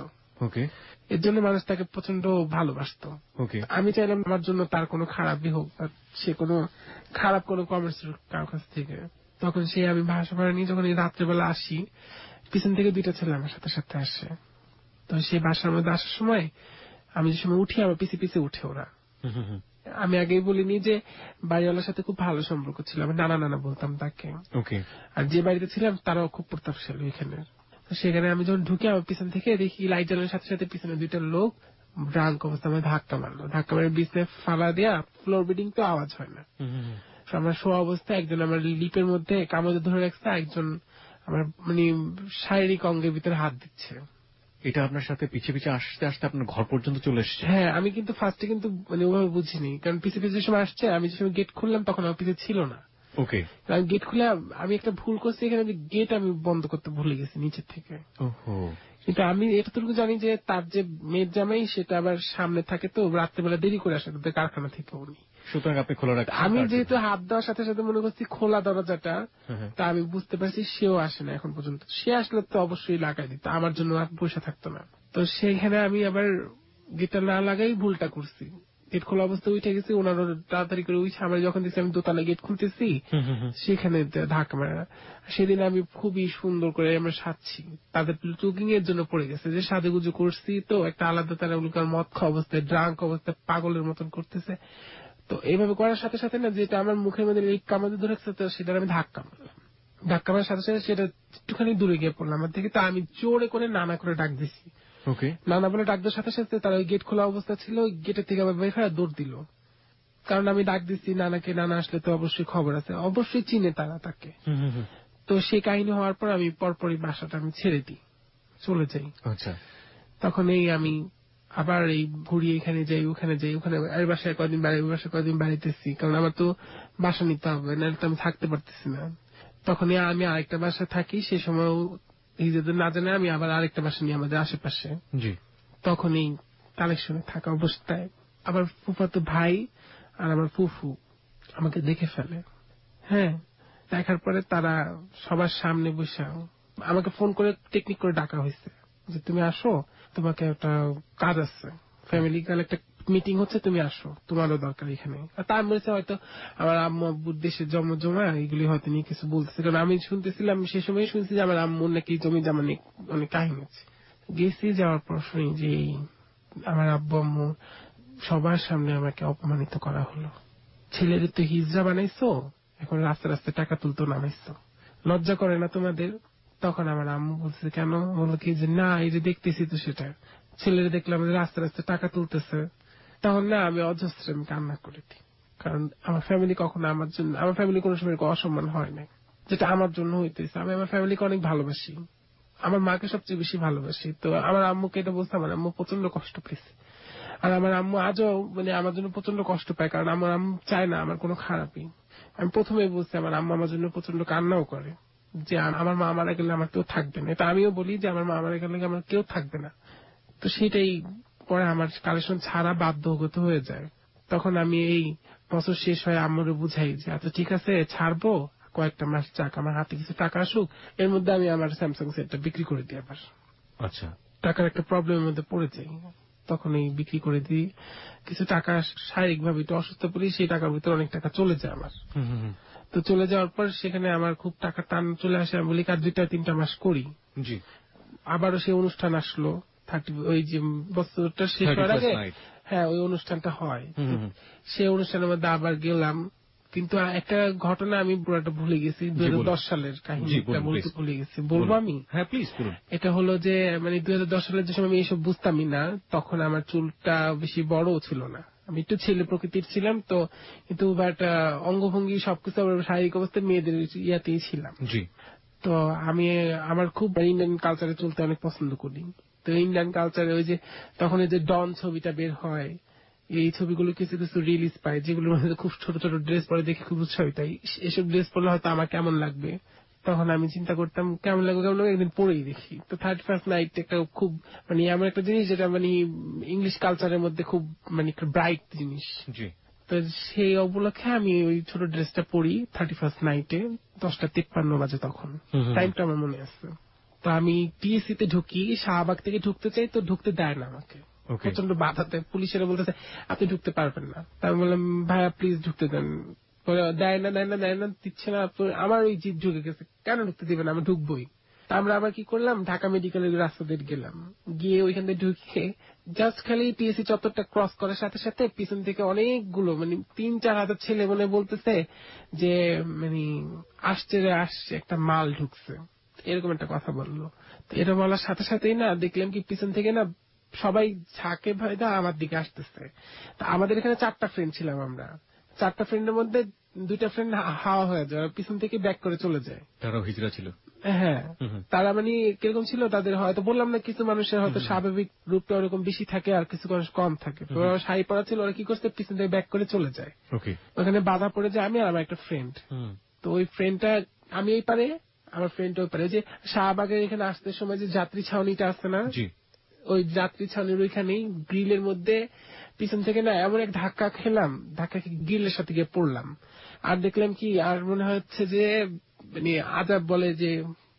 এর জন্য মানুষ তাকে প্রচন্ড ভালোবাসতো। আমি চাইলাম আমার জন্য তার কোনো খারাপই হোক, সে কোনো খারাপ কোনো কমেন্টস কারোর কাছ থেকে। তখন সে আমি ভাষা ভাড়া নিয়ে যখন এই রাত্রেবেলা আসি, পিছন থেকে 2টা ছেলে আমার সাথে সাথে আসে। তো সেই বাসার মধ্যে আসার সময় আমি যে সময় উঠি, আমার পিছে পিছে উঠে ওরা। আমি আগেই বলিনি যে বাড়িওয়ালার সাথে খুব ভালো সম্পর্ক ছিল, আমি নানা বলতাম তাকে। আর যে বাড়িতে ছিলাম তারাও খুব প্রতাপশালী এখানে। সেখানে আমি যখন ঢুকে, আমার পিছন থেকে দেখি লাইট জ্বালানোর সাথে সাথে পিছনে 2টা লোক ড্রাঙ্ক অবস্থা আমার ধাক্কা মারে বিছনে ফালা দেয়া, ফ্লোর বিডিং তো আওয়াজ হয় না। আমার শোয়া অবস্থায় একজন আমার লিপের মধ্যে কামড়ে ধরে রাখছে, একজন আমার মানে শারীরিক অঙ্গের ভিতরে হাত দিচ্ছে।
এটা আপনার সাথে পিছে পিছে আসতে আসতে আপনার ঘর পর্যন্ত চলে এসেছে?
হ্যাঁ, আমি কিন্তু ফার্স্টে কিন্তু মানে ওভাবে বুঝিনি, কারণ পিছে পিছে সময় আসছে, আমি যে সময় গেট খুললাম তখন আমার পিছে ছিল না। আমি গেট খুলে আমি একটা ভুল করছি, এখানে গেট আমি বন্ধ করতে ভুলে গেছি নিচের থেকে। কিন্তু আমি এতটুকু জানি যে তার যে মেয়ের জামাই, সেটা আবার সামনে থাকে, তো রাত্রেবেলা দেরি করে আসে কারখানা থেকে উনি।
সুতরাং আপনি খোলা রাখছেন।
আমি যেহেতু হাত দেওয়ার সাথে সাথে মনে করছি খোলা দরজাটা, তা আমি বুঝতে পারছি সেও আসে না এখন পর্যন্ত। সে আসলে তো অবশ্যই লাগাই দিত, আমার জন্য আর বসে থাকতো না। তো সেইখানে আমি আবার গেটটা না লাগাই ভুলটা করছি। গেট খোলা অবস্থায় উঠে গেছি, ওনারও তাড়াতাড়ি করে উঠে আমার যখন দিচ্ছি আমি দোতলা গেট খুলতেছি সেখানে ধাক্কা মারা। সেদিন আমি খুবই সুন্দর করে আমরা সাজছি, তাদের চুকিং এর জন্য পড়ে গেছে যে সাজুগুজু করছি, তো একটা আলাদা তারা মদ খাওয়া অবস্থায় ড্রাঙ্ক অবস্থায় পাগলের মতন করতেছে। তো এইভাবে করার সাথে সাথে না যেটা আমার মুখের মধ্যে লিপ কামাতে ধরেছে, তো সেটা আমি ধাক্কা মারার সাথে সাথে সেটা একটুখানি দূরে গিয়ে পড়লাম আমার থেকে। তো আমি জোরে করে নানা করে ডাক দিছি, নানা বলে ডাক দেওয়ার সাথে সাথে তারা ওই গেট খোলা অবস্থা ছিল, গেটের থেকে আবার বের হয়ে দৌড় দিল। কারণ আমি ডাক দিচ্ছি নানাকে, নানা আসলে তো অবশ্যই খবর আছে, অবশ্যই চিনে তারা তাকে। তো সেই কাহিনী হওয়ার পর আমি পরপরই বাসাটা আমি ছেড়ে দিই, চলে যাই। তখন এই আমি আবার এই ঘুরি, এখানে যাই ওখানে যাই, ওখানে এই বাসায় কদিন বাড়ি, ওই বাসায় কদিন বাড়িতেছি, কারণ আমার তো বাসা নিতে হবে, নাহলে তো আমি থাকতে পারতেছি না। তখনই আমি আরেকটা বাসায় থাকি, সে সময় নিজেদের না জানে আমি আবার আরেকটা বাসা নিই আমাদের আশেপাশে। তখন এই কালেকশনে থাকা অবস্থায় আবার ফুফাতো ভাই আর আমার ফুফু আমাকে দেখে ফেলে। হ্যাঁ, দেখার পরে তারা সবার সামনে বসে আমাকে ফোন করে টেকনিক করে ডাকা হয়েছে যে তুমি আসো, তোমাকে একটা কাজ আছে, ফ্যামিলি কাল একটা মিটিং হচ্ছে, তুমি আসো, তোমারও দরকার এখানে। তার বলছে হয়তো আমার আম্মু আব্বুর দেশের জমা এগুলি হয়তো নিয়ে কিছু বলতেছে, কারণ আমি শুনতেছিলাম সে সময় শুনছি যে আমার আম্মুর নাকি জমি জমা নিয়ে অনেক কাহিনী আছে। গেছি, যাওয়ার পর শুনি যে আমার আব্বু আম্মু সবার সামনে আমাকে অপমানিত করা হলো। ছেলের তো হিজড়া বানাইছো, এখন রাস্তা রাস্তায় টাকা তুলতো নামাইছো, লজ্জা করে না তোমাদের? তখন আমার আম্মু বলছে কেন? বললো কি যে না, এই যে দেখতেছি তো সেটা, ছেলেরা দেখলাম রাস্তা রাস্তায় টাকা তুলতেছে। তখন না আমি অজস্র কান্না করে দিই, কারণ আমার ফ্যামিলি কখনো আমার জন্য, আমার ফ্যামিলি কোনো সময় অসম্মান হয় না, যেটা আমার জন্য হইতেছে। আমি আমার ফ্যামিলিকে অনেক ভালোবাসি, আমার মাকে সবচেয়ে বেশি ভালোবাসি। তো আমার আম্মুকে এটা বলতে, আমার আম্মু প্রচন্ড কষ্ট পেয়েছে। আর আমার আম্মু আজও আমার জন্য প্রচন্ড কষ্ট পায়, কারণ আমার আম্মু চায় না আমার কোনো খারাপই। আমি প্রথমেই বলছি আমার আম্মু আমার জন্য প্রচন্ড কান্নাও করে যে আমার মা মারা গেলে আমার কেউ থাকবে না। এটা আমিও বলি যে আমার মা মারা গেলে আমার কেউ থাকবে না। তো সেটাই পরে আমার কালেকশন ছাড়া বাধ্যগত হয়ে যায়। তখন আমি এই বছর শেষ হয়ে আম্মুরে বুঝাই যে আচ্ছা ঠিক আছে ছাড়বো, কয়েকটা মাস যাক, আমার হাতে কিছু টাকা আসুক, এর মধ্যে আমি আমার স্যামসাং সেটটা বিক্রি করে দিই। আবার টাকার একটা প্রবলেমের মধ্যে পড়ে যাই, তখন এই বিক্রি করে দিই। কিছু টাকা শারীরিক ভাবে একটু অসুস্থ পড়ি, সেই টাকার ভিতরে অনেক টাকা চলে যায় আমার। তো চলে যাওয়ার পর সেখানে আমার খুব টাকা টান চলে আসে। আমি বলি কাজ 2-3 মাস করি, আবারও সেই অনুষ্ঠান আসলো, ওই যে বছরটা শেষ হওয়ার আগে, হ্যাঁ ওই অনুষ্ঠানটা হয়। সেই অনুষ্ঠানের মধ্যে আবার গেলাম, কিন্তু একটা ঘটনা আমি পুরোটা ভুলে গেছি, 2010 সালের কাহিনীটা বলতে ভুলে গেছি। বলবো আমি?
হ্যাঁ প্লিজ বলুন।
এটা হলো যে 2010 সালের যে সময় আমি এইসব বুঝতামই না, তখন আমার চুলটা বেশি বড়ও ছিল না, আমি একটু ছেলে প্রকৃতির ছিলাম। তো কিন্তু একটা অঙ্গভঙ্গি সবকিছু শারীরিক অবস্থায় মেয়েদের ইয়াতেই ছিলাম। তো আমি আমার খুব ইন্ডিয়ান কালচারে চলতে অনেক পছন্দ করি। তো ইন্ডিয়ান কালচারে ওই যে তখন এই যে ডন ছবিটা বের হয়, এই ছবিগুলো কিছু কিছু রিলিজ পায়, যেগুলোর মধ্যে খুব ছোট ছোট ড্রেস পরে দেখে খুব উৎসাহিত। এসব ড্রেস পরলে হয়তো আমার কেমন লাগবে, তখন আমি চিন্তা করতাম কেমন লাগবে একদিন পরেই দেখি। তো 31st নাইট একটা খুব এমন একটা জিনিস যেটা ইংলিশ কালচারের মধ্যে খুব একটা ব্রাইট জিনিস। তো সেই উপলক্ষে আমি ওই ছোট ড্রেসটা পরি 31st নাইটে 10:53 বাজে, তখন টাইমটা আমার মনে আছে। তো আমি টিএসসি তে ঢুকি, শাহবাগ থেকে ঢুকতে চাই, তো ঢুকতে দেয় না আমাকে, প্রচন্ড বাধা দেয়। পুলিশেরা বলতেছে আপনি ঢুকতে পারবেন না। তাই আমি বললাম ভাইয়া প্লিজ ঢুকতে দেন। দেয় না দিচ্ছে না। আমার ওই জিদ ঢুকে গেছে, কেন ঢুকতে দিবেন, আমি ঢুকবোই। আমরা আবার কি করলাম, ঢাকা মেডিকেলের রাস্তা দিয়ে গেলাম, গিয়ে ওইখান থেকে ঢুকে জাস্ট খালি টিএসসি চত্বরটা ক্রস করার সাথে সাথে পিছন থেকে অনেকগুলো 3-4 হাজার ছেলে বলতেছে যে আসছে একটা মাল ঢুকছে, এরকম একটা কথা বললো। তো এটা বলার সাথে সাথেই না দেখলাম কি পিছন থেকে না সবাই ঝাঁকে ভয়দা আমার দিকে আসতেছে। তা আমাদের এখানে 4টা ফ্রেন্ড ছিলাম আমরা, 4টা ফ্রেন্ডের মধ্যে 2টা ফ্রেন্ড হাওয়া হয়ে যায়, পিছন থেকে ব্যাক করে চলে যায়।
তারাও হিজড়া ছিল?
হ্যাঁ, তারা কিরকম ছিল, তাদের হয়তো বললাম না, কিছু মানুষের হয়তো স্বাভাবিক রূপটা ওরকম বেশি থাকে আর কিছু মানুষ কম থাকে। তো ওরা শাড়ি পরা ছিল, ওরা কি করছে পিছন থেকে ব্যাক করে চলে যায়। ওখানে বাধা পড়ে যায় আমি আর আমার একটা ফ্রেন্ড। তো ওই ফ্রেন্ডটা, আমি এই পারে, আমার ফ্রেন্ড ওই পারে, যে শাহবাগের এখানে আসতে সময় যে যাত্রী ছাউনিটা আছে না, ওই যাত্রী ছাউনির ওইখানেই গ্রিলের মধ্যে পিছন থেকে না এমন এক ধাক্কা খেলাম, ধাক্কা খেয়ে গ্রিলের সাথে গিয়ে পড়লাম। আর দেখলাম কি, আর মনে হচ্ছে যে আজাব বলে যে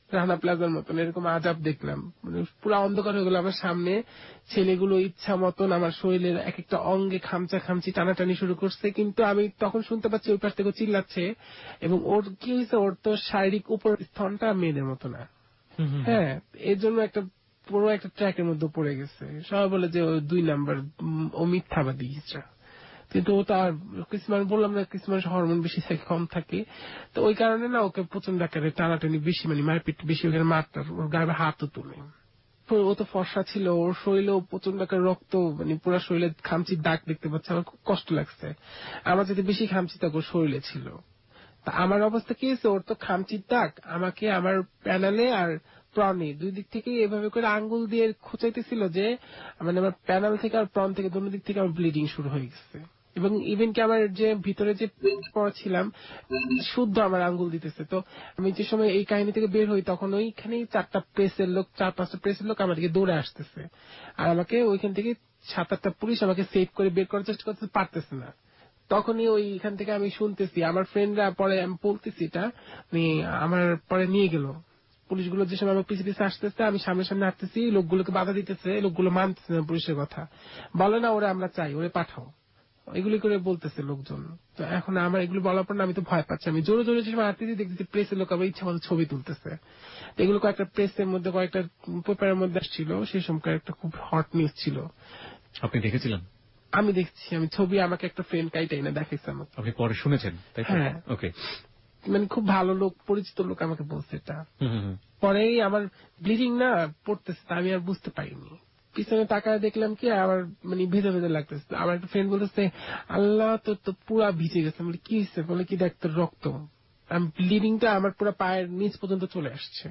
রানা প্লাজার মতন এরকম আজাব দেখলাম, মানে পুরো অন্ধকার হয়ে গেল আমার সামনে। ছেলেগুলো ইচ্ছা মতন আমার শরীরের এক একটা অঙ্গে খামচা খামচি টানাটানি শুরু করছে, কিন্তু আমি তখন শুনতে পাচ্ছি ওই পাশ থেকে চিল্লাচ্ছে। এবং ওর কি হয়েছে, ওর তো শারীরিক উপর স্তনটা মেয়েদের মতো না, হ্যাঁ, এর জন্য একটা পুরো একটা ট্র্যাকের মধ্যে পড়ে গেছে। সবাই বলে যে ও 2 নাম্বার, ও মিথ্যাবাদী ইসরা। কিন্তু ও তো আর কিছু মানুষ, বললাম না কিছু মানুষ হরমোন বেশি থাকে কম থাকে, তো ওই কারণে না ওকে প্রচন্ড আকারে টানাটানি বেশি, মানে মারপিট বেশি, ওখানে মারটার ওর গায়ে হাতও তুলে। ও তো ফর্সা ছিল, ওর শরীরেও প্রচন্ড আকারে রক্ত, মানে পুরো শরীরে খামচির দাগ দেখতে পাচ্ছে। আমার খুব কষ্ট লাগছে, আমার যদি বেশি খামচি দাগ ওর শরীরে ছিল। তা আমার অবস্থা কি হয়েছে, ওর তো খামচির দাগ আমাকে আমার প্যানেলে আর প্রনে 2 দিক থেকে এভাবে করে আঙ্গুল দিয়ে খোঁচাইতেছিল, যে মানে আমার প্যানেল থেকে আর প্রন থেকে দুটো দিক থেকে আমার ব্লিডিং শুরু হয়ে গেছে। এবং ইভেন কি আমার যে ভিতরে যে পড়ছিলাম শুদ্ধ আমার আঙ্গুল দিতেছে। তো আমি যে সময় এই কাহিনী থেকে বের হই, তখন ওইখানেই 4-5টা প্রেসের লোক আমার দিকে দৌড়ে আসতেছে, আর আমাকে ওইখান থেকে 7-8টা পুলিশ আমাকে সেভ করে বের করার চেষ্টা করতে পারতেছে না। তখনই ওইখান থেকে আমি শুনতেছি আমার ফ্রেন্ডরা, পরে আমি বলতেছি এটা, আমার পরে নিয়ে গেল পুলিশগুলো। যে সময় আমার পিছিয়ে পিছিয়ে আসতেছে, আমি সামনে সামনে আসতেছি, লোকগুলোকে বাধা দিতেছে, লোকগুলো মানতেছে না পুলিশের কথা, বলে না ওরা আমরা চাই, ওরে পাঠাও, এগুলি করে বলতেছে লোকজন। তো এখন আমার এগুলো বলার পর আমি তো ভয় পাচ্ছি, আমি জোরে জোরে যে সময় আসতেছি দেখতেছি প্রেসের লোক আমার ইচ্ছা মতো ছবি তুলতেছে। তো এগুলো কয়েকটা প্রেসের মধ্যে, কয়েকটা পেপারের মধ্যে আসছিল, সেই সময় একটা খুব হট নিউজ ছিল।
আপনি দেখেছিলেন?
আমি দেখছি, আমি ছবি আমাকে একটা ফ্রেন্ড কাইটাই না দেখাইছে আমাকে।
আপনি পরে শুনেছেন তাই?
হ্যাঁ,
ওকে।
মানে খুব ভালো লোক, পরিচিত লোক আমাকে বলছে এটা। পরেই আমার ব্লিডিং না পড়তেছে, তা আমি আর বুঝতে পারিনি। পিছনে তাকায় দেখলাম কি আমার মানে ভেজা ভেজা লাগতেছে। আমার একটা ফ্রেন্ড বলতেছে, আল্লাহ তোর তো পুরা ভিজে গেছে। বলে কি হয়েছে? বলে কি দেখ তোর রক্ত, ব্লিডিংটা আমার পুরো পায়ের নিচ পর্যন্ত চলে আসছে।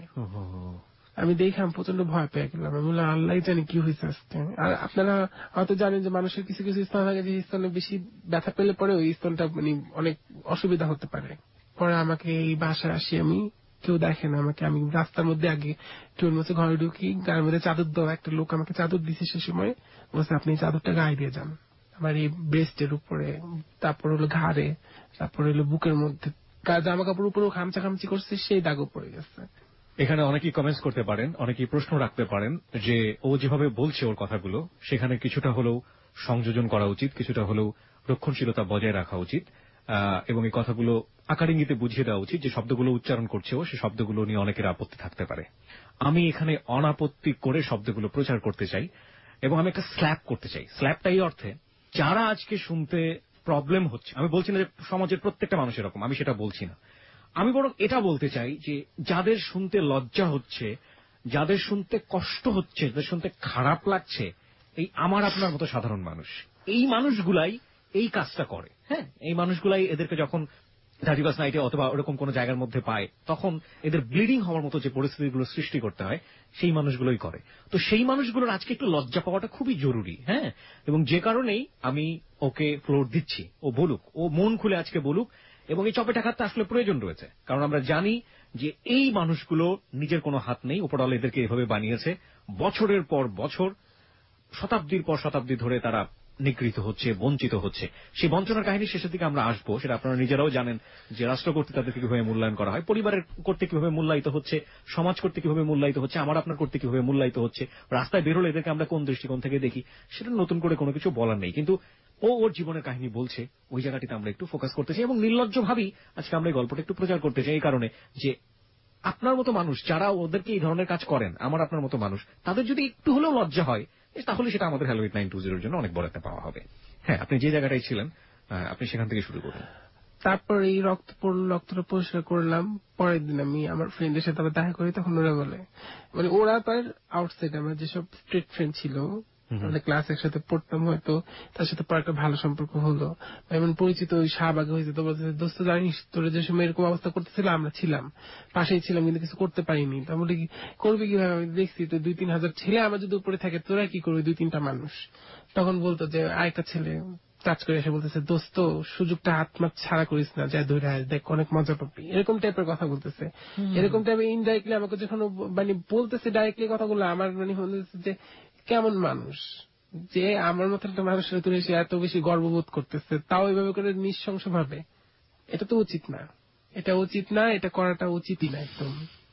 আমি দেখলাম প্রচন্ড ভয় পেয়ে গেলাম। আমি বললাম আল্লাহ জানি কি হয়েছে আজকে। আর আপনারা হয়তো জানেন যে মানুষের কিছু কিছু স্থান থাকে যে স্থানে বেশি ব্যথা পেলে পরে ওই স্থানটা মানে অনেক অসুবিধা হতে পারে। পরে আমাকে এই বাসায় আসি, আমি কেউ দেখে না আমাকে, আমি রাস্তার মধ্যে আগে ট্রেন মধ্যে ঘরে ঢুকি, গায়ের মধ্যে চাদর দেওয়া একটা লোক আমাকে চাদর দিছে। সে সময় বলছে আপনি এই চাদরটা গায়ে দিয়ে যান আমার এই ব্রেস্টের উপরে, তারপর হলো ঘাড়ে, তারপর হলো বুকের মধ্যে, জামা কাপড় উপরেও খামচা খামচি করছে, সেই দাগও পড়ে গেছে।
এখানে অনেকেই কমেন্টস করতে পারেন, অনেকেই প্রশ্ন রাখতে পারেন যে ও যেভাবে বলছে ওর কথাগুলো, সেখানে কিছুটা হলেও সংযোজন করা উচিত, কিছুটা হলেও রক্ষণশীলতা বজায় রাখা উচিত, এবং এই কথাগুলো আকার ইঙ্গিতে বুঝিয়ে দেওয়া উচিত যে শব্দগুলো উচ্চারণ করছে ও, সে শব্দগুলো নিয়ে অনেকের আপত্তি থাকতে পারে। আমি এখানে অনাপত্তি করে শব্দগুলো প্রচার করতে চাই এবং আমি একটা স্ল্যাপ করতে চাই। স্ল্যাপটা এই অর্থে, যারা আজকে শুনতে প্রবলেম হচ্ছে, আমি বলছি না যে সমাজের প্রত্যেকটা মানুষ এরকম, আমি সেটা বলছি না, আমি বরং এটা বলতে চাই যে যাদের শুনতে লজ্জা হচ্ছে, যাদের শুনতে কষ্ট হচ্ছে, যাদের শুনতে খারাপ লাগছে, এই আমার আপনার মতো সাধারণ মানুষ, এই মানুষগুলাই এই কাজটা করে। হ্যাঁ, এই মানুষগুলাই এদেরকে যখন ধারিবাস নাইটে অথবা ওরকম কোন জায়গার মধ্যে পায়, তখন এদের ব্লিডিং হওয়ার মতো যে পরিস্থিতিগুলো সৃষ্টি করতে হয়, সেই মানুষগুলোই করে। তো সেই মানুষগুলোর আজকে একটু লজ্জা পাওয়াটা খুবই জরুরি। হ্যাঁ, এবং যে কারণেই আমি ওকে ফ্লোর দিচ্ছি, ও বলুক, ও মন খুলে আজকে বলুক, এবং এই চপেটাঘাতটা আসলে প্রয়োজন রয়েছে। কারণ আমরা জানি যে এই মানুষগুলো নিজের কোনো হাত নেই, উপরওয়ালা এদেরকে এভাবে বানিয়েছে, বছরের পর বছর, শতাব্দীর পর শতাব্দী ধরে তারা নিগৃহীত হচ্ছে, বঞ্চিত হচ্ছে। সেই বঞ্চনার কাহিনী শেষের দিকে আমরা আসবো, সেটা আপনারা নিজেরাও জানেন যে রাষ্ট্র কর্তৃক তাদেরকে কিভাবে মূল্যায়ন করা হয়, পরিবারের কর্তৃক কিভাবে মূল্যায়িত হচ্ছে, সমাজ কর্তৃক কিভাবে মূল্যায়িত হচ্ছে, আমার আপনার কর্তৃক কিভাবে মূল্যায়িত হচ্ছে, রাস্তায় বেরোলে এদেরকে আমরা কোন দৃষ্টিকোণ থেকে দেখি, সেটা নতুন করে কোনো কিছু বলার নেই। কিন্তু ও ওর জীবনের কাহিনী বলছে, ওই জায়গাটিতে আমরা একটু ফোকাস করতে চাই এবং নির্লজ্জ ভাবেই আজকে আমরা এই গল্পটা একটু প্রচার করতে চাই, এই কারণে যে আপনার মতো মানুষ যারা ওদেরকে এই ধরনের কাজ করেন, আমার আপনার মতো মানুষ, তাদের যদি একটু হলেও লজ্জা হয়, তাহলে সেটা আমাদের হ্যালো 8920 জন্য অনেক বড় একটা পাওয়া হবে। হ্যাঁ, আপনি যে জায়গাটায় ছিলেন আপনি সেখান থেকে শুরু করুন।
তারপর এই রক্তটা পরিষ্কার করলাম। পরের দিন আমি আমার ফ্রেন্ডের সাথে আবার দেখা করি, তখন ওরা বলে, মানে ওরা তার আউটসাইড, আমার যেসব স্ট্রিট ফ্রেন্ড ছিল, মানে ক্লাস একসাথে পড়তাম, হয়তো তার সাথে পর একটা ভালো সম্পর্ক হলো, এমন পরিচিত ওই শাহবাগে হয়েছে। তো বলতে দোস্ত জানিস তোরা যে সময় এরকম অবস্থা করতেছিল, আমরা ছিলাম, পাশেই ছিলাম, কিন্তু কিছু করতে পারিনি। তা বলে কি করবি কিভাবে, আমি দেখছি তো 2-3 হাজার ছেলে আমার যদি উপরে থাকে, তোরা কি করবি 2-3টা মানুষ। তখন বলতো যে আরেকটা ছেলে টাচ করে এসে বলতেছে, দোস্ত সুযোগটা হাতমাত ছাড়া করিস না, যা ধরে আস, দেখ অনেক মজা পাবি, এরকম টাইপের কথা বলতেছে। এরকম টাইপের ইনডাইরেক্টলি আমাকে যখন মানে বলতেছে ডাইরেক্টলি কথাগুলো, আমার মানে হচ্ছে যে কেমন মানুষ যে আমার মতো একটা মানুষের তুলে সে এত বেশি গর্ববোধ করতেছে, তাও এইভাবে করে নৃশংস ভাবে। এটা তো উচিত না, এটা উচিত না, এটা করাটা উচিতই না একদম।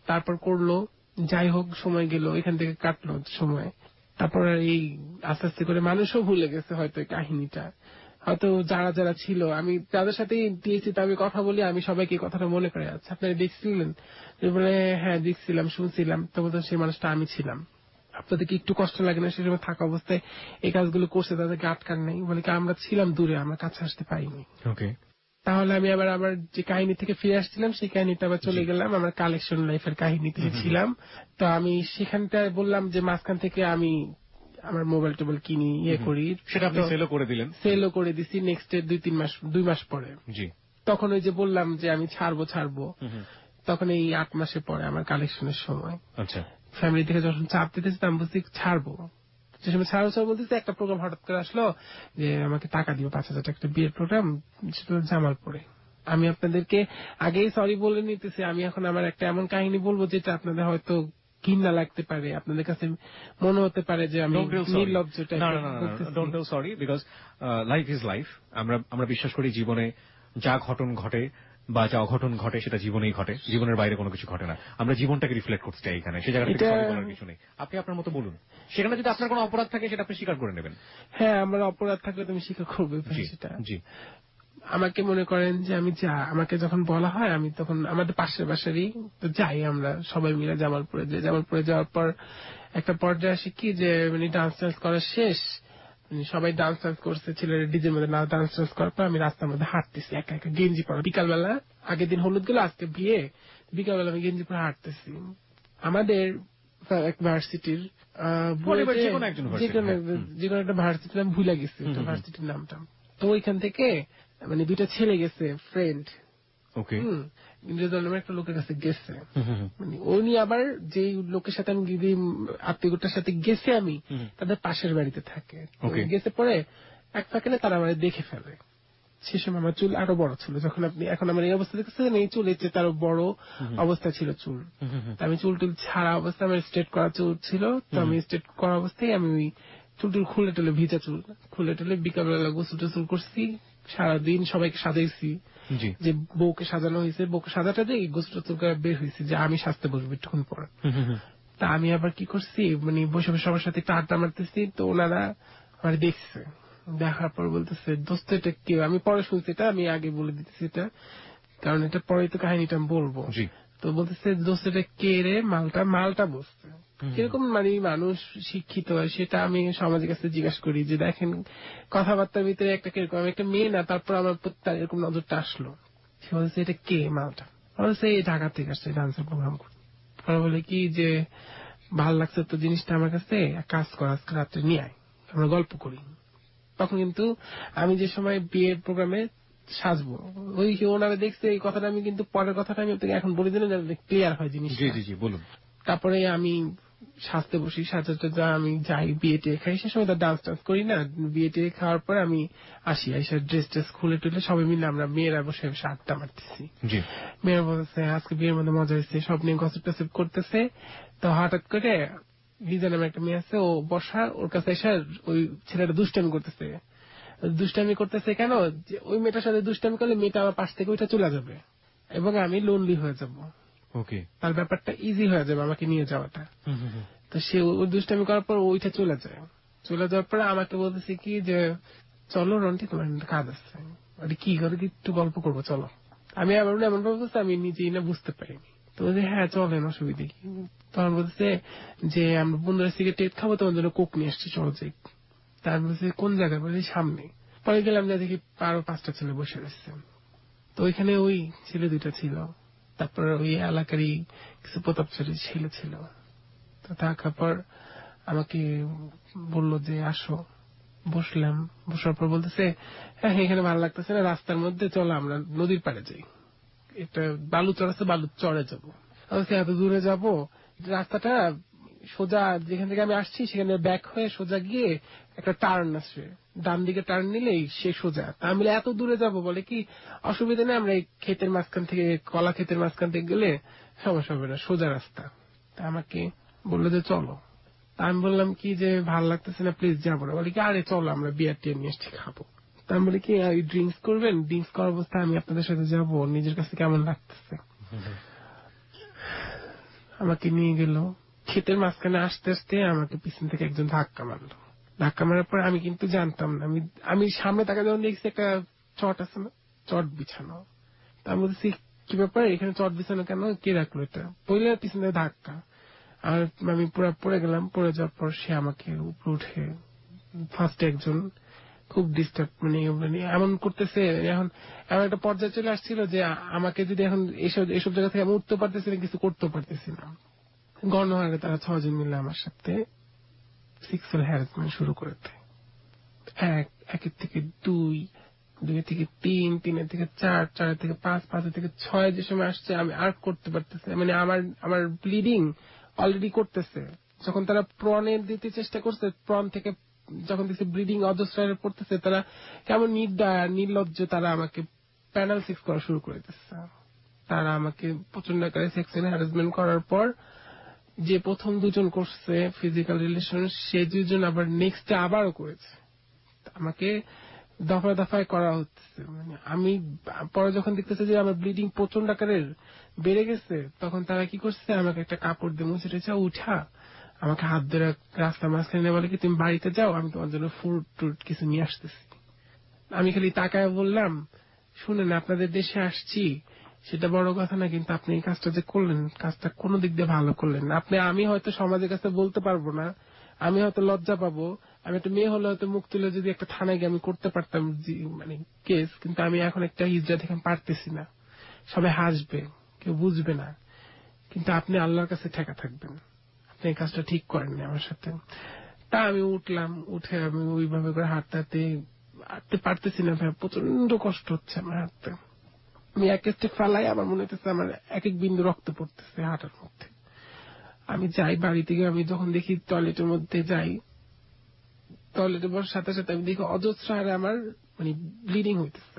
তারপর করলো, যাই হোক সময় গেল, এখান থেকে কাটলো সময়। তারপর এই আস্তে আস্তে করে মানুষও ভুলে গেছে হয়তো এই কাহিনীটা, হয়তো যারা যারা ছিল, আমি যাদের সাথে দিয়েছি আমি কথা বলি, আমি সবাইকে কথাটা মনে করে আছে। আপনারা দেখছিলেন? বলে হ্যাঁ দেখছিলাম, শুনছিলাম, তবে তো সেই মানুষটা আমি ছিলাম। আপনাদেরকে একটু কষ্ট লাগে না? সে সময় থাকা অবস্থায় এই কাজগুলো করছে, তাদেরকে আটকার নেই বলে কি আমরা ছিলাম দূরে, আমরা কাছে আসতে পারিনি।
ওকে,
তাহলে আমি আবার আমার যে কাহিনী থেকে ফিরে আসছিলাম সেই কাহিনীটা আবার চলে গেলাম আমার কালেকশন লাইফের কাহিনীতে ছিলাম। তো আমি সেখানটায় বললাম যে মাঝখান থেকে আমি আমার মোবাইল টোবাইল কিনি, করি,
সেটা আপনি সেলও করে দিলেন?
সেলও করে দিছি নেক্সট 2 মাস পরে।
জি।
তখন ওই যে বললাম যে আমি ছাড়বো, তখন এই 8 মাসে পরে আমার কালেকশনের সময়।
আচ্ছা। ফ্যামিলি
থেকে যখন চাপ দিতেছে আমি বুঝছি ছাড়বো, যে সময় ছাড়বো বলতেছে, একটা প্রোগ্রাম হঠাৎ করে আসলো যে আমাকে টাকা দিবে 5,000 টাকা, একটা বিয়ের প্রোগ্রাম, সেটা জামালপুরে। আমি আপনাদেরকে আগেই সরি বলে নিতেছি, আমি এখন আমার একটা এমন কাহিনী বলবো যেটা আপনাদের হয়তো ঘৃণা লাগতে পারে, আপনাদের কাছে মনে হতে পারে যে আমি নির্লজ্জ টাইপের।
Don't tell sorry, because life is life. আমরা বিশ্বাস করি জীবনে যা ঘটন ঘটে বা যা অঘটন ঘটে সেটা জীবনেই ঘটে, জীবনের বাইরে কোনো কিছু ঘটে না। আমরা জীবনটাকে রিফ্লেক্ট করতে চাই এখানে, সেই জায়গাটা থেকে সরি বলার কিছু নেই। আপনি আপনার মতো বলুন, সেখানে যদি আপনার কোনো অপরাধ থাকে সেটা আপনি স্বীকার করে নেবেন।
হ্যাঁ, আমার অপরাধ থাকলে তুমি স্বীকার করবে সেটা।
জি।
আমাকে মনে করেন যে আমাকে যখন বলা হয়, আমি তখন আমাদের পাশের বাসারই তো যাই, আমরা সবাই মিলে জামালপুরে যাই। জামালপুরে যাওয়ার পর একটা পর্যায়ে আসে কি যে মানে ডান্স করা শেষ, সবাই ডান্স করছে, ছেলেরা ডিজের মধ্যে ডান্স করার পর আমি রাস্তার মধ্যে হাঁটতেছি একা একা, গেঞ্জি পরা, বিকালবেলা, আগের দিন হলুদ গেল, আজকে বিয়ে, বিকালবেলা আমি গেঞ্জি পরে হাঁটতেছি। আমাদের ভার্সিটির যে কোনো একটা ভার্সিটির নাম ভুলে গেছি, ভার্সিটির নামটা। তো ওইখান থেকে মানে 2টা ছেলে গেছে, ফ্রেন্ড,
ওকে,
নামের একটা লোকের কাছে গেছে। মানে উনি আবার যে লোকের সাথে আমি আত্মীয়টার সাথে গেছে আমি, তাদের পাশের বাড়িতে থাকে। গেছে পরে এক সেকেন্ডে তারা আমার দেখে ফেলে। সে সময় আমার চুল আরো বড় ছিল, যখন আপনি এখন আমার এই অবস্থা দেখতেছেন, এই চুল এর চেয়ে তারও বড় অবস্থা ছিল চুল। আমি চুল টুল ছাড়া অবস্থায়, আমার স্ট্রেট করা চুল ছিল, তো আমি স্ট্রেট করা অবস্থায় আমি ওই চুল টুল খুলে টুলে, ভিজা চুল খুলে টুলে বিকালবেলা গোসল টোসল করছি, সারাদিন সবাইকে সাজাইছি, যে বউকে সাজানো হয়েছে, বউকে সাজাটা দিয়ে গোসল টোসল করে বের হয়েছি যে আমি সাজতে বসবো একটুক্ষণ পর। তা আমি আবার কি করছি, মানে বসে বসে সবার সাথে একটু আড্ডা মারতেছি, তো ওনারা আমার দেখছে, দেখার পর বলতেছে দোস্ত এটা কেউ, আমি পরে শুনছি, এটা আমি আগে বলে দিতেছি এটা, কারণ এটা পরে তো কাহিনীটা আমি বলবো। তো বলতেছে দোস্ত এটা কে রে, মালটা বসছে। কিরকম মানে মানুষ শিক্ষিত হয় সেটা আমি সমাজের কাছে জিজ্ঞাসা করি, যে দেখেন কথাবার্তার ভিতরে একটা কিরকম, আমি একটা মেয়ে না, তারপর আমার তার এরকম নজরটা আসলো। সে বলছে এটা কে মালটা, বলছে এই ঢাকা থেকে আসছে ডান্সের প্রোগ্রাম করতে। বলে কি যে ভাল লাগছে তো জিনিসটা আমার কাছে, কাজ কর আজকে রাত্রে নিয়ে আয়, আমরা গল্প করি। তখন কিন্তু আমি যে সময় বিয়ের প্রোগ্রামে সাজবো, ওই ওনারা দেখছে এই কথাটা, আমি কিন্তু পরের কথাটা আমি এখন বলে দিলাম যাতে ক্লিয়ার হয় জিনিসটা।
জি বলুন।
তারপরে আমি সাজতে বসি, সাজাতে আমি যাই, বিয়ে টিয়ে খাই, সে সময় তো ডান্স করি না, বিয়ে টিয়ে খাওয়ার পরে আমি আসি, এসে ড্রেস ট্রেস খুলে টুলে সবাই মিলে আমরা মেয়েরা বসে বসে আড্ডা মারতেছি। মেয়েরা বলতেছে আজকে বিয়ের মধ্যে মজা হয়েছে, সব নিয়ে গসিপ টসিপ করতেছে। তো হঠাৎ করে লিজা নামে একটা মেয়ে আছে, ও বসা, ওর কাছে এসে ওই ছেলেটা দুষ্টামি করতেছে কেন, যে ওই মেয়েটার সাথে দুষ্টামি করলে মেয়েটা আমার পাশ থেকে ওইটা চলে যাবে এবং আমি লোনলি হয়ে যাব, তার ব্যাপারটা ইজি হয়ে যাবে আমাকে নিয়ে যাওয়াটা। তো সে ওই দুষ্টামি করার পর ওইটা চলে যাওয়ার পরে আমাকে বলতেছে কি যে চলো রন্টি, তোমার কাজ আছে, কি করে কি একটু গল্প করবো চলো। আমি আবার এমন বলতেছে আমি নিজেই না বুঝতে পারিনি। তো বলছে হ্যাঁ চলেন, অসুবিধা কি। তখন বলতেছে যে আমরা বন্ধুরা সিগারেট খাবো, তোমার জন্য কোক নিয়ে আসছি, চলো যাই। তার বলছে কোন জায়গায়, বলছি সামনে। পরে গেলাম, যা দেখি আরো 5টা ছেলে বসে রয়েছে। তো ওইখানে ওই ছেলে 2টা ছিল, তারপর ওই এলাকারই কিছু প্রতাপচারী ছেলে ছিল। তো থাকার পর আমাকে বললো যে আসো, বসলাম। বসার পর বলতেছে হ্যাঁ এখানে ভালো লাগতেছে না, রাস্তার মধ্যে চলো আমরা নদীর পাড়ে যাই, একটা বালু চড়াচ্ছে, বালু চড়ে যাবো। এত দূরে যাবো, রাস্তাটা সোজা যেখান থেকে আমি আসছি সেখানে ব্যাক হয়ে সোজা গিয়ে একটা টার্ন আসবে, ডান দিকে টার্ন নিলেই সে সোজা। আমি এত দূরে যাব, বলে কি অসুবিধা নেই, আমরা এই ক্ষেতের মাঝখান থেকে, কলা ক্ষেতের মাঝখান থেকে গেলে সমস্যা হবে না, সোজা রাস্তা। তা আমাকে বললো যে চলো। তা আমি বললাম কি যে ভালো লাগতেছে না, প্লিজ যাবো না। বলে কি আরে চলো আমরা বিয়ার টিয়ার নিয়ে এসে খাবো। তা আমি বলি কি ড্রিঙ্কস করবেন, ড্রিঙ্কস করার অবস্থায় আমি আপনাদের সাথে যাবো, নিজের কাছে কেমন লাগতেছে। আমাকে নিয়ে গেল ক্ষেতের মাঝখানে। আসতে আসতে আমাকে পিছন থেকে একজন ধাক্কা মারলো। ধাক্কা মারার পর আমি কিন্তু জানতাম না, আমি সামনে তাকে যখন দেখছি একটা চট আছে না, চট বিছানো। তা আমি বলছি কি ব্যাপার, এখানে চট বিছানো কেন, কে রাখলো এটা? পড়লে পিছন থেকে ধাক্কা, আর আমি পুরো পড়ে গেলাম। পড়ে যাওয়ার পর সে আমাকে উপরে উঠে ফার্স্টে একজন খুব ডিস্টার্ব, মানে এমন করতেছে। এখন এমন একটা পর্যায়ে চলে আসছিল যে আমাকে যদি এখন এসব জায়গা থেকে আমি উঠতে পারতেছি না, কিছু করতেও পারতেছি না। গণহারে তারা 6 জন মিলে আমার সাথে সেক্সুয়াল হ্যারাসমেন্ট শুরু করেছে। একের থেকে 2, 2 থেকে 3, 3 থেকে 4, 4 থেকে 5, 5 থেকে 6 যে সময় আসছে আমি আর করতে পারতেছি, মানে আমার ব্লিডিং অলরেডি করতেছে। যখন তারা প্রণের দিতে চেষ্টা করছে, প্রণ থেকে যখন দেখছে ব্লিডিং অজস্র পড়তেছে, তারা কেমন নির্লজ্জ, তারা আমাকে প্যানাল সেক্স করা শুরু করে দিচ্ছে। তারা আমাকে প্রচন্ড আকারে সেক্সুয়াল হ্যারাসমেন্ট করার পর যে প্রথম 2 জন করছে ফিজিক্যাল রিলেশন, সে 2 জন আবার নেক্সট আবারও করেছে। আমাকে দফায় দফায় করা হচ্ছে। মানে আমি পরে যখন দেখতেছে যে আমার ব্লিডিং প্রচন্ড আকারের বেড়ে গেছে, তখন তারা কি করছে, আমাকে একটা কাপড় দিয়ে মুছে রেখে উঠা আমাকে হাত ধরে রাস্তা মাঝখানে বলে কি তুমি বাড়িতে যাও, আমি তোমার জন্য ফ্রুট টুট কিছু নিয়ে আসতেছি। আমি খালি তাকায় বললাম, শুনেন আপনাদের দেশে আসছি সেটা বড় কথা না, কিন্তু আপনি এই কাজটা যে করলেন, কাজটা কোনো দিক দিয়ে ভালো করলেন না। আমি হয়তো সমাজের কাছে বলতে পারবো না, আমি হয়তো লজ্জা পাবো, আমি একটা মেয়ে হলে হয়তো মুখ তুলে যদি একটা থানায় গিয়ে আমি করতে পারতাম মানে কেস, কিন্তু আমি এখন একটা হিজড়া দেখে পারতেছি না। সবাই হাসবে, কেউ বুঝবে না, কিন্তু আপনি আল্লাহর কাছে ঠেকা থাকবেন, আপনি এই কাজটা ঠিক করেননি আমার সাথে। তা আমি উঠলাম, উঠে আমি ওইভাবে করে হাঁটতে পারতেছি না ভাই, প্রচন্ড কষ্ট হচ্ছে আমার হাঁটতে। আমি এক স্টেপ ফালাই, আমার মনে হচ্ছে আমার এক এক বিন্দু রক্ত পড়তেছে হাঁটার মধ্যে। আমি যাই বাড়ি থেকে, আমি যখন দেখি টয়লেটের মধ্যে যাই, টয়লেটে বসার সাথে সাথে আমি দেখি অজস্র হারে আমার মানে ব্লিডিং হইতেছে।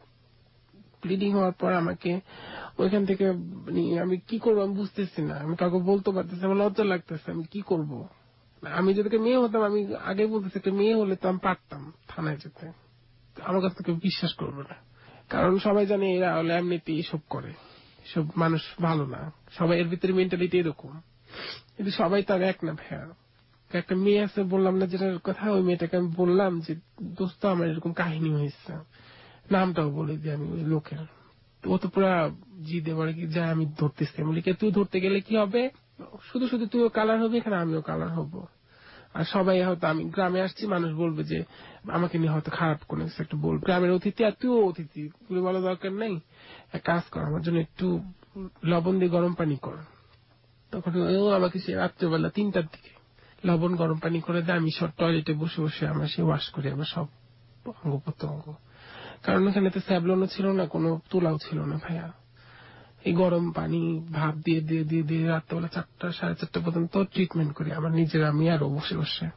ব্লিডিং হওয়ার পর আমাকে ওইখান থেকে মানে আমি কি করবো আমি বুঝতেছি না, আমি কাউকে বলতে পারতেছি, আমার লজ্জা লাগতেছে, আমি কি করব। আমি যদি মেয়ে হতাম, আমি আগে বলতেছি একটা মেয়ে হলে তো আমি পারতাম থানায় যেতে, আমার কাছ থেকে বিশ্বাস করবে না, কারণ সবাই জানে এরা হলে এমনিতে এসব করে, সব মানুষ ভালো না, সবাই এর ভিতরে মেন্টালিটি এরকম। কিন্তু সবাই তার এক না ভাইয়া। একটা মেয়ে আছে বললাম না যেটার কথা, ওই মেয়েটাকে আমি বললাম যে দোস্ত আমার এরকম কাহিনী হয়েছে, নামটাও বলে দিই আমি ওই লোকের। ও তো পুরা জিদে বলে কি যা আমি ধরতেছি, বলি কে তুই ধরতে গেলে কি হবে, শুধু শুধু তুইও কালার হবি এখানে, আমিও কালার হব। আর সবাই হয়তো, আমি গ্রামে আসছি, মানুষ বলবে যে আমাকে নিয়ে হয়তো খারাপ কোনো কিছু একটা বলবে, গ্রামের অতিথি আর তুইও অতিথি, তুই বলা দরকার নেই। এক কাজ কর, আমার জন্য একটু লবণ দিয়ে গরম পানি কর। তখন ও আমাকে সে রাত্রেবেলা 3টার দিকে লবণ গরম পানি করে দেয়, আমি সব টয়লেটে বসে বসে আমার সে ওয়াশ করি আমার সব অঙ্গ প্রত্যঙ্গ। কারণ এখানে তো স্যাবলনও ছিল না, কোনো তুলাও ছিল না ভাইয়া। এই গরম পানি ভাপ দিয়ে দিয়ে দিয়ে দিয়ে রাত্রেবেলা 4টা 4:30 পর্যন্ত ট্রিটমেন্ট করি আমার নিজের, আমি আরো বসে বসে।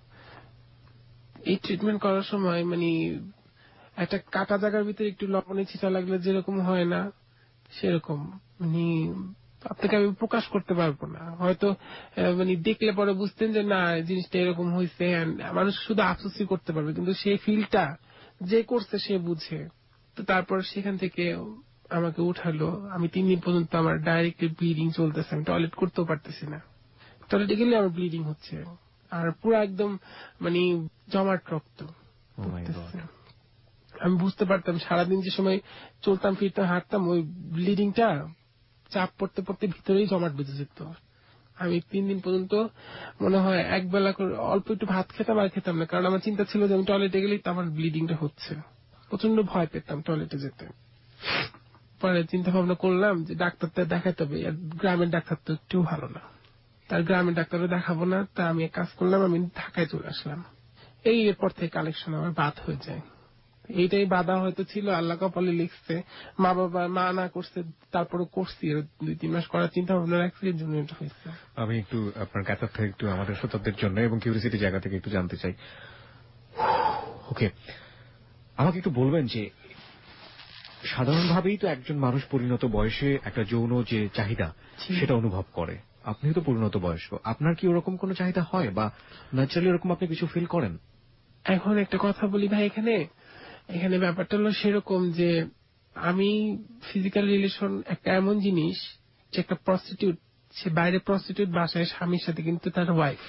এই ট্রিটমেন্ট করার সময় মানে একটা কাটা জায়গার ভিতরে একটু লবণে ছিটা লাগলে যেরকম হয় না, সেরকম মানে আপনাকে আমি প্রকাশ করতে পারবো না। হয়তো মানে দেখলে পরে বুঝতেন যে না জিনিসটা এরকম হয়েছে, মানুষ শুধু আফসোসই করতে পারবে, কিন্তু সেই ফিলটা যে করছে সে বুঝে। তো তারপর সেখান থেকে আমাকে উঠালো, আমি 3 দিন পর্যন্ত আমার ডাইরেক্টলি ব্লিডিং চলতেছে, আমি টয়লেট করতেও পারতেছি না। টয়লেটে গেলে আমার ব্লিডিং হচ্ছে, আর পুরো একদম মানে জমাট রক্ত পড়তেছে। আমি বুঝতে পারতাম সারাদিন যে সময় চলতাম ফিরতাম হাঁটতাম, ওই ব্লিডিংটা চাপ পড়তে পড়তে ভিতরেই জমাট বেঁধে যেত। আমি 3 দিন পর্যন্ত মনে হয় একবেলা করে অল্প একটু ভাত খেতাম আর খেতাম না, কারণ আমার চিন্তা ছিল যে আমি টয়লেটে গেলেই তো আমার ব্লিডিংটা হচ্ছে। প্রচন্ড ভয় পেতাম টয়লেটে যেতে। পরে চিন্তা ভাবনা করলাম যে ডাক্তারটা দেখাতে হবে, গ্রামের ডাক্তার তো একটু ভালো না, তার গ্রামের ডাক্তারও দেখাবো না। তা আমি এক কাজ করলাম, আমি ঢাকায় চলে আসলাম। এরপর থেকে কালেকশন আমার বাদ হয়ে যায়। এইটাই বাধা হয়তো ছিল, আল্লাহ কপালে লিখছে, মা বাবা মা না করছে তারপরে করছি, 2-3 মাস করার চিন্তা ভাবনা রাখছি, এর জন্য এটা হয়েছে।
আমি একটু আপনার কাছ থেকে একটু আমাদের শ্রোতাদের জন্য এবং কিউরিওসিটি জায়গা থেকে একটু জানতে চাই। ওকে, আমাকে একটু বলবেন যে সাধারণভাবেই তো একজন মানুষ পরিণত বয়সে একটা যৌন যে চাহিদা সেটা অনুভব করে, আপনি তো পরিণত বয়স্ক, আপনার কি ওরকম কোনো চাহিদা হয় বা ন্যাচারালি ওরকম আপনি কিছু ফিল করেন?
এখন একটা কথা বলি ভাই, এখানে ব্যাপারটা হলো সেরকম যে আমি ফিজিক্যাল রিলেশন একটা এমন জিনিস যে একটা প্রস্টিটিউট সে বাইরে প্রস্টিটিউট, বাসায় স্বামীর সাথে কিন্তু তার ওয়াইফ।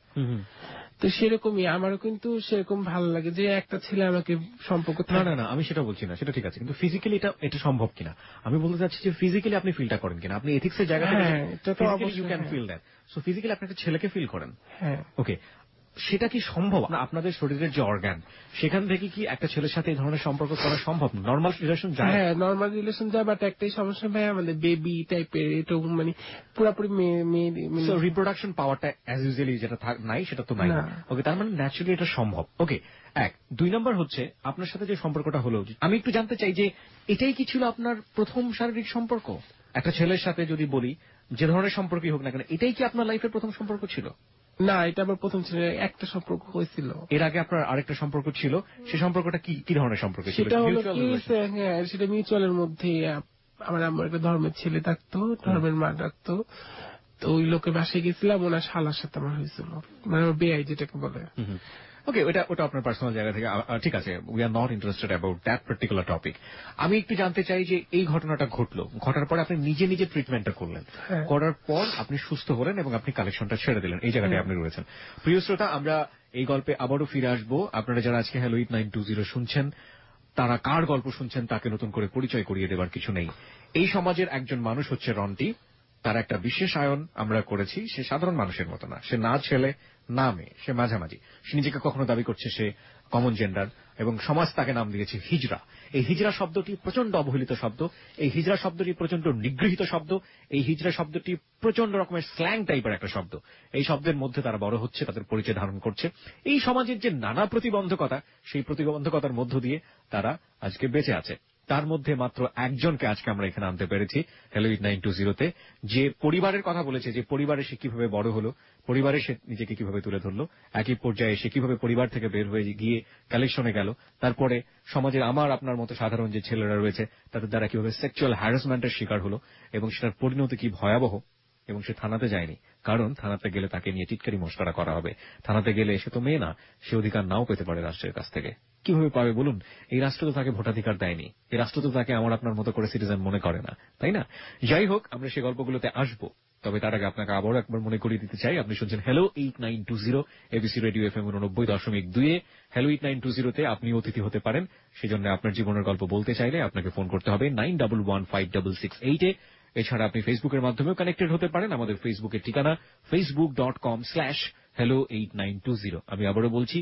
তো সেরকমই আমারও কিন্তু সেরকম ভালো লাগে যে একটা ছেলে আমাকে সম্পর্ক।
না আমি সেটা বলছি না, সেটা ঠিক আছে, কিন্তু ফিজিক্যালি এটা সম্ভব কিনা আমি বলতে চাচ্ছি যে ফিজিক্যালি আপনি ফিলটা করেন কিনা, আপনি এথিক্সের জায়গা থেকে you can feel that, so physically আপনি একটা ছেলেকে ফিল করেন।
হ্যাঁ,
ওকে, সেটা কি সম্ভব? আপনাদের শরীরের যে অর্গান সেখান থেকে কি একটা ছেলের সাথে এই ধরনের সম্পর্ক করা সম্ভব? নর্মাল রিলেশন যায়?
হ্যাঁ, নর্মাল রিলেশন যায়, বাট একটাই সমস্যা ভাই, আমাদের বেবি টাইপের, এটা মানে পুরোপুরি মেয়ে
রিপ্রোডাকশন পাওয়ারটা অ্যাজ ইউজুয়ালি যেটা নাই সেটা তো নাই। ওকে, তার মানে ন্যাচুরালি এটা সম্ভব। ওকে, 1 2 নম্বর হচ্ছে আপনার সাথে যে সম্পর্কটা হলো, আমি একটু জানতে চাই যে এটাই কি ছিল আপনার প্রথম শারীরিক সম্পর্ক? একটা ছেলের সাথে যদি বলি, যে ধরনের সম্পর্কই হোক না কেন, এটাই কি আপনার লাইফের প্রথম সম্পর্ক ছিল?
না, এটা আমার প্রথম ছিল। একটা সম্পর্ক হয়েছিল,
এর আগে আপনার আরেকটা সম্পর্ক ছিল। সেই সম্পর্কটা কি ধরনের সম্পর্ক ছিল?
সেটা হলো কি, হ্যাঁ, সেটা মিউচুয়ালের মধ্যে। আমার একটা ধর্মের ছেলে থাকতো, ধর্মের মা থাকতো। তো ওই লোকের বাসায় গেছিলাম, ওনার শালার সাথে আমার হয়েছিল, মানে আমার বেআই যেটাকে বলে।
ওকে, ওটা আপনার পার্সোনাল জায়গা থেকে, ঠিক আছে, we are not interested about that particular topic. আমি একটু জানতে চাই যে এই ঘটনাটা ঘটার পরে আপনি নিজে ট্রিটমেন্টটা করলেন, করার পর আপনি সুস্থ হলেন এবং আপনি কালেকশনটা ছেড়ে দিলেন, এই জায়গাটায় আপনি রয়েছেন। প্রিয় শ্রোতা, আমরা এই গল্পে আবারও ফিরে আসবো। আপনারা যারা আজকে হ্যালো 8920 শুনছেন, তারা কার গল্প শুনছেন তাকে নতুন করে পরিচয় করিয়ে দেবার কিছু নেই। এই সমাজের একজন মানুষ হচ্ছে রন্টি। তার একটা বিশেষ আয়ন আমরা করেছি। সে সাধারণ মানুষের মতো না, সে না ছেলে না মেয়ে, সে মাঝামাঝি। সে নিজেকে কখনো দাবি করছে সে কমন জেন্ডার, এবং সমাজ তাকে নাম দিয়েছে হিজড়া। এই হিজড়া শব্দটি প্রচন্ড অবহেলিত শব্দ, এই হিজড়া শব্দটি প্রচন্ড নিগৃহীত শব্দ, এই হিজড়া শব্দটি প্রচন্ড রকমের স্ল্যাং টাইপের একটা শব্দ। এই শব্দের মধ্যে তারা বড় হচ্ছে, তাদের পরিচয় ধারণ করছে। এই সমাজের যে নানা প্রতিবন্ধকতা, সেই প্রতিবন্ধকতার মধ্য দিয়ে তারা আজকে বেঁচে আছে। তার মধ্যে মাত্র একজনকে আজকে আমরা এখানে আনতে পেরেছি হ্যালো 8920-তে, যে পরিবারের কথা বলেছে, যে পরিবারে সে কিভাবে বড় হলো, পরিবারে সে নিজেকে কিভাবে তুলে ধরলো, একই পর্যায়ে সে কিভাবে পরিবার থেকে বের হয়ে গিয়ে কালেকশনে গেল, তারপরে সমাজের আমার আপনার মতো সাধারণ যে ছেলেরা রয়েছে তাদের দ্বারা কিভাবে সেক্সুয়াল হ্যারাসমেন্টের শিকার হলো, এবং সেটার পরিণতি কি ভয়াবহ। এবং সে থানাতে যায়নি, কারণ থানাতে গেলে তাকে নিয়ে টিটকারি মশকরা করা হবে। থানাতে গেলে সে তো মেয়ে না, সে অধিকার নাও পেতে পারে রাষ্ট্রের কাছ থেকে। কিভাবে পাবে বলুন? এই রাষ্ট্র তো তাকে ভোটাধিকার দেয়নি, এই রাষ্ট্র তো তাকে আমার আপনার মতো করে সিটিজেন মনে করে না, তাই না? যাই হোক, আমরা সেই গল্পগুলোতে আসবো, তবে তার আগে আপনাকে আবারও একবার মনে করিয়ে দিতে চাই, আপনি শুনছেন hello 8920 ABC radio FM 89.2। Hello 8920-তে আপনি অতিথি হতে পারেন। সেজন্য আপনার জীবনের গল্প বলতে চাইলে আপনাকে ফোন করতে হবে 91156668-এ। এছাড়া আপনি ফেসবুকের মাধ্যমেও কানেক্টেড হতে পারেন। আমাদের ফেসবুকের ঠিকানা facebook.com/hello8920। আমি আবারও বলছি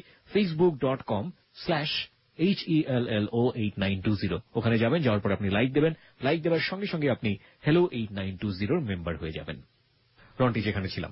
facebook.com/HELLO8920। ওখানে যাবেন, যাওয়ার পর আপনি লাইক দেবেন, লাইক দেওয়ার সঙ্গে সঙ্গে আপনি হ্যালো 8920-র মেম্বার হয়ে যাবেন। রন্টি, যেখানে ছিলাম,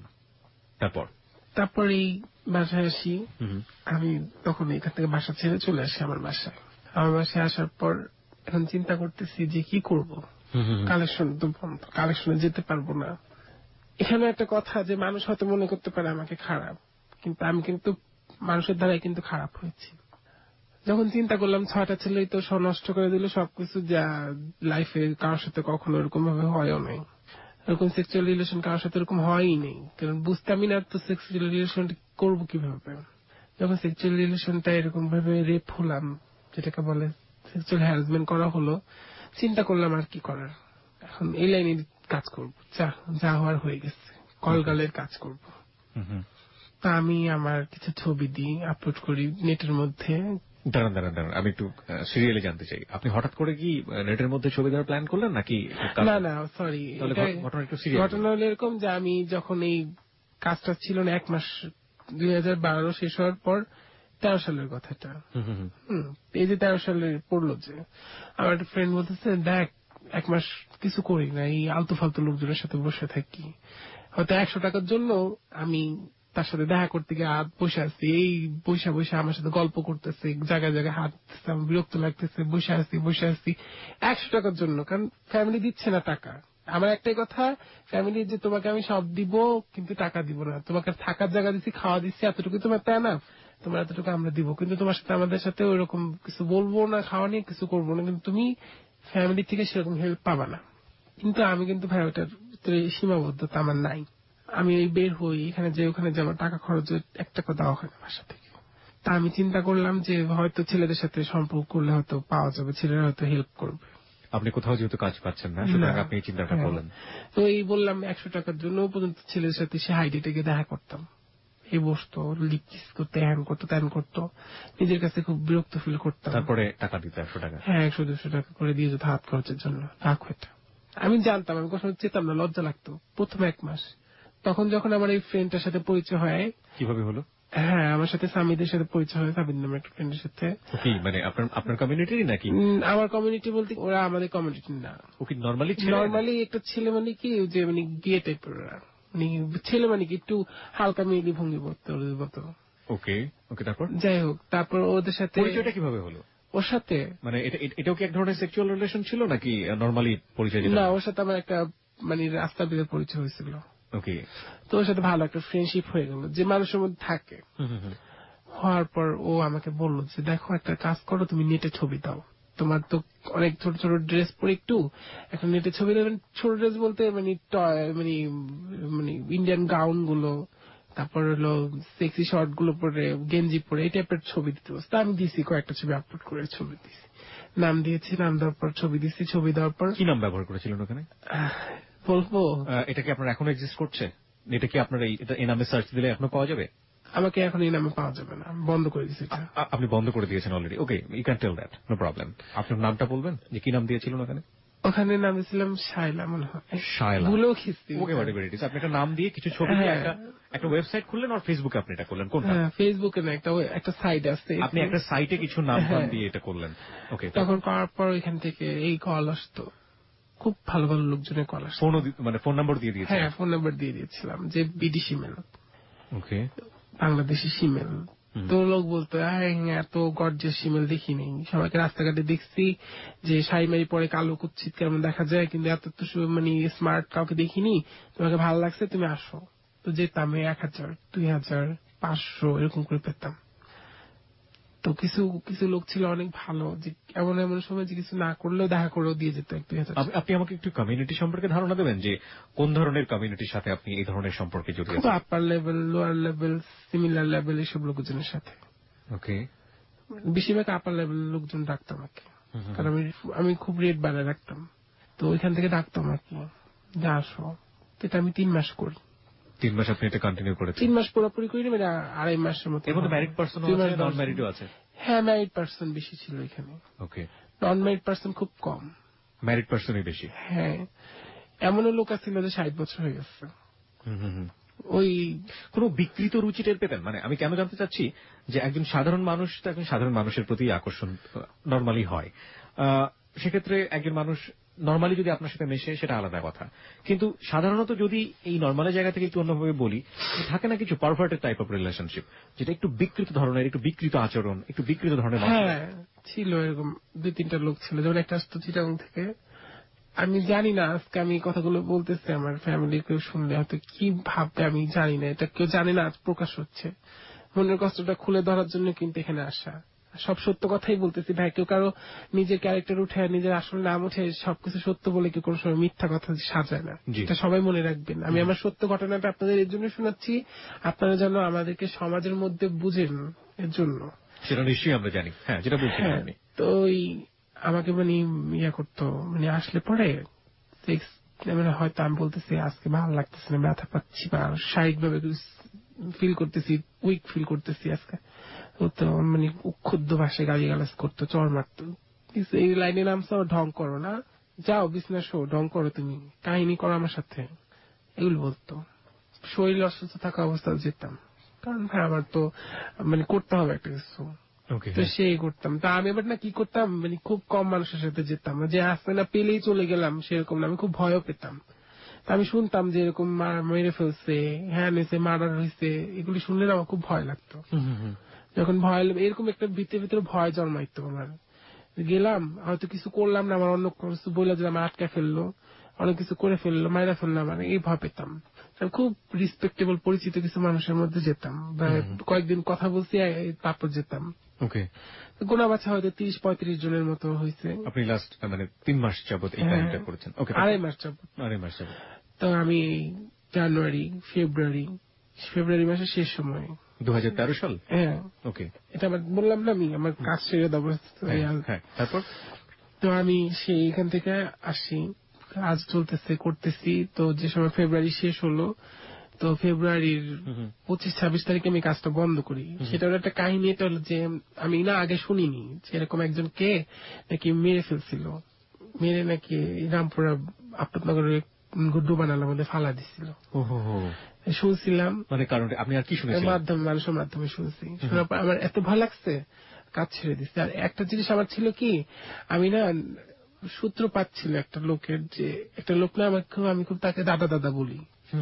তারপর
এই বাসায় আসি। আমি তখন এখান থেকে বাসা ছেড়ে চলে আসি আমার বাসায়। আমার বাসায় আসার পর এখন চিন্তা করতেছি যে কি করব। কালেকশন তো বন্ধ, কালেকশনে যেতে পারবো না। এখানে একটা কথা, যে মানুষ হয়তো মনে করতে পারে আমাকে খারাপ, কিন্তু আমি কিন্তু মানুষের দ্বারাই কিন্তু খারাপ হয়েছি। যখন চিন্তা করলাম 6টা ছেলেই তো সব নষ্ট করে দিল সবকিছু, যা লাইফে কারোর সাথে কখনো এরকম ভাবে হয়ও নেই, এরকম সেক্সুয়াল রিলেশন কারোর সাথে এরকম হয়ই নেই। কারণ বুঝতামই না তো সেক্সুয়াল রিলেশন করবো কিভাবে। যখন সেক্সুয়াল রিলেশনটা এরকম ভাবে রেপ হলাম, যেটাকে বলে সেক্সুয়াল হ্যারাসমেন্ট করা হলো, চিন্তা করলাম আর কি করার, এখন এই লাইনে কাজ করবো, যা হওয়ার হয়ে গেছে, কলগালের কাজ করবো। তা আমি আমার কিছু ছবি দিই, আপলোড করি নেটের মধ্যে।
দাঁড়ান, আমি একটু সিরিয়ালি জানতে চাই, আপনি হঠাৎ করে কি নেটের মধ্যে ছবি দেওয়ার প্ল্যান করলেন নাকি?
না, সরি,
ঘটনা
হলো এরকম যে আমি যখন এই কাজটা ছিল না, 1 মাস 2012 শেষ হওয়ার পর, 13 সালের কথাটা, এই যে 13 সালে পড়লো, যে আমার একটা ফ্রেন্ড বলতেছে, দেখ 1 মাস কিছু করি না, এই আলতু ফালতু লোকজনের সাথে বসে থাকি, হয়তো 100 টাকার জন্য আমি তার সাথে দেখা করতে গিয়ে বসে আছি, এই বসে আমার সাথে গল্প করতেছে, জায়গায় জায়গায় হাত দিতেছে, আমার বিরক্ত লাগতেছে, বসে আছি 100 টাকার জন্য, কারণ ফ্যামিলি দিচ্ছে না টাকা। আমার একটাই কথা, ফ্যামিলি যে তোমাকে আমি সব দিব কিন্তু টাকা দিব না, তোমাকে থাকার জায়গা দিচ্ছি, খাওয়া দিচ্ছি, এতটুকু তোমার তাই না, তোমার এতটুকু আমরা দিব, কিন্তু তোমার সাথে আমাদের সাথে ওইরকম কিছু বলবো না, খাওয়া নিয়ে কিছু করবো না, কিন্তু তুমি ফ্যামিলি থেকে সেরকম হেল্প পাবা না। কিন্তু আমি কিন্তু ভাই ওটার ভিতরে সীমাবদ্ধতা আমার নাই। আমি এই বের হই, এখানে যে ওখানে যে আমার টাকা খরচের একটা কথা হয় না বাসা থেকে। তা আমি চিন্তা করলাম যে হয়তো ছেলেদের সাথে সম্পর্ক করলে হয়তো পাওয়া যাবে, ছেলেরা হয়তো হেল্প করবে।
আপনি কোথাও যেহেতু কাজ পাচ্ছেন না, সুতরাং আপনি এই চিন্তাটা করলেন।
তো এই বললাম 100 টাকার জন্য পর্যন্ত ছেলের সাথে সে হাইডেটে গিয়ে দেখা করতাম, এই বসতো লিপ কিস করতে, হ্যান করতো, ত্যান করতো, নিজের কাছে খুব বিরক্ত ফিল করতাম।
তারপরে টাকা দিতে 100 টাকা,
হ্যাঁ 100-200 টাকা করে দিয়ে যেত হাত খরচের জন্য। রাখো এটা। আমি জানতাম, আমি কখনো চেতাম না, লজ্জা লাগতো প্রথম 1 মাস। তখন যখন আমার এই ফ্রেন্ডটার সাথে পরিচয় হয়।
কিভাবে হলো?
হ্যাঁ, আমার সাথে সামিদের সাথে পরিচয় হয়, সামিদ নামের একটা ফ্রেন্ডের সাথে।
ওকে, মানে আপনার কমিউনিটিরই নাকি?
আমার কমিউনিটি বলতে ওরা আমাদের কমিউনিটি না।
ওকে, নরমালি
একটা ছেলে মানে কি, যে মানে গিয়ে টাইপের, মানে ছেলে মানে কি একটু হালকা মেয়েলি ভঙ্গি মতো।
ওকে ওকে, তারপর?
যাই হোক, তারপর ওদের সাথে
পরিচয়টা কিভাবে হলো?
ওর সাথে
মানে এটাও কি এক ধরনের সেক্সুয়াল রিলেশন ছিল নাকি নরমালি পরিচয়?
না, ওর সাথে আমার একটা মানে রাস্তার দিকে পরিচয় হয়েছিল।
ওকে।
তো ওর সাথে ভালো একটা ফ্রেন্ডশিপ হয়ে গেল, যে মানুষের মধ্যে থাকে। হওয়ার পর ও আমাকে বলল যে দেখো, একটা কাজ করো, তুমি নেটে ছবি দাও, তোমার তো অনেক ছোট ছোট ড্রেস পরে, একটু এখন নেটে ছবি দেবেন। ছোট ড্রেস বলতে মানে মানে মানে ইন্ডিয়ান গাউন গুলো, তারপর হলো সেক্সি শর্ট গুলো পরে, গেঞ্জি পরে, এই টাইপের ছবি দিতে বসতো। আমি দিছি, কয়েকটা ছবি আপলোড করে ছবি দিছি, নাম দিয়েছি, নাম দেওয়ার পর ছবি দিচ্ছি। ছবি দেওয়ার পর
কি নাম ব্যবহার করেছিলেন ওখানে?
বলবো?
এটা কি আপনার এখনো এক্সিস্ট করছে? এটা কি আপনার এই নামে সার্চ দিলে এখনো পাওয়া যাবে?
আমাকে এখন এই নামে পাওয়া যাবে না, বন্ধ করে দিয়েছি।
আপনি বন্ধ করে দিয়েছেন already? Okay, you can tell that, no problem. আপনার নামটা বলবেন যে কি নাম দিয়েছিলেন ওখানে?
ওখানে নাম দিয়েছিলাম শায়লা, মনে হয়।
শায়লা?
ভুলেও খিস্তি।
ওকে, আপনি একটা নাম দিয়ে কিছু ছবি দিয়ে একটা ওয়েবসাইট খুললেন, আর ফেসবুকে আপনি এটা করলেন? কোনটা?
ফেসবুকে না, একটা সাইট আছে,
আপনি একটা সাইটে কিছু নাম দিয়ে এটা করলেন? ওকে।
তখন করার পর ওইখান থেকে এই কল আসতো, খুব ভালো ভালো লোকজনের কল আসতো।
মানে ফোন নাম্বার দিয়ে দিয়েছেন?
হ্যাঁ, ফোন নাম্বার দিয়ে দিয়েছিলাম, যে বিদেশি মেল।
ওকে,
বাংলাদেশি সিমেল। তো লোক বলতো এত গর্জিয়াস সিমেল দেখিনি, সবাইকে রাস্তাঘাটে দেখছি যে শাড়ি মারি পরে কালো কুচ্ছিত কেমন দেখা যায়, কিন্তু এত তো মানে স্মার্ট কাউকে দেখিনি, তোমাকে ভালো লাগছে, তুমি আসো। তো যেতাম 1000, 2000, 500 এরকম করে পেতাম। তো কিছু কিছু লোক ছিল অনেক ভালো, যে এমন এমন সময় যে কিছু না করলেও দেখা করেও দিয়ে যেত 1-2000।
আপনি আমাকে একটু কমিউনিটি সম্পর্কে ধারণা দেবেন, যে কোন ধরনের কমিউনিটির সাথে আপনি এই ধরনের সম্পর্কে জড়িয়ে আছেন?
Upper level, lower level, similar level, এসব লোকজনের সাথে।
ওকে।
বেশিরভাগ আপার লেভেল লোকজন ডাকতাম আমাকে, কারণ আমি খুব রেট বাড়ায় রাখতাম। তো ওইখান থেকে ডাকতাম আর কি, যে আসো। এটা আমি 3 মাস করি।
3 মাস আপনি এটা কন্টিনিউ করেছেন?
3 মাস পুরোপুরি করি না, মানে 2.5 মাসের মতো।
এর মধ্যে ম্যারিড পার্সন আছে, নন ম্যারিডও আছে?
হ্যাঁ, ম্যারিড পার্সন বেশি ছিল এখানে।
ওকে।
নন ম্যারিড পার্সন খুব কম,
ম্যারিড পার্সনই বেশি?
হ্যাঁ, এমনও লোক ছিল যে 60 বছর হয়ে গেছে। ওই
কোন বিকৃত রুচি টের পেতেন? মানে আমি কেন জানতে চাচ্ছি, যে একজন সাধারণ মানুষ তো একজন সাধারণ মানুষের প্রতি আকর্ষণ নর্মালি হয়। সেক্ষেত্রে একজন মানুষ নর্মালি যদি আপনার সাথে মেশে, সেটা আলাদা কথা, কিন্তু সাধারণত যদি এই নর্মালের জায়গা থেকে একটু অন্যভাবে বলি, থাকে না কিছু পারভার্টেড টাইপ অফ রিলেশনশিপ, যেটা একটু বিকৃত ধরনের, একটু বিকৃত আচরণ, একটু বিকৃত ধরনের।
হ্যাঁ, ছিল এরকম 2-3টা লোক ছিল। যেমন একটা আসতো চিটাগং থেকে, আমি জানি না আজকে আমি কথাগুলো বলতেছি, আমার ফ্যামিলির কেউ শুনলে হয়তো কি ভাববে আমি জানি না, এটা কেউ জানে না, আজ প্রকাশ হচ্ছে। মনের কষ্টটা খুলে ধরার জন্য কিন্তু এখানে আসা। সব সত্য কথাই বলতেছি ভাই, কেউ কারো নিজের ক্যারেক্টার উঠে, নিজের আসল নাম উঠে সবকিছু সত্য বলে কেউ কোনো সময় মিথ্যা কথা সাজায় না, এটা সবাই মনে রাখবেন। আমি আমার সত্য ঘটনাটা আপনাদের এর জন্য শোনাচ্ছি, আপনারা যেন আমাদেরকে সমাজের মধ্যে বুঝেন, এর জন্য।
সেটা নিশ্চয়ই আমরা জানি। হ্যাঁ, যেটা বলছিলেন আপনি।
তো আমাকে মানে ইয়া করতো, মানে আসলে পরে সেক্স, মানে হয়তো আমি বলতেছি আজকে ভালো লাগতেছে না, ব্যথা পাচ্ছি, বা শারীরিকভাবে ফিল করতেছি, উইক ফিল করতেছি আজকে, তো মানে ক্ষুদ্র ভাষায় গালিগালাজ করতো, চড় মারতো। এই লাইনে নামছে, ঢং করো না, যাও বিছনা শো, ঢং করো, তুমি কাহিনী করো আমার সাথে, এগুলো বলতো। শরীর অসুস্থ থাকা অবস্থায় যেতাম, কারণ ভাই আমার তো মানে করতে হবে একটা কিছু, তো সেই করতাম। তা আমি এবার না কি করতাম, মানে খুব কম মানুষের সাথে যেতাম, যে আসতে না পেলেই চলে গেলাম সেরকম না, আমি খুব ভয়ও পেতাম। তা আমি শুনতাম যে এরকম মেরে ফেলছে, হ্যাঁ হয়েছে, মার্ডার হয়েছে, এগুলি শুনলে আমার খুব ভয় লাগতো। যখন ভয়, এরকম একটা ভিতরে ভিতরে ভয় জন্মাইতো আমার। গেলাম, হয়তো কিছু করলাম না, আমার অন্য কিছু বলে যে আমার আটকা ফেললো, অনেক কিছু করে ফেললো, মায়েরা ফেললাম, মানে এই ভয় পেতাম। খুব রিসপেক্টেবল পরিচিত কিছু মানুষের মধ্যে যেতাম, কয়েকদিন কথা বলছি, তারপর যেতাম।
ওকে।
গোনা বাছা হয়তো 30-35 জনের মতো হয়েছে।
আপনি লাস্ট মানে 3 মাস যাবত এই কাজটা করেছেন? ওকে,
2.5 মাস যাবত।
2.5 মাস যাবত।
তো আমি জানুয়ারি, ফেব্রুয়ারি মাসের শেষ সময়,
2013 সাল।
হ্যাঁ,
ওকে।
এটা আমার বললাম না, আমি আমার কাজ ছেড়ে দেবো।
হ্যাঁ, তারপর
তো আমি সেইখান থেকে আসি, কাজ চলতেছে করতেছি। তো যে সময় ফেব্রুয়ারি শেষ হলো, তো ফেব্রুয়ারির 25-26 তারিখে আমি কাজটা বন্ধ করি। সেটার একটা কাহিনী এটা হলো যে আমি না আগে শুনিনি যে এরকম একজনকে নাকি মেরে ফেলছিল, মেরে নাকি রামপুরা আপনগরের ডোবা নালার মধ্যে ফালা দিছিল। শুনছিলাম,
মানে কারণ আপনি আর কি শুনেছিলেন?
মানুষের মাধ্যমে শুনছি। শোনার পর আমার এত ভয় লাগছে, কাজ ছেড়ে দিচ্ছে। আর একটা জিনিস আমার ছিল কি, আমি না সূত্র পাচ্ছিল একটা লোকের, যে একটা লোক না আমি খুব তাকে দাদা দাদা বলি,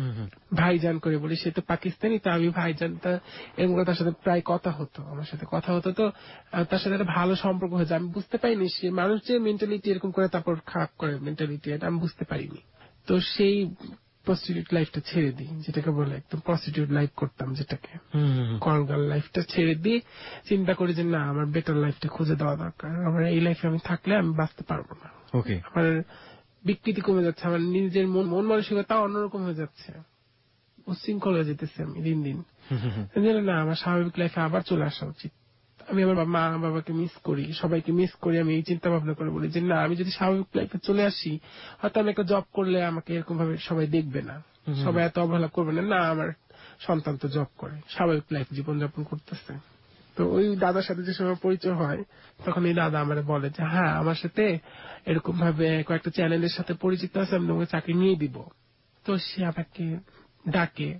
ভাইজান করে বলি। সে তো পাকিস্তানি, তো আমি ভাইজান, তা এরকম তার সাথে প্রায় কথা হতো, আমার সাথে কথা হতো। তো তার সাথে একটা ভালো সম্পর্ক হয়েছে। আমি বুঝতে পারিনি সে মানুষ যে মেন্টালিটি এরকম করে তারপর খারাপ করে মেন্টালিটি, এটা আমি বুঝতে পারিনি। তো সেই প্রস্টিটিউট লাইফটা ছেড়ে দিই, যেটাকে বলে একদম প্রস্টিটিউট লাইফ করতাম, যেটাকে কলগার্ল লাইফটা ছেড়ে দিই। চিন্তা করি যে না, আমার বেটার লাইফটা খুঁজে দেওয়া দরকার। আমার এই লাইফে আমি থাকলে আমি বাঁচতে পারবো না। আমার বিকৃতি কমে যাচ্ছে, আমার নিজের মন মানসিকতা অন্যরকম হয়ে যাচ্ছে, উচ্ছৃঙ্খল হয়ে যেতেছে আমি দিন দিন। না, আমার স্বাভাবিক লাইফে আবার চলে আসা উচিত। আমি আমার মা বাবাকে মিস করি, সবাইকে মিস করি। আমি এই চিন্তা ভাবনা করে বলি যে না, আমি যদি স্বাভাবিক লাইফে চলে আসি, হয়তো আমি একটা জব করলে আমাকে এরকম ভাবে সবাই দেখবে না, সবাই এত অবহেলা করবে না। না, আমার সন্তান তো জব করে, স্বাভাবিক লাইফ জীবনযাপন করতেছে। তো ওই দাদার সাথে যে সময় পরিচয় হয়, তখন এই দাদা আমার বলে যে হ্যাঁ, আমার সাথে এরকম ভাবে কয়েকটা চ্যানেলের সাথে পরিচিত আছে, আমি তোমাকে চাকরি নিয়ে দিব। তো সে আমাকে ডাকে,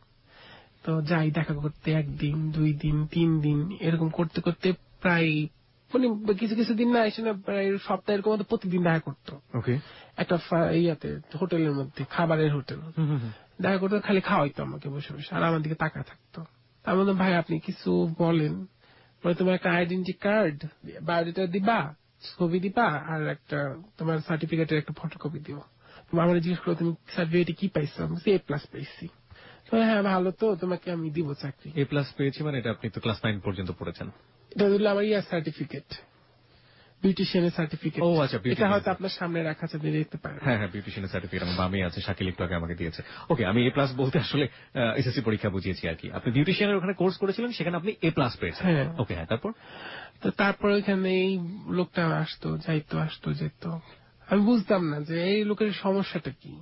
তো যাই দেখা করতে, 1 দিন 2 দিন 3 দিন এরকম করতে করতে প্রায় মানে কিছু কিছু দিন না এসে না, প্রায় সপ্তাহে এরকম প্রতিদিন দেখা করতো। একটা ইয়াতে হোটেলের মধ্যে, খাবারের হোটেল, দেখা করতো, খালি খাওয়াইতো আমাকে বসে বসে, আর আমার দিকে তাকা থাকতো। তার মধ্যে ভাই আপনি কিছু বলেন, বলে তোমার একটা আইডেন্টি কার্ড, বায়োডাটা দিবা, ছবি দিবা, আর একটা তোমার সার্টিফিকেটের একটা ফটোকপি দিও। আমার জিজ্ঞেস করো তুমি সার্টিফিকেটে কি পাইছো? আমি A+ পাইছি। হ্যাঁ ভালো, তো তোমাকে আমি দিব চাকরি।
A+ পেয়েছি মানে এটা আপনি তো ক্লাস 9 পর্যন্ত পড়েছেন।
এটা হলো আমার সার্টিফিকেট, বিউটিশিয়ানের সার্টিফিকেট।
ও আচ্ছা,
এটা হয়তো আপনার সামনে রাখা আছে, আপনি দেখতে পারেন।
হ্যাঁ হ্যাঁ, বিউটিশিয়ানের সার্টিফিকেট আমার বামে আছে, শাকিল একটু আগে আমাকে দিয়েছে। ওকে, আমি A+ বলতে আসলে এসএসসি পরীক্ষা বুঝিয়েছি আর কি। আপনি বিউটিশিয়ানের ওখানে কোর্স করেছিলেন, সেখানে আপনি A+ পেয়েছেন।
হ্যাঁ।
ওকে, হ্যাঁ, তারপর?
তো তারপর ওইখানে এই লোকটা আসতো, যাইতো, আসতো যেত। আমি বুঝতাম না যে এই লোকের সমস্যাটা কি,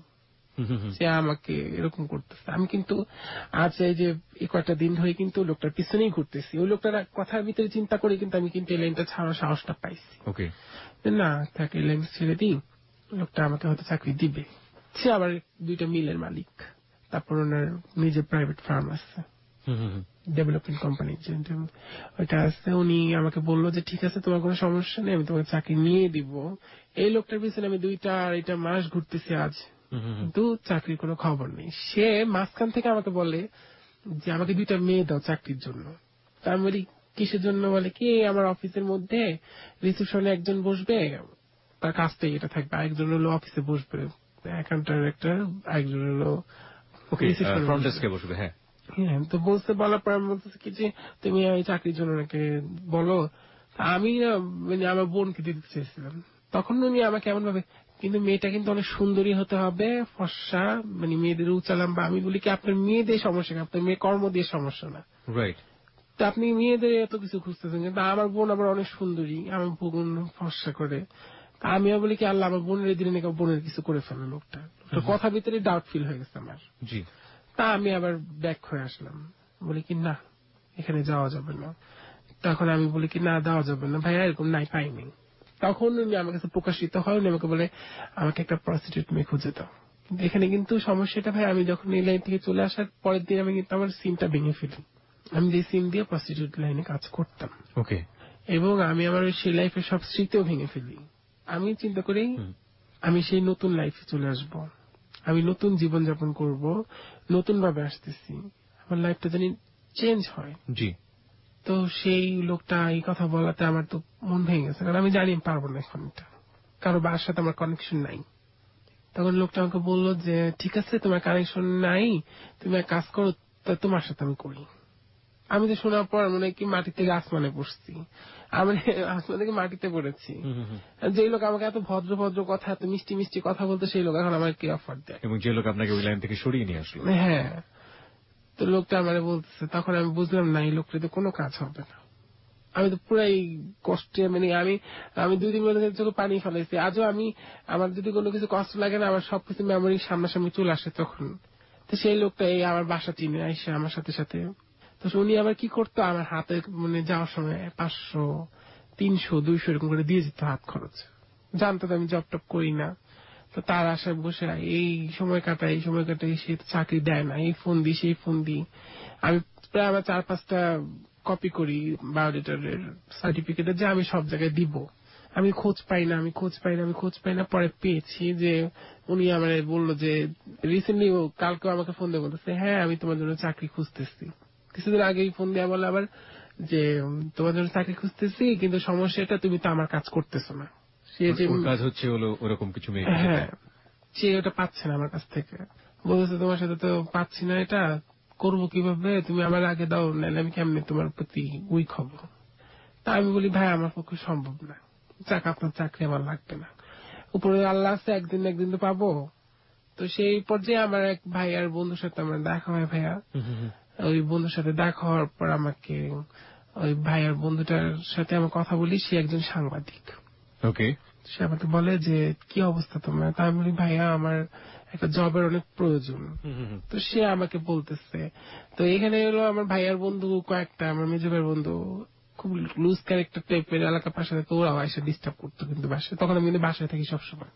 সে আমাকে এরকম করতেছে। আমি কিন্তু আজ এই যে কয়েকটা দিন ধরে কিন্তু লোকটার পিছনেই ঘুরতেছি। ওই লোকটার কথার ভিতরে চিন্তা করে কিন্তু আমি কিন্তু এই লাইনটা ছাড়ার সাহসটা পাইছি।
ওকে,
না তাকে এই লাইন ছেড়ে দিই, লোকটা আমাকে হয়তো চাকরি দিবে। সে আবার 2টা মিলের মালিক, তারপর ওনার নিজের প্রাইভেট ফার্ম আছে, ডেভেলপমেন্ট কোম্পানি, ওইটা আছে। উনি আমাকে বললো যে ঠিক আছে, তোমার কোনো সমস্যা নেই, আমি তোমাকে চাকরি নিয়ে দিব। এই লোকটার পিছনে আমি 2-2.5 মাস ঘুরতেছি আজ, কিন্তু চাকরির কোনো খবর নেই। সে মাঝখান থেকে আমাকে বলে যে আমাকে 2টা মেয়ে দাও চাকরির জন্য। তা আমি বলি কিসের জন্য? বলে কি, আমার অফিসের মধ্যে রিসেপশনে একজন বসবে, তার কাজটাই এটা থাকবে, আরেকজন হলো অফিসে বসবে অ্যাকাউন্টার একটা, আরেকজন হলো
ফ্রন্ট ডেস্কে বসবে। হ্যাঁ,
তো বলার পর আমি বলতেছি কি যে তুমি এই চাকরির জন্য নাকি বলো। আমি মানে আমার বোনকে দিতে চেয়েছিলাম, তখন উনি আমাকে এমন ভাবে, কিন্তু মেয়েটা কিন্তু অনেক সুন্দরী হতে হবে, ফর্সা, মানে মেয়েদের উঁচা লম্বা। আমি বলি কি, আপনার মেয়েদের সমস্যা না, আপনার মেয়ে কর্ম দিয়ে সমস্যা না,
রাইট।
তো আপনি মেয়েদের এত কিছু খুঁজতেছেন, কিন্তু আমার বোন আবার অনেক সুন্দরী, আমার বোন ফর্সা করে। আমিও বলি কি, আল্লাহ আমার বোনের দিনে নাকি বোনের কিছু করে ফেলে লোকটা। কথা ভিতরে ডাউট ফিল হয়ে গেছে আমার।
জি।
তা আমি আবার ব্যাক হয়ে আসলাম, বলি কি না, এখানে যাওয়া যাবে না। তখন আমি বলি কি না, দেওয়া যাবে না ভাইয়া, এরকম নাই, পাইনি। তখন উনি আমার কাছে প্রকাশিত হয়, উনি আমাকে বলে আমাকে একটা প্রস্টিটিউট মেয়ে খুঁজে দাও। কিন্তু এখানে কিন্তু সমস্যাটা ভাই, আমি যখন এই লাইন থেকে চলে আসার পরের দিন আমি কিন্তু আমার সিমটা ভেঙে ফেলি। আমি যে সিম দিয়ে প্রস্টিটিউট লাইনে কাজ করতাম,
ওকে,
এবং আমি আমার সেই লাইফের সব স্মৃতিও ভেঙে ফেলি। আমি চিন্তা করি আমি সেই নতুন লাইফে চলে আসব, আমি নতুন জীবনযাপন করব, নতুন ভাবে আসতেছি, আমার লাইফটা জানি চেঞ্জ হয়।
জি।
তো সেই লোকটা এই কথা বলাতে আমার তো মন ভেঙে গেছে, কারণ আমি জানি পারবো না এখন, এটা কারো বাবার সাথে আমার কানেকশন নাই। তখন লোকটা আমাকে বললো যে ঠিক আছে, তোমার কানেকশন নাই, তুমি এক কাজ করো, তোমার সাথে আমি করি। আমি তো শোনার পর মনে হয় কি মাটি থেকে আসমানে পড়ছি, আমি আসমান থেকে মাটিতে পড়েছি। যে লোক আমাকে এত ভদ্র ভদ্র কথা, এত মিষ্টি মিষ্টি কথা বলতো, সেই লোক এখন আমাকে অফার দেয়,
এবং যে লোক আপনাকে ওই লাইন থেকে সরিয়ে নিয়ে আসলো।
হ্যাঁ, তো লোকটা আমারে বলতেছে, তখন আমি বুঝলাম না এই লোকটাতে কোনো কাজ হবে না। আমি তো পুরাই কষ্টে, মানে আমি 2 দিন মধ্যে চোখে পানি ফেলাইছি। আজও আমার যদি কোনো কিছু কষ্ট লাগে না, আমার সবকিছু মেমোরি সামনাসামনি চলে আসে তখন। তো সেই লোকটা এই আমার বাসা চিনে আসে আমার সাথে সাথে। তো উনি আবার কি করতো, আমার হাতে মানে যাওয়ার সময় 500, 300, 200 এরকম করে দিয়ে যেত হাত খরচ। জানতো তো আমি জব টপ করি না। তো তার আশায় বসে এই সময় কাটাই সে তো চাকরি দেয় না, এই ফোন দিই সেই ফোন দিই। আমি প্রায় আমার 4-5টা কপি করি বায়োডেটারের সার্টিফিকেটে, যে আমি সব জায়গায় দিব। আমি খোঁজ পাই না। পরে পেয়েছি যে উনি আমার বললো যে রিসেন্টলি কালকে আমাকে ফোন দিয়ে বলতেছে, হ্যাঁ আমি তোমার জন্য চাকরি খুঁজতেছি। কিছুদিন আগেই ফোন দেওয়া বলে আবার যে তোমার জন্য চাকরি খুঁজতেছি, কিন্তু সমস্যাটা তুমি তো আমার কাজ করতেছো না। সে যে
কাজ হচ্ছে হলো ওরকম কিছু মেয়ে,
হ্যাঁ, সে ওটা পাচ্ছে না আমার কাছ থেকে। বলতেছে তোমার সাথে তো পাচ্ছি না, এটা করবো কিভাবে, তুমি আমার আগে দাও, নাহলে আমি কেমনে তোমার প্রতি উইক হব। তা আমি বলি ভাই আমার পক্ষে সম্ভব না, আপনার চাকরি আমার লাগবে না, উপরে আল্লাহ আছে, একদিন তো পাবো। তো সেই পর্যায়ে আমার এক ভাই আর বন্ধুর সাথে আমার দেখা হয় ভাইয়া। ওই বন্ধুর সাথে দেখা হওয়ার পর আমাকে ওই ভাই আর বন্ধুটার সাথে আমি কথা বলি, সে একজন সাংবাদিক।
ওকে।
সে আমাকে বলে যে কি অবস্থা তোমার। তা আমি বলি ভাইয়া আমার একটা জবের অনেক প্রয়োজন। তো সে আমাকে বলতেছে, তো এখানে হলো আমার ভাইয়ার বন্ধু কয়েকটা, আমার মেজো ভাইয়ের বন্ধু খুব লুজ ক্যারেক্টার টাইপের, এলাকার পাশে থেকে ওরাও এসে ডিস্টার্ব করতো। কিন্তু বাসায় তখন আমি কিন্তু বাসায় থাকি সবসময়,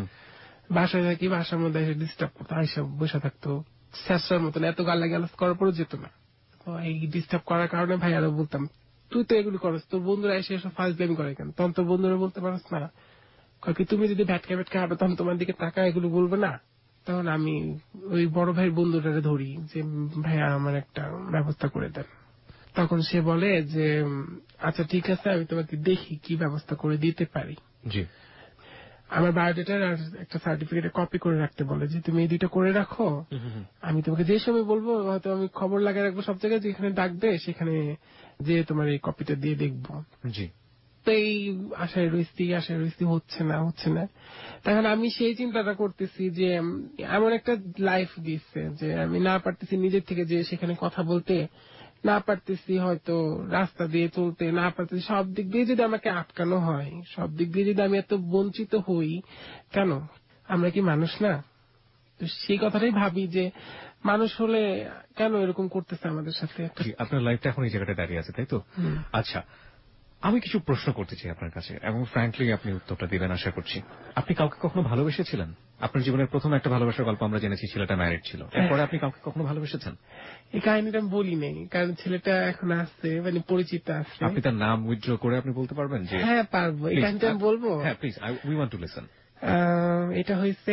বাসার মধ্যে এসে ডিস্টার্ব করতো, আইসা বসে থাকতো শেষের মতন, এত গালাগালাজ করার পরও যেত না। তো এই ডিস্টার্ব করার কারণে ভাইয়ারও বলতাম, তুই তো এগুলো করস, তোর বন্ধুরা এসে এসব ফাজলামি করে কেন, তখন তোর বন্ধুরা বলতে পারস না, কি তুমি যদি ভ্যাটকা হাঁটো তখন তোমার দিকে টাকা এগুলো বলবে না। তখন আমি ওই বড় ভাইয়ের বন্ধুটারে ধরি যে ভাইয়া আমার একটা ব্যবস্থা করে দেন। তখন সে বলে যে আচ্ছা ঠিক আছে, আমি তোমাকে দেখি কি ব্যবস্থা করে দিতে পারি।
জি।
আমার বায়োডেটার আর একটা সার্টিফিকেটে কপি করে রাখতে বলে যে তুমি এই 2টা করে রাখো, আমি তোমাকে যে সময় বলবো, হয়তো আমি খবর লাগিয়ে রাখবো সব জায়গায়, যেখানে ডাকবে সেখানে যে তোমার এই কপিটা দিয়ে দেখবো।
জি।
তো এই আশায় রয়েছি, হচ্ছে না। তখন আমি সেই চিন্তাটা করতেছি যে এমন একটা লাইফ দিচ্ছে যে আমি না পারতেছি নিজের থেকে যে সেখানে কথা বলতে, না পারতেছি হয়তো রাস্তা দিয়ে চলতে, না পারতেছি, সব দিক দিয়ে যদি আমাকে আটকানো হয়, সব দিক দিয়ে যদি আমি এত বঞ্চিত হই, কেন? আমরা কি মানুষ না? তো সেই কথাটাই ভাবি যে মানুষ হলে কেন এরকম করতেছে আমাদের সাথে।
আপনার লাইফটা এখন এই জায়গাটা দাঁড়িয়ে আছে, তাই তো? আচ্ছা, আমি কিছু প্রশ্ন করতে চাই আপনার কাছে, এবং ফ্র্যাঙ্কলি আপনি উত্তরটা দিবেন আশা করছি। আপনি কাউকে কখনো ভালোবেসেছিলেন? আপনার জীবনের প্রথম একটা ভালোবাসার গল্প আমরা জেনেছি, ছেলেটা ম্যারিড ছিল। এরপরে আপনি কাউকে কখনো ভালোবেসেছেন?
এই কাহিনীটা আমি বলি নাই, কারণ ছেলেটা এখন আসছে, মানে পরিচিত আছে।
আপনি তার নাম উইথড্র করে আপনি বলতে পারবেন? যে
হ্যাঁ পারবো, এই কাহিনীটা আমি বলবো।
হ্যাঁ please, we want to listen.
এটা হয়েছে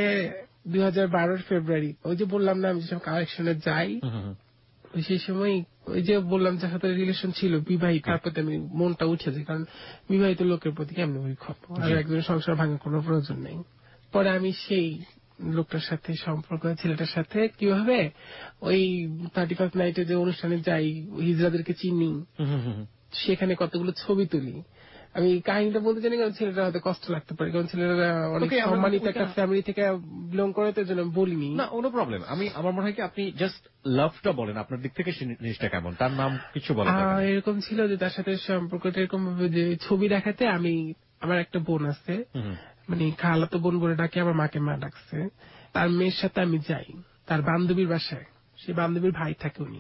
2012 ফেব্রুয়ারি। ওই যে বললাম না আমি যেসব কালেকশনে যাই, সেই সময় ওই যে বললাম যার সাথে রিলেশন ছিল বিবাহিত, তারপরে আমি মনটা উঠে যায়, কারণ বিবাহিত লোকের প্রতি কেমন ওই খবর, আর একজনের সংসার ভাঙার কোনো প্রয়োজন নেই। পরে আমি সেই লোকটার সাথে সম্পর্ক, ছেলেটার সাথে কিভাবে ওই 31st নাইটে যে অনুষ্ঠানে যাই, হিজড়াদেরকে চিনি, সেখানে কতগুলো ছবি তুলি। আমি কাহিনীটা বলতে জানি কারণ ছেলেটা হয়তো কষ্ট লাগতে পারে, কারণ ছেলেরা অনেক সম্মানিত একটা ফ্যামিলি থেকে বিলং করে, তো জন্য বলিনি।
না, কোনো প্রবলেম। আমার মনে হয় কি আপনি জাস্ট লাভটা বলেন, আপনার দিক থেকে জিনিসটা কেমন, তার নাম কিছু বলেন।
এরকম ছিল যে তার সাথে সম্পর্কটা এরকম ভাবে যে ছবি দেখাতে, আমার একটা বোন আছে, মানে খালাতো বোন বলে ডাকে, আমার মাকে মা ডাকছে, তার মেয়ের সাথে আমি যাই তার বান্ধবীর বাসায়, সেই বান্ধবীর ভাই থাকে উনি।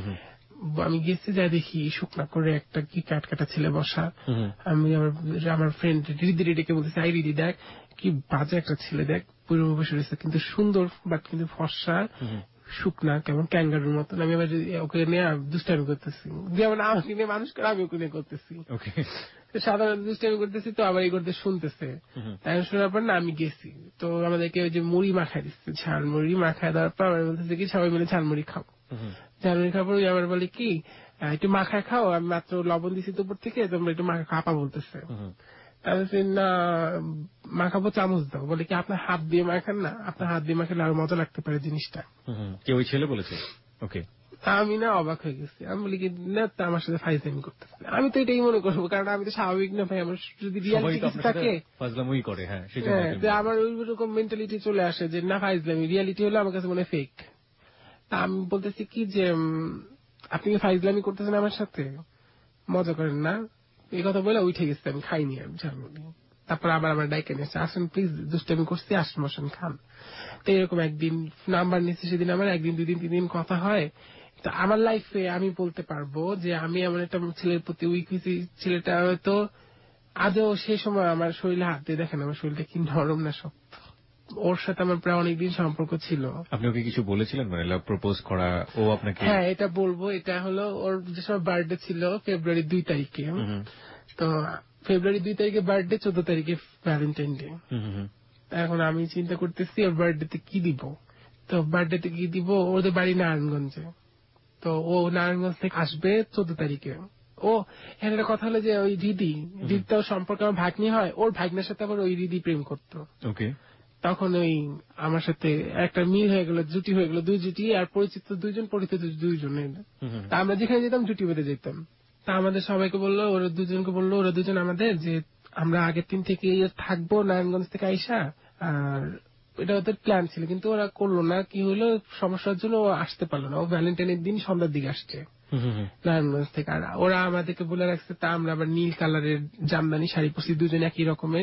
আমি গেছি, যাই দেখি শুকনা করে একটা কি কাটা ছেলে বসা। আমি আমার ফ্রেন্ড রিদি ডেকে বলতেছি, আই রিদি দেখ কি বাজে একটা ছেলে, দেখ পুরো বসে রয়েছে, কিন্তু সুন্দর, বাট কিন্তু ফর্সা, শুকনা, কেমন ক্যাঙ্গারুর মতন। আমি আবার ওকে নিয়ে দুষ্টামি করতেছি, যেমন আমাকে নিয়ে মানুষ করে আমি ওকে নিয়ে করতেছি, সাধারণত দুষ্টামি করতেছি। তো আবার এই করতে শুনতেছে, তাই শোনার পর না আমি গেছি, তো আমাদেরকে ওই যে মুড়ি মাখায় দিচ্ছে, ঝালমুড়ি মাখায় দেওয়ার পর আমার বলতেছে কি সবাই মিলে ঝালমুড়ি খাও। ঝালমুড়ি খাবার আবার বলে কি একটু মাখায় খাও, আমি মাত্র লবণ দিছি তো উপর থেকে, তোমরা একটু মাখা আপা বলতেছে। তাহলে না মাখাবো, চামচ দাও, বলে কি আপনার হাত দিয়ে মাখান না, আপনার হাত দিয়ে মাখালে আরো মজা লাগতে পারে জিনিসটা।
কেউ ওই ছেলে বলেছে? ওকে।
আমি না অবাক হয়ে গেছি, আমি বলি কি না আমার সাথে ফাইজলামি করতেছে। আমি তো এটাই মনে করবো, কারণ আমি তো স্বাভাবিক না ভাই, আমার যদি রিয়ালিটি কিছু থাকে
ফাজলামি করে, হ্যাঁ
আমার ওইরকম মেন্টালিটি চলে আসে যে না ফাইজলামি, রিয়ালিটি হলো আমার কাছে মনে ফেক। আমি বলতেছি কি যে আপনি কি ফাইজলামি করতেছেন আমার সাথে, মজা করেন না? এই কথা বলে উঠে গেছে, আমি খাইনি আমি ঝালমুড়ি। তারপর আবার আমার ডাইকে নিয়েছে, আসেন প্লিজ, দুষ্টামি করছি, আসেন বসেন খান। তো এরকম একদিন নাম্বার নিচ্ছে, সেদিন আমার 1 দিন 2 দিন 3 দিন কথা হয়। তো আমার লাইফে আমি বলতে পারবো যে আমি এমন একটা ছেলের প্রতি উইক হয়েছি, ছেলেটা হয়তো আজও সেই সময় আমার শরীরে হাত দিয়ে দেখেন আমার শরীরটা কি নরম না শক্ত। ওর সাথে আমার প্রায় অনেকদিন সম্পর্ক ছিল।
আপনি ওকে কিছু বলেছিলেন, মানে লাভ প্রপোজ করা? ও আপনাকে?
হ্যাঁ, এটা বলবো। এটা হলো ওর যে সময় বার্থডে ছিল ফেব্রুয়ারি 2 তারিখে। তো ফেব্রুয়ারি 2 তারিখে বার্থডে, 14 তারিখে ভ্যালেন্টাইন ডে। এখন আমি চিন্তা করতেছি ওর বার্থডেতে কি দিব। তো বার্থডেতে কি দিব, ওদের বাড়ি নারায়ণগঞ্জে। তো ও নারায়ণগঞ্জ থেকে আসবে 14 তারিখে। ও এখানে একটা কথা হলো যে ওই রিদিটাও সম্পর্কে আমার ভাগ্নি হয়, ওর ভাগ্নের সাথে আবার ওই রিদি প্রেম করতো।
ওকে।
তখন ওই আমার সাথে একটা মিল হয়ে গেল, জুটি হয়ে গেল, 2 জুটি, আর পরিচিত 2 জন, পরিচিত 2 জনের। তা আমরা যেখানে যেতাম জুটি বেঁধে যেতাম। তা আমাদের সবাইকে বললো, ওরা 2 জনকে বললো, ওরা 2 জন আমাদের, যে আমরা আগের দিন থেকে থাকবো নারায়ণগঞ্জ থেকে আইসা। আর এটা ওদের প্ল্যান ছিল, কিন্তু ওরা করলো না। কি হলো, সমস্যার জন্য ও আসতে পারলো না। ও ভ্যালেন্টাইনের দিন সন্ধ্যার দিকে আসছে নারায়ণগঞ্জ থেকে। আর ওরা আমাদেরকে বলে রাখছে, তা আমরা আবার নীল কালারের জামদানি শাড়ি পরছি, 2 জন একই রকমের,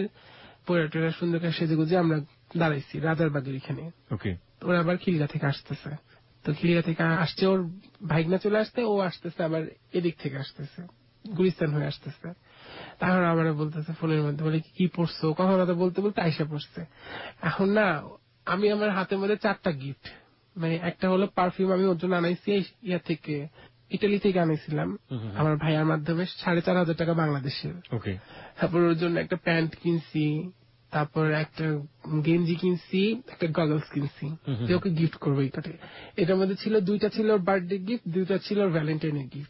পরে সুন্দর করে সেজে গুজে আমরা দাঁড়াইছি রাজারবাগের এখানে। ওরা আবার খিলগা থেকে আসতেছে। তো খিলগা থেকে আসছে, ওর ভাইগনা চলে আসতে, ও আসতেছে আবার এদিক থেকে আসতেছে, গুলিস্তান হয়ে আসতেছে। তারপর আমার বলতেছে ফোনের মধ্যে, বলে কি পড়ছো, কথা কথা বলতে বলতে আইসা পড়ছে। এখন না, আমি আমার হাতের মধ্যে 4টা গিফট, মানে একটা হলো পারফিউম, আমি ওর জন্য আনাইছি ইয়া থেকে, ইটালি থেকে আনাইছিলাম আমার ভাইয়ার মাধ্যমে, 4,500 টাকা বাংলাদেশের। তারপর ওর জন্য একটা প্যান্ট কিনছি, তারপর একটা গেঞ্জি কিনছি, একটা গগলস কিনছি, যে ওকে গিফট করবো। এটার মধ্যে ছিল 2টা ছিল ওর বার্থডে গিফট, 2টা ছিল ওর ভ্যালেন্টাইনের গিফট।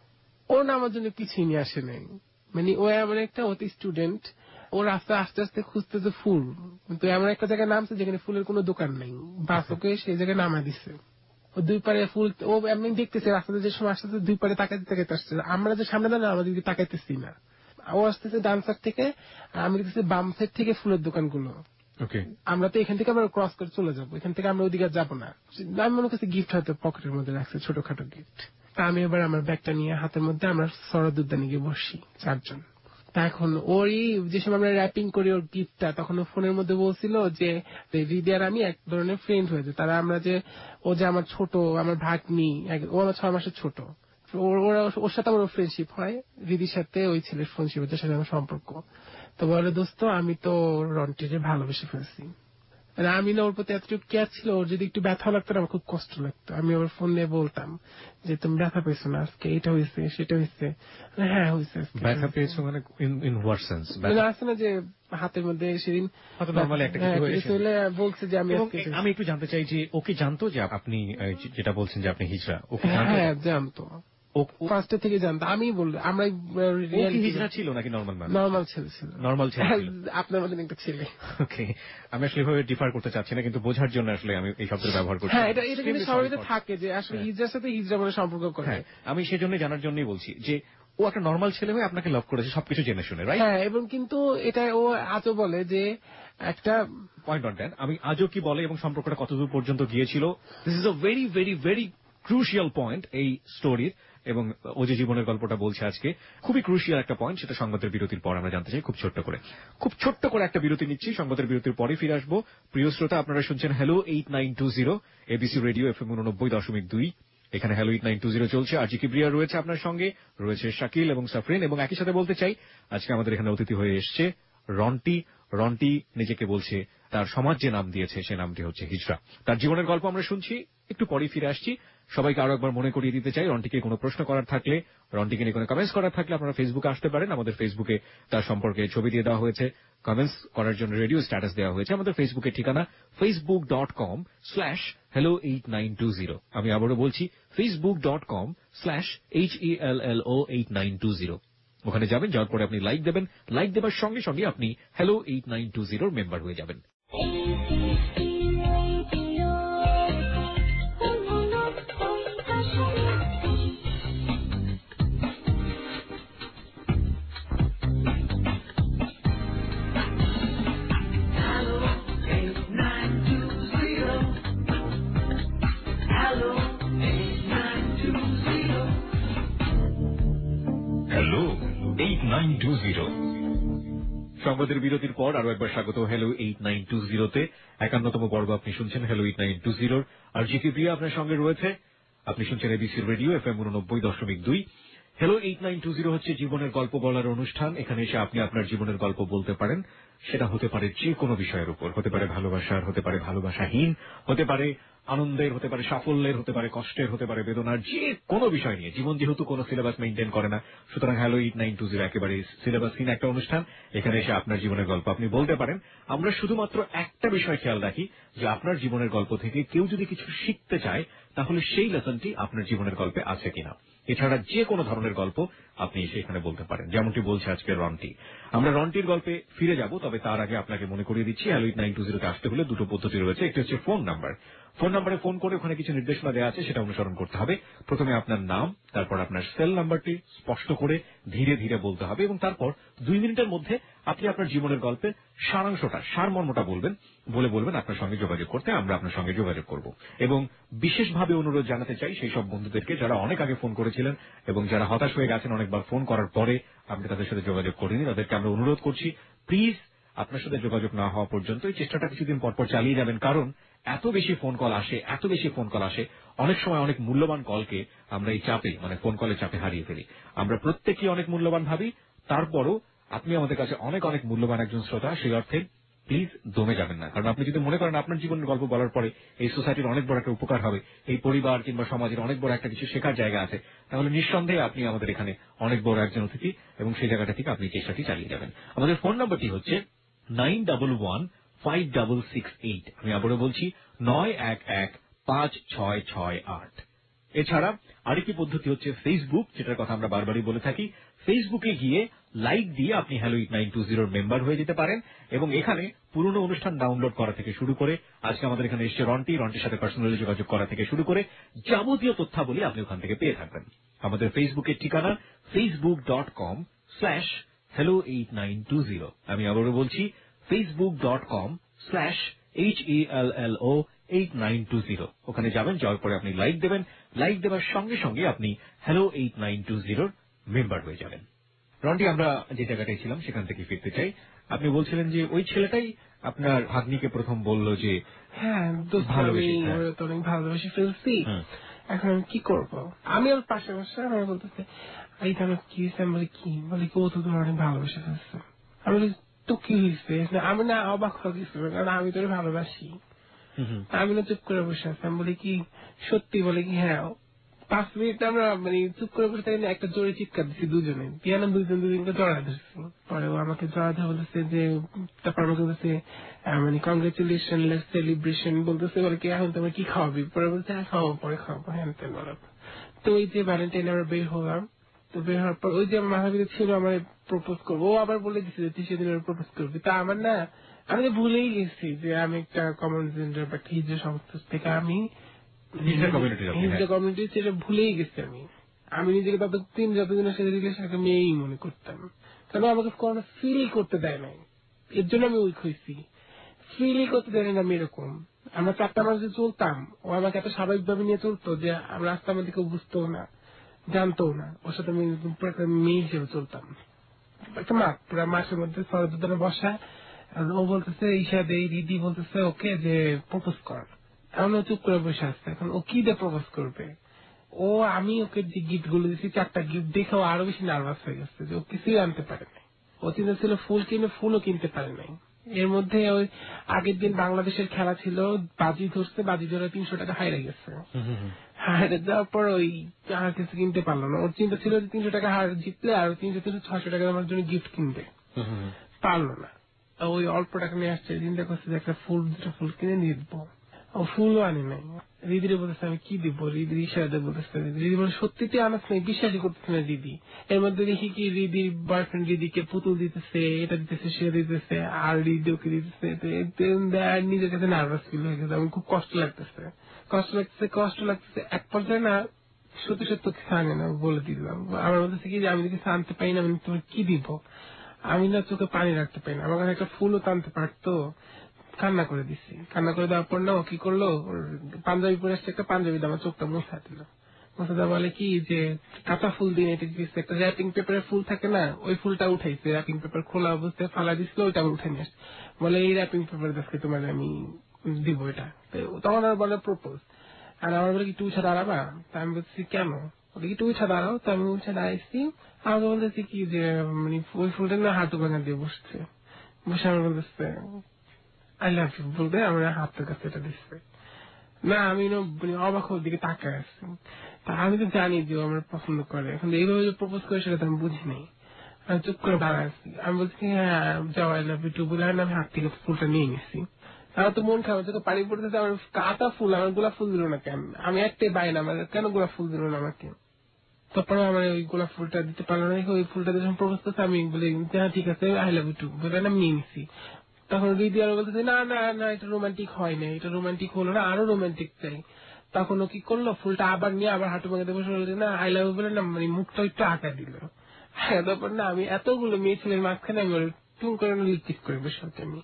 ওর না আমার জন্য কিছুই নিয়ে আসে নাই। মানে ও এমন একটা অতি স্টুডেন্ট, ও রাস্তা আস্তে আস্তে খুঁজতেছে ফুল, কিন্তু এমন একটা জায়গায় নামছে যেখানে ফুলের কোনো দোকান নেই, বাস ওকে সেই জায়গায় নামা দিছে। ও 2 পারে ফুল, ও এমনি দেখতেছে রাস্তাতে যে সময় আসতেছে, 2 পারে তাকাইতে তাকাইতে আসছে। আমরা যে সামনে দাঁড়ানো, আমাদের দিকে তাকাইতেছি না। ও আসতেছে ডান সাইড থেকে, আমি দেখতেছি বাম সাইড থেকে ফুলের দোকানগুলো। আমরা তো এখান থেকে আবার ক্রস করে চলে যাবো, এখান থেকে আমরা ওদিকে যাবো না। আমি মনে করছি গিফট হয়তো পকেটের মধ্যে রাখছে, ছোটখাটো গিফট। তা আমি এবার আমার ব্যাগটা নিয়ে হাতের মধ্যে আমরা সরদ উদ্যানে গিয়ে বসি 4 জন। তা এখন ওরই যে সময় আমরা র্যাপিং করি ওর গিফটটা, তখন ও ফোনের মধ্যে বলছিল যে রিদি আর আমি এক ধরনের ফ্রেন্ড হয়েছে। তারা আমরা যে, ও যে আমার ছোট, আমার ভাগ্নি, ও আমার 6 মাসের ছোট, ওর সাথে আমার ফ্রেন্ডশিপ হয়, রিদির সাথে ওই ছেলের ফ্রেন্ডশিপ, যার সাথে আমার সম্পর্ক। তো বলে, দোস্ত আমি তো রন্টিকে ভালোবেসে ফেলছি। আমি না ওর প্রতি এতটুকু কেয়ার ছিল, ওর যদি একটু ব্যথা লাগতো আমার খুব কষ্ট লাগতো। আমি ওর ফোন নিয়ে বলতাম যে তুমি ব্যথা পেয়েছো না আজকে, এটা হয়েছে সেটা হয়েছে। হ্যাঁ হয়েছে।
ব্যথা পেয়েছো মানে ইন হোয়াট সেন্স?
আছে না যে হাতের মধ্যে সেদিন
নরমালি একটা কিছু হয়েছে,
বলছে যে
আমি একটু জানতে চাই যে ওকে জানতো যে আপনি যেটা বলছেন যে আপনি হিজড়া? ওকে
হ্যাঁ জানতো, ফার্স্ট থেকে জানতো। আমি বলবো আমরা
হিজড়া ছিল নাকি নরমাল ম্যান?
নরমাল ছেলে ছিল, নরমাল ছেলে, আপনার মতন একটা ছেলে।
ওকে, আমি আসলে এভাবে ডিফার করতে চাচ্ছি না, কিন্তু বোঝার জন্য আসলে আমি এই শব্দের ব্যবহার করছি।
হ্যাঁ, এটা কিন্তু সবাই থাকে যে আসলে হিজড়ার সাথে হিজড়া বলে সম্পর্ক করে।
আমি সেজন্য জানার জন্যই বলছি যে ও একটা নরমাল ছেলে হয়ে আপনাকে লাভ করেছে সবকিছু জেনে শুনে, রাইট?
হ্যাঁ, এবং কিন্তু এটা ও আজও বলে যে একটা
পয়েন্ট অন দ্যাট, আমি আজও কি বলে এবং সম্পর্কটা কতদূর পর্যন্ত গিয়েছিল, this is a very very very crucial point এই স্টোরির। এবং ও যে জীবনের গল্পটা বলছে আজকে, খুবই ক্রুশিয়াল একটা পয়েন্ট, সেটা সংবাদের বিরতির পর আমরা জানতে চাই। খুব ছোট্ট করে একটা বিরতি নিচ্ছি, সংবাদের বিরতির পরে ফিরে আসবো। প্রিয় শ্রোতা, আপনারা শুনছেন হ্যালো 8920 এবিসি রেডিও FM 89.2। এখানে হ্যালো 8920 চলছে। আজি কিবরিয়া রয়েছে আপনার সঙ্গে, রয়েছে শাকিল এবং সাফরিন, এবং একই সাথে বলতে চাই আজকে আমাদের এখানে অতিথি হয়ে এসছে রন্টি নিজেকে বলছে তার সমাজ যে নাম দিয়েছে সে নামটি হচ্ছে হিজড়া। তার জীবনের গল্প আমরা শুনছি, একটু পরে ফিরে আসছি। সবাইকে আরো একবার মনে করিয়ে দিতে চাই, রন্টিকে কোনো প্রশ্ন করার থাকলে, রন্টিকে নিয়ে কোনো কমেন্টস করার থাকলে আপনারা ফেসবুকে আসতে পারেন। আমাদের ফেসবুকে তার সম্পর্কে ছবি দিয়ে দেওয়া হয়েছে, কমেন্টস করার জন্য রেডিও স্ট্যাটাস দেওয়া হয়েছে। আমাদের ফেসবুকের ঠিকানা facebook.com/hello8920। আমি আবারও বলছি facebook.com/HELLO8920। ওখানে যাবেন, যাওয়ার পরে আপনি লাইক দেবেন, লাইক দেবার সঙ্গে সঙ্গে আপনি হ্যালো 8920 মেম্বার হয়ে যাবেন। 8920। সংবাদের বিরতির পর আরো একবার স্বাগত হ্যালো 8920-তে। 51তম পর্ব আপনি শুনছেন হ্যালো 8920। আর জিকে প্রিয়া আপনার সঙ্গে রয়েছে। আপনি শুনছেন এবিসি রেডিও FM 89.2। হ্যালো 8920 হচ্ছে জীবনের গল্প বলার অনুষ্ঠান। এখানে এসে আপনি আপনার জীবনের গল্প বলতে পারেন। সেটা হতে পারে যে কোনো বিষয়ের উপর, হতে পারে ভালোবাসার, হতে পারে ভালোবাসাহীন, হতে পারে আনন্দের, হতে পারে সাফল্যের, হতে পারে কষ্টের, হতে পারে বেদনার, যে কোনো বিষয় নিয়ে। জীবন যেহেতু কোনো সিলেবাস মেইনটেইন করে না, সুতরাং হ্যালো 8920 একেবারে সিলেবাসহীন একটা অনুষ্ঠান। এখানে এসে আপনার জীবনের গল্প আপনি বলতে পারেন। আমরা শুধুমাত্র একটা বিষয় খেয়াল রাখি যে আপনার জীবনের গল্প থেকে কেউ যদি কিছু শিখতে চায় তাহলে সেই লেসনটি আপনার জীবনের গল্পে আছে কিনা। এছাড়া যে কোনো ধরনের গল্প আপনি এসে এখানে বলতে পারেন, যেমনটি বলছে আজকে রন্টি। আমরা রন্টির গল্পে ফিরে যাব, তবে তার আগে আপনাকে মনে করিয়ে দিচ্ছি হ্যালো 8920-তে আসতে হলে দুটো পদ্ধতি রয়েছে। একটি হচ্ছে ফোন নাম্বার। ফোন নাম্বারে ফোন করে ওখানে কিছু নির্দেশনা দেওয়া আছে, সেটা অনুসরণ করতে হবে। প্রথমে আপনার নাম, তারপর আপনার সেল নাম্বারটি স্পষ্ট করে ধীরে ধীরে বলতে হবে এবং তারপর 2 মিনিটের মধ্যে আপনি আপনার জীবনের গল্পের সারাংশটা, সারমর্মটা বলবেন। বলবেন আপনার সঙ্গে যোগাযোগ করতে, আমরা আপনার সঙ্গে যোগাযোগ করব। এবং বিশেষভাবে অনুরোধ জানাতে চাই সেই সব বন্ধুদেরকে যারা অনেক আগে ফোন করেছিলেন এবং যারা হতাশ হয়ে গেছেন অনেকবার ফোন করার পরে আপনি তাদের সাথে যোগাযোগ করেনি, তাদেরকে আমরা অনুরোধ করছি প্লিজ আপনার সাথে যোগাযোগ না হওয়া পর্যন্ত এই চেষ্টাটা কিছুদিন পরপর চালিয়ে যাবেন। কারণ এত বেশি ফোন কল আসে, অনেক সময় অনেক মূল্যবান কলকে আমরা এই চাপে, মানে ফোন কলের চাপে হারিয়ে ফেলি। আমরা প্রত্যেকেই অনেক মূল্যবান ভাবি, তারপরও আপনি আমাদের কাছে অনেক অনেক মূল্যবান একজন শ্রোতা। সেই অর্থে প্লিজ দমে যাবেন না। কারণ আপনি যদি মনে করেন আপনার জীবনের গল্প বলার পরে এই সোসাইটির অনেক বড় একটা উপকার হবে, এই পরিবার কিংবা সমাজের অনেক বড় একটা কিছু শেখার জায়গা আছে, তাহলে নিঃসন্দেহে আপনি আমাদের এখানে অনেক বড় একজন অতিথি এবং সেই জায়গাটা থেকে আপনি চেষ্টাটি চালিয়ে যাবেন। আমাদের ফোন নম্বরটি হচ্ছে 91156668। আমি আবারও বলছি 91156668। এছাড়া আরেকটি পদ্ধতি হচ্ছে ফেসবুক, যেটার কথা আমরা বারবারই বলে থাকি। ফেসবুকে গিয়ে লাইক দিয়ে আপনি হ্যালো 8920 মেম্বার হয়ে যেতে পারেন এবং এখানে পুরনো অনুষ্ঠান ডাউনলোড করা থেকে শুরু করে আজকে আমাদের এখানে এসছে রন্টির সাথে পার্সোনালি যোগাযোগ করা থেকে শুরু করে যাবতীয় তথ্যাবলী আপনি ওখান থেকে পেয়ে থাকবেন। আমাদের ফেসবুকের ঠিকানা facebook.com/hello8920। আমি আবারও বলছি facebook.com/HELLO8920। ওখানে যাবেন, যাওয়ার পরে আপনি লাইক দেবেন। লাইক দেওয়ার সঙ্গে সঙ্গে আপনি হ্যালো 8920 মেম্বার হয়ে যাবেন। রন্টি, আমরা যে জায়গাটায় ছিলাম সেখান থেকে ফিরতে চাই। আপনি বলছিলেন যে ওই ছেলেটাই আপনার ভাগ্নিকে প্রথম বলল যে
হ্যাঁ দোস্ত, আমি ওরা তো অনেক ভালোবেসে ফেলছি, এখন আমি কি করব। আমি ওর পাশে বসে আমার বলতেছে এই তো আমার কি হয়েছে, আমি বলি কি, বলি কি ও তো তোমার অনেক ভালোবেসে ফেলছে। আমি বলি তো কি হয়েছে, আমি না অবাক হয়ে গেছি কারণ আমি তোর ভালোবাসি। আমি না চুপ করে বসে আছি। আমি বলি কি সত্যি, বলে কি হ্যাঁ। 5 মিনিট আমরা মানে চুপ করে বসে থাকি, একটা জোরে চিৎকার দিচ্ছি দুজনে, পিয়ানো দুজনকে জড়া ধরছি। পরে ও আমাকে জড়া ধরে বলতেছে যে, তারপর আমাকে বলতেছে মানে কংগ্রেচুলেশন, লেটস সেলিব্রেশন বলতেছে। বলে কি এখন তোমার কি খাওয়াবি, পরে বলছে হ্যাঁ খাওয়াবো, পরে খাওয়াবো, হ্যাঁ তেন বলো। তো ওই যে ভ্যালেন্টাইন আমরা বের হলাম, তো বের হওয়ার পর ওই যে আমার মাথার ভিতরে ছিল আমার প্রপোজ করবো, ও আবার বলে দিচ্ছে যে তুই সেদিন প্রপোজ করবি। তা আমার না, আমি তো ভুলেই গেছি যে আমি একটা কমন জেন্ডার বা হিজড়া সংস্থা থেকে আমি হিজড়া কমিউনিটি, সেটা ভুলেই গেছি। আমি নিজেকে যতদিনের সাথে রিলেশন একটা মেয়েই মনে করতাম, কারণ আমাকে কোনো ফিল করতে দেয় নাই। এর জন্য আমি উইক হয়েছি, ফিলই করতে দেয় না। আমি এরকম আমরা 4টা মানুষ চলতাম, ও আমাকে এত স্বাভাবিকভাবে নিয়ে চলতো যে আমরা রাস্তা আমাদের কেউ বুঝতেও না, জানতেও না। ওর সাথে আমি একটা মেয়ে হিসেবে চলতাম। একটা পুরো মাসের মধ্যে সরদুদানে বসা, ও বলতেছে ঈশা দেই, দিদি বলতেছে ওকে যে প্রপোজ কর। এখন ও চুপ করে বসে আসছে, এখন ও কি দিয়ে প্রপোজ করবে। আমি ওকে যে গিফট গুলো দিচ্ছি, 4টা গিফট দেখে ও আরো বেশি নার্ভাস হয়ে গেছে যে ও কিছুই আনতে পারে নাই। ও চিন্তা ছিল ফুল কিনে, ফুলও কিনতে পারে নাই। এর মধ্যে ওই আগের দিন বাংলাদেশের খেলা ছিল, বাজি ধরছে, বাজি ধরে 300 টাকা হারিয়ে গেছে। হারিয়ে যাওয়ার পর ওই আর কিছু কিনতে পারলো না। ওর চিন্তা ছিল যে 300 টাকা জিতলে আর 600 টাকা আমার জন্য গিফট কিনবে, পারলো না। ওই অল্প টাকা নিয়ে আসছে, চিন্তা করছে যে একটা ফুল, 2টা ফুল কিনে দিয়ে দিবো। ও ফুলও আনি নাই। দিদিরে বলতেছে আমি কি দিব, দিদির ইশারাতে বলতেছে। দিদি বলে সত্যিতে আনাস নাই, বিশ্বাসই করতেছে না দিদি। এর মধ্যে দেখি কি দিদির বয়ফ্রেন্ড দিদিকে পুতুল দিতেছে, এটা দিতেছে, সে দিতেছে, আর দিদি ওকে দিতেছে। নিজের কাছে নার্ভাস ফিল হয়ে গেছে, আমার খুব কষ্ট লাগতেছে। এক পর্যায়ে না সত্যি সত্যি কিছু আনে না, বলে দিলাম। আমার বলতেছে কি যে আমি যদি আনতে পারি না, আমি তোমার কি দিব। আমি না চোখে পানি রাখতে পারি না, আমার কাছে একটা ফুলও টানতে পারতো। কান্না করে দিচ্ছি। কান্না করে দেওয়ার পর না ও কি করলো, পাঞ্জাবি পরে আসছে, একটা পাঞ্জাবি আমার চোখটা মুছা দিল। মোর্শেদা বলে কি যে কাঁচা ফুল দিয়ে এটা দিচ্ছে, একটা র্যাপিং পেপারের ফুল থাকে না, ওই ফুলটা উঠাইছে, র্যাপিং পেপার খোলা অবস্থায় ফালা দিছিল, ওইটা আবার উঠে নিয়ে আসছে, বলে এই র্যাপিং পেপার দেখে তোমার আমি দিব এটা। তখন আর বলে প্রপোজ। আর আমার বলে কি তুই উঠে দাঁড়াবা? তা আমি বলছি কেন? বলে কি তুই উঠে দাঁড়াও। তো আমি উঠে দাঁড়াইছি, আমাকে বলতেছি কি যে মানে ওই ফুলটা না হাঁটু ভাঙা দিয়ে বসছে, বসে আমার বলতেছে আই লাভ ইউ বলতে আমার হাতের কাছে এটা দিচ্ছে। না আমি মানে অবাক ওর দিকে তাকায় আসছি। তা আমি তো জানি যে ও আমার পছন্দ করে, এখন এইভাবে যে প্রপোজ করে সেটা তো আমি বুঝি নাই। আমি চুপ করে দাঁড়ায় আসছি। আমি বলছি হ্যাঁ যাও আই লাভ ইউ টু বলে আমি হাত থেকে ফুলটা নিয়ে নিছি। আমার তো মন খারাপ, তো পানি পড়তেছে, আমার কাঁটা ফুল, আমার গোলাপ ফুল দিল না কেন? আমি একটাই বাইন, আমার কেন গোলাপ ফুল দিল না আমাকে? তারপরে আমার ওই গোলাপ ফুলটা দিতে পারলো না, ওই ফুলটা যখন প্রপোজ করছে আমি বলি হ্যাঁ ঠিক আছে আই লাভ ইউ টু বলে আমি নিয়ে নিছি। তখন রিদি আরো বলতেছে না না না এটা রোমান্টিক হয় না, এটা রোমান্টিক হলো না, আরো রোমান্টিক চাই। তখন ও কি করলো, ফুলটা আবার নিয়ে আবার হাঁটু ভাঙাতে বসে বলছে না আই লাভ ইউ বলে না মানে মুখটা একটু আঁকা দিল। হ্যাঁ তারপর না আমি এতগুলো মেয়ে ছেলের মাঝখানে আমি টুম করে লিপকিস করে বসে আমি,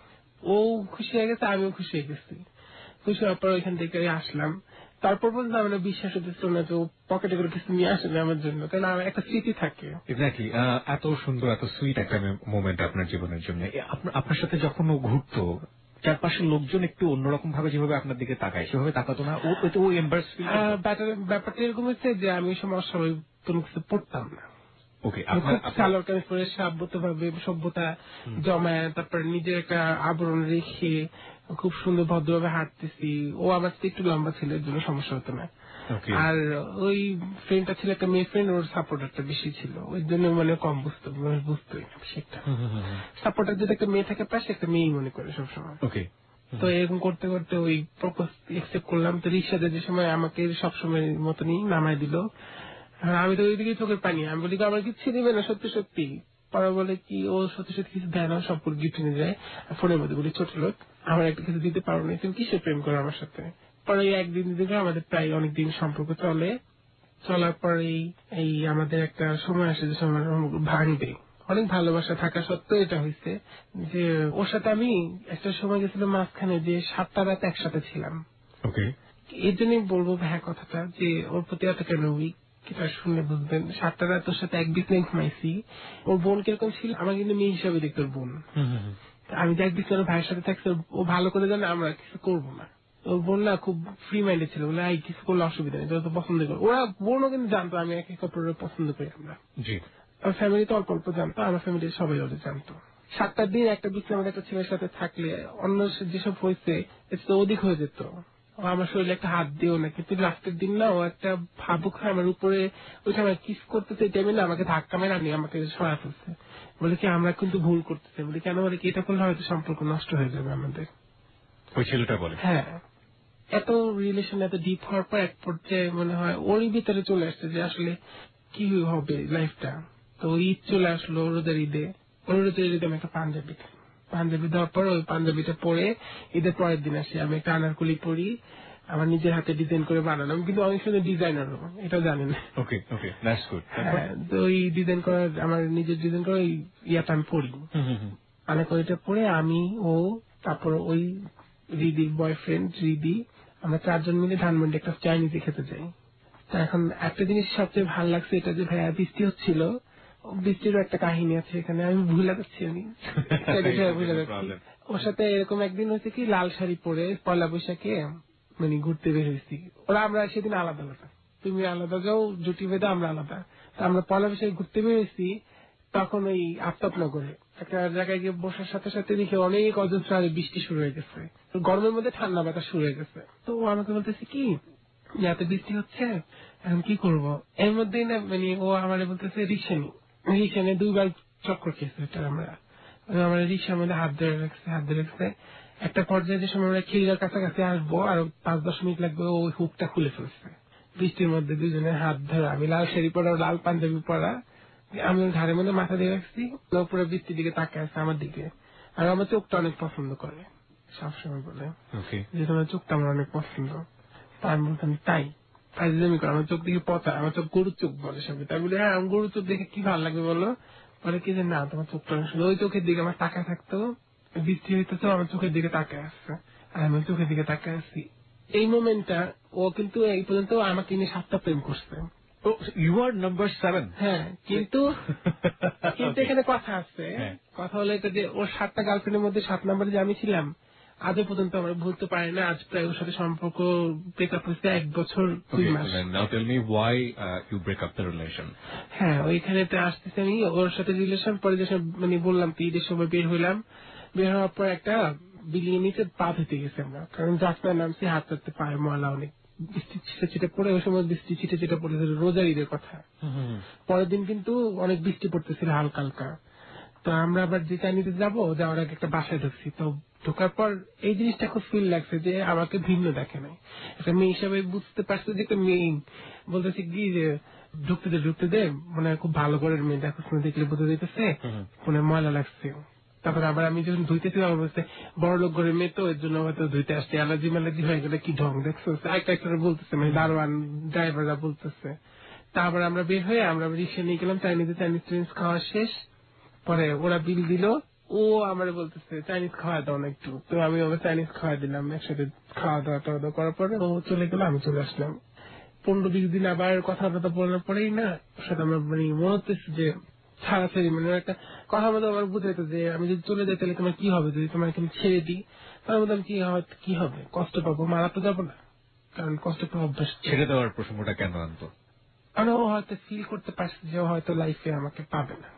ও খুশি হয়ে গেছে, আমিও খুশি হয়ে গেছি। খুশি হওয়ার পর ওইখান থেকে আসলাম। তারপর বলতে আমার বিশ্বাস হতেছিল না যে ও পকেটে করে কিছু নিয়ে আসলে আমার জন্য, কারণ আমার একটা স্মৃতি থাকে।
এক্স্যাক্টলি, এত সুন্দর এত সুইট একটা মোমেন্ট আপনার জীবনের জন্য। আপনার সাথে যখন ও ঘুরতো, চারপাশের লোকজন একটু অন্যরকম ভাবে যেভাবে আপনার দিকে তাকায় সেভাবে তাকাতো না? ও এম্বারেস ফিল করতো?
ব্যাপারটা এরকম হচ্ছে যে আমি ওই সময় অস্বাভাবিক কোনো কিছু পড়তাম না।
ওকে,
সালোয়ার কামিজ পরে সাব্যত ভাবে সভ্যতা জমায়, তারপর নিজের একটা আবরণ রেখে খুব সুন্দর ভদ্রভাবে হাঁটতেছি। ও আমার থেকে একটু লম্বা ছিল, এর জন্য সমস্যা হতো না। আর ওই ফ্রেন্ডটা ছিল একটা মেয়ে ফ্রেন্ড, ওর সাপোর্টারটা বেশি ছিল, ওই জন্য মানে কম বুঝতোই না সেটা। সাপোর্টার যদি একটা মেয়ে থাকে পাশে, একটা মেয়েই মনে করে সবসময়। তো এরকম করতে করতে ওই প্রপোজ একসেপ্ট করলাম। তো রিক্সাতে যে সময় আমাকে সবসময় মতনই নামাই দিল, আমি তো ওইদিকে চোখের পানি, আমি বলি আমার কিচ্ছু দিবে না সত্যি সত্যি। পরে বলে কি ও সত্যি সত্যি কিছু দেয় না, সব গিফট নিয়ে যায়। ফোনের মধ্যে বলি ছোট লোক, আমার একটা কিছু দিতে পারো না, তুমি কিসে প্রেম করো আমার সাথে? পরে একদিন দিকে আমাদের প্রায় অনেকদিন সম্পর্ক চলে। চলার পরে এই আমাদের একটা সময় আসে যে সময় ভাঙবে, অনেক ভালোবাসা থাকা সত্ত্বেও এটা হয়েছে যে ওর সাথে আমি একটা সময় গেছিল মাঝখানে যে 7টা রাত একসাথে ছিলাম। এর জন্যই বলবো ভাইয়া কথাটা যে ওর প্রতি এত কেন উইক, এটা শুনলে বুঝবেন। 7টা রাত ওর সাথে এক বিছনায় ঘুমাইছি। ওর বোন কিরকম ছিল, আমার কিন্তু মেয়ে হিসাবে দেখতে ওর বোন। আমি যে এক বিছনায় ভাইয়ের সাথে থাকছি, ও ভালো করে জানে আমরা কিছু করবো না। ওর বোন না খুব ফ্রি মাইন্ডেড ছিল, বলে এই কিছু করলে অসুবিধা নেই, তোরা তো পছন্দ করি। ওরা বোনও কিন্তু জানতো আমি এক এক অপরের পছন্দ করি আমরা। আমার ফ্যামিলি তো অল্প অল্প জানতো, আমার ফ্যামিলির সবাই ওদের জানতো। 7টা দিন একটা বিছনার মধ্যে একটা ছেলের সাথে থাকলে অন্য যেসব হয়েছে এটা তো অধিক হয়ে যেত। আমার শরীরে একটা হাত দিও না, কিন্তু লাস্টের দিন না ও একটা ভাবুক আমার উপরে ওইখানে কিস করতেছে, এই টাইমে না আমাকে ধাক্কা মেরে আনি আমাকে সরা ফেলছে, বলে কি আমরা কিন্তু ভুল করতেছে। বলি কেন? বলে কি এটা করলে হয়তো সম্পর্ক নষ্ট হয়ে যাবে আমাদের।
ওই ছেলেটা বলে
হ্যাঁ, এত রিলেশন এত ডিপ হওয়ার পর এক পর্যায়ে মনে হয় ওরই ভিতরে চলে আসছে যে আসলে কি হবে লাইফটা। তো ঈদ চলে আসলো, রোজার ঈদে আমি একটা পাঞ্জাবি দেওয়ার পর ওই পাঞ্জাবিটা পরে ঈদের পরের দিন আসি আমি একটা আনারকলি পরি, আমার নিজের হাতে ডিজাইন করে বানানো। আমি কিন্তু অনেক সুন্দর ডিজাইনারও, এটা জানেন। তো ওই ডিজাইন করার আমার নিজের ডিজাইন করা ওই ইয়াটা আমি পরি, আনারকলিটা পরে আমি ও তারপর ওই রিদির বয়ফ্রেন্ড রিদি, আমরা 4জন মিলে ধানমন্ডি একটা চাইনিজে খেতে যাই। তা এখন একটা জিনিস সবচেয়ে ভালো লাগছে এটা যে ভাইয়া বৃষ্টি হচ্ছিল, বৃষ্টিরও একটা কাহিনী আছে এখানে, আমি ভুলে যাচ্ছি ভুলে যাচ্ছি। ওর সাথে এরকম একদিন হয়েছে কি লাল শাড়ি পরে পয়লা বৈশাখে মানে ঘুরতে বের হয়েছি। আমরা সেদিন আলাদা আলাদা, তুমি আলাদা যাও জুটি বেঁধে, আমরা আলাদা। তা আমরা পয়লা বৈশাখে ঘুরতে বের হয়েছি, তখন ওই আফতাবনগরে একটা জায়গায় গিয়ে বসার সাথে সাথে দেখি অনেক অজস্র বৃষ্টি শুরু হয়ে গেছে, গরমের মধ্যে ঠান্ডা বাতাস শুরু হয়ে গেছে। তো ও আমাকে বলতেছে কি এত বৃষ্টি হচ্ছে এখন কি করব। এর মধ্যেই না মানে ও আমার বলতেছে রিক্সা নিয়ে 2বার চক্কর খেয়েছে আমরা রিক্সার মধ্যে হাত ধরে রাখছে। একটা পর্যায়ে যে সময় আমরা খিলগার কাছাকাছি আসবো আর 5-10 মিনিট লাগবে, ওই হুকটা খুলে ফেলছে বৃষ্টির মধ্যে, দুজনের হাত ধরে। আমি লাল শাড়ি পরা, লাল পাঞ্জাবি পরা, আমি ওর ঘাড়ের মধ্যে মাথা দিয়ে রাখছি, পুরো বৃষ্টির দিকে তাকায় আছে আমার দিকে। আর আমার চোখটা অনেক পছন্দ করে সবসময়, বলে যে তোমার চোখটা আমার অনেক পছন্দ। তা আমি বলতাম তাই ফাইজলামি করে, আমার চোখ দিকে পচা, আমার চোখ গরুর চোখ বলে সবাই। তাই বলে হ্যাঁ গরুর চোখ দেখে কি ভালো লাগবে বলো, বলে কি যে না তোমার চোখটা অনেক সুন্দর। ওই চোখের দিকে আমার তাকায় থাকতো, বৃষ্টি হইতেছে আমার চোখের দিকে তাকায় আসছে, আর আমি চোখের দিকে তাকায় আসছি। এই মোমেন্টটা ও কিন্তু এই পর্যন্ত আমাকে নিয়ে 7টা প্রেম করছে।
You are number 7।
হ্যাঁ, কিন্তু এখানে কথা আছে, কথা হলো এটা যে ওর 7টা গার্লফ্রেন্ডের মধ্যে 7 নম্বরে যে আমি ছিলাম, আজও পর্যন্ত আমরা ভুলতে পারি না। আজ প্রায় ওর সাথে সম্পর্ক ব্রেকআপ হয়েছে 1 বছর 2 মাস।
Now tell me why you break up the relation.
হ্যাঁ, ওইখানে আসতেছে আমি ওর সাথে রিলেশন পরে যে মানে বললাম তো ঈদের সময় বের হইলাম, বের হওয়ার পর একটা বিল্ডিং নিচে পা ধুতে গেছে আমরা, কারণ রাস্তায় নামছি, হাত টাতে পায়ে ময়লা অনেক, বৃষ্টি ছিটে ছিটে পড়ে, ওই সময় বৃষ্টি ছিটে ছিটে পড়েছিল, রোজার ঈদের কথা। পরের দিন কিন্তু অনেক বৃষ্টি পড়তেছিল হালকা হালকা। তো আমরা আবার যে চাইনিতে যাওয়ার আগে একটা বাসায় ঢুকছি। তো ঢোকার পর এই জিনিসটা খুব ফিল লাগছে যে আমাকে ভিন্ন দেখে নাই। একটা মেয়ে হিসাবে বুঝতে পারছে যে একটা মেয়ে বলতেছে কি যে ঢুকতে দে মানে খুব ভালো করে মেয়ে দেখো, দেখলে বোঝা যেতেছে মানে ময়লা লাগছে। তারপরে আবার আমি যখন ধুইতেছি আমার বলতে বড় লোক ঘরের মেয়ে তো এর জন্য হয়তো ধুইতে আসছে, অ্যালার্জি হয়ে গেলে কি ঢং দেখছো, একটা বলতেছে, মানে দারোয়ান ড্রাইভাররা বলতেছে। তারপর আমরা বের হয়ে আমরা রিক্সা নিয়ে গেলাম চাইনিজ খাওয়া শেষ। পরে ওরা বিল দিল, ও আমার বলতেছে চাইনিজ খাওয়া দাও না একটু, তো আমি ওকে চাইনিজ খাওয়া দিলাম। একসাথে খাওয়া দাওয়া করার পরে ও চলে গেল, আমি চলে আসলাম। 15-20 দিন আবার কথাবার্তা বলার পরেই না ওর সাথে আমার মানে মনে হচ্ছে যে ছাড়াছাড়ি, মানে একটা কথা মতো আমার বুঝাইতো যে আমি যদি চলে যাই তাহলে তোমার কি হবে, যদি তোমাকে আমি ছেড়ে দিই তাহলে মতো কি হবে, কষ্ট পাবো, মারা তো যাবো না, কারণ কষ্ট পাবো অভ্যাস।
ছেড়ে দেওয়ার প্রসঙ্গটা কেন আনতো?
কারণ ও হয়তো ফিল করতে পারছে যে ও হয়তো লাইফে আমাকে পাবে না।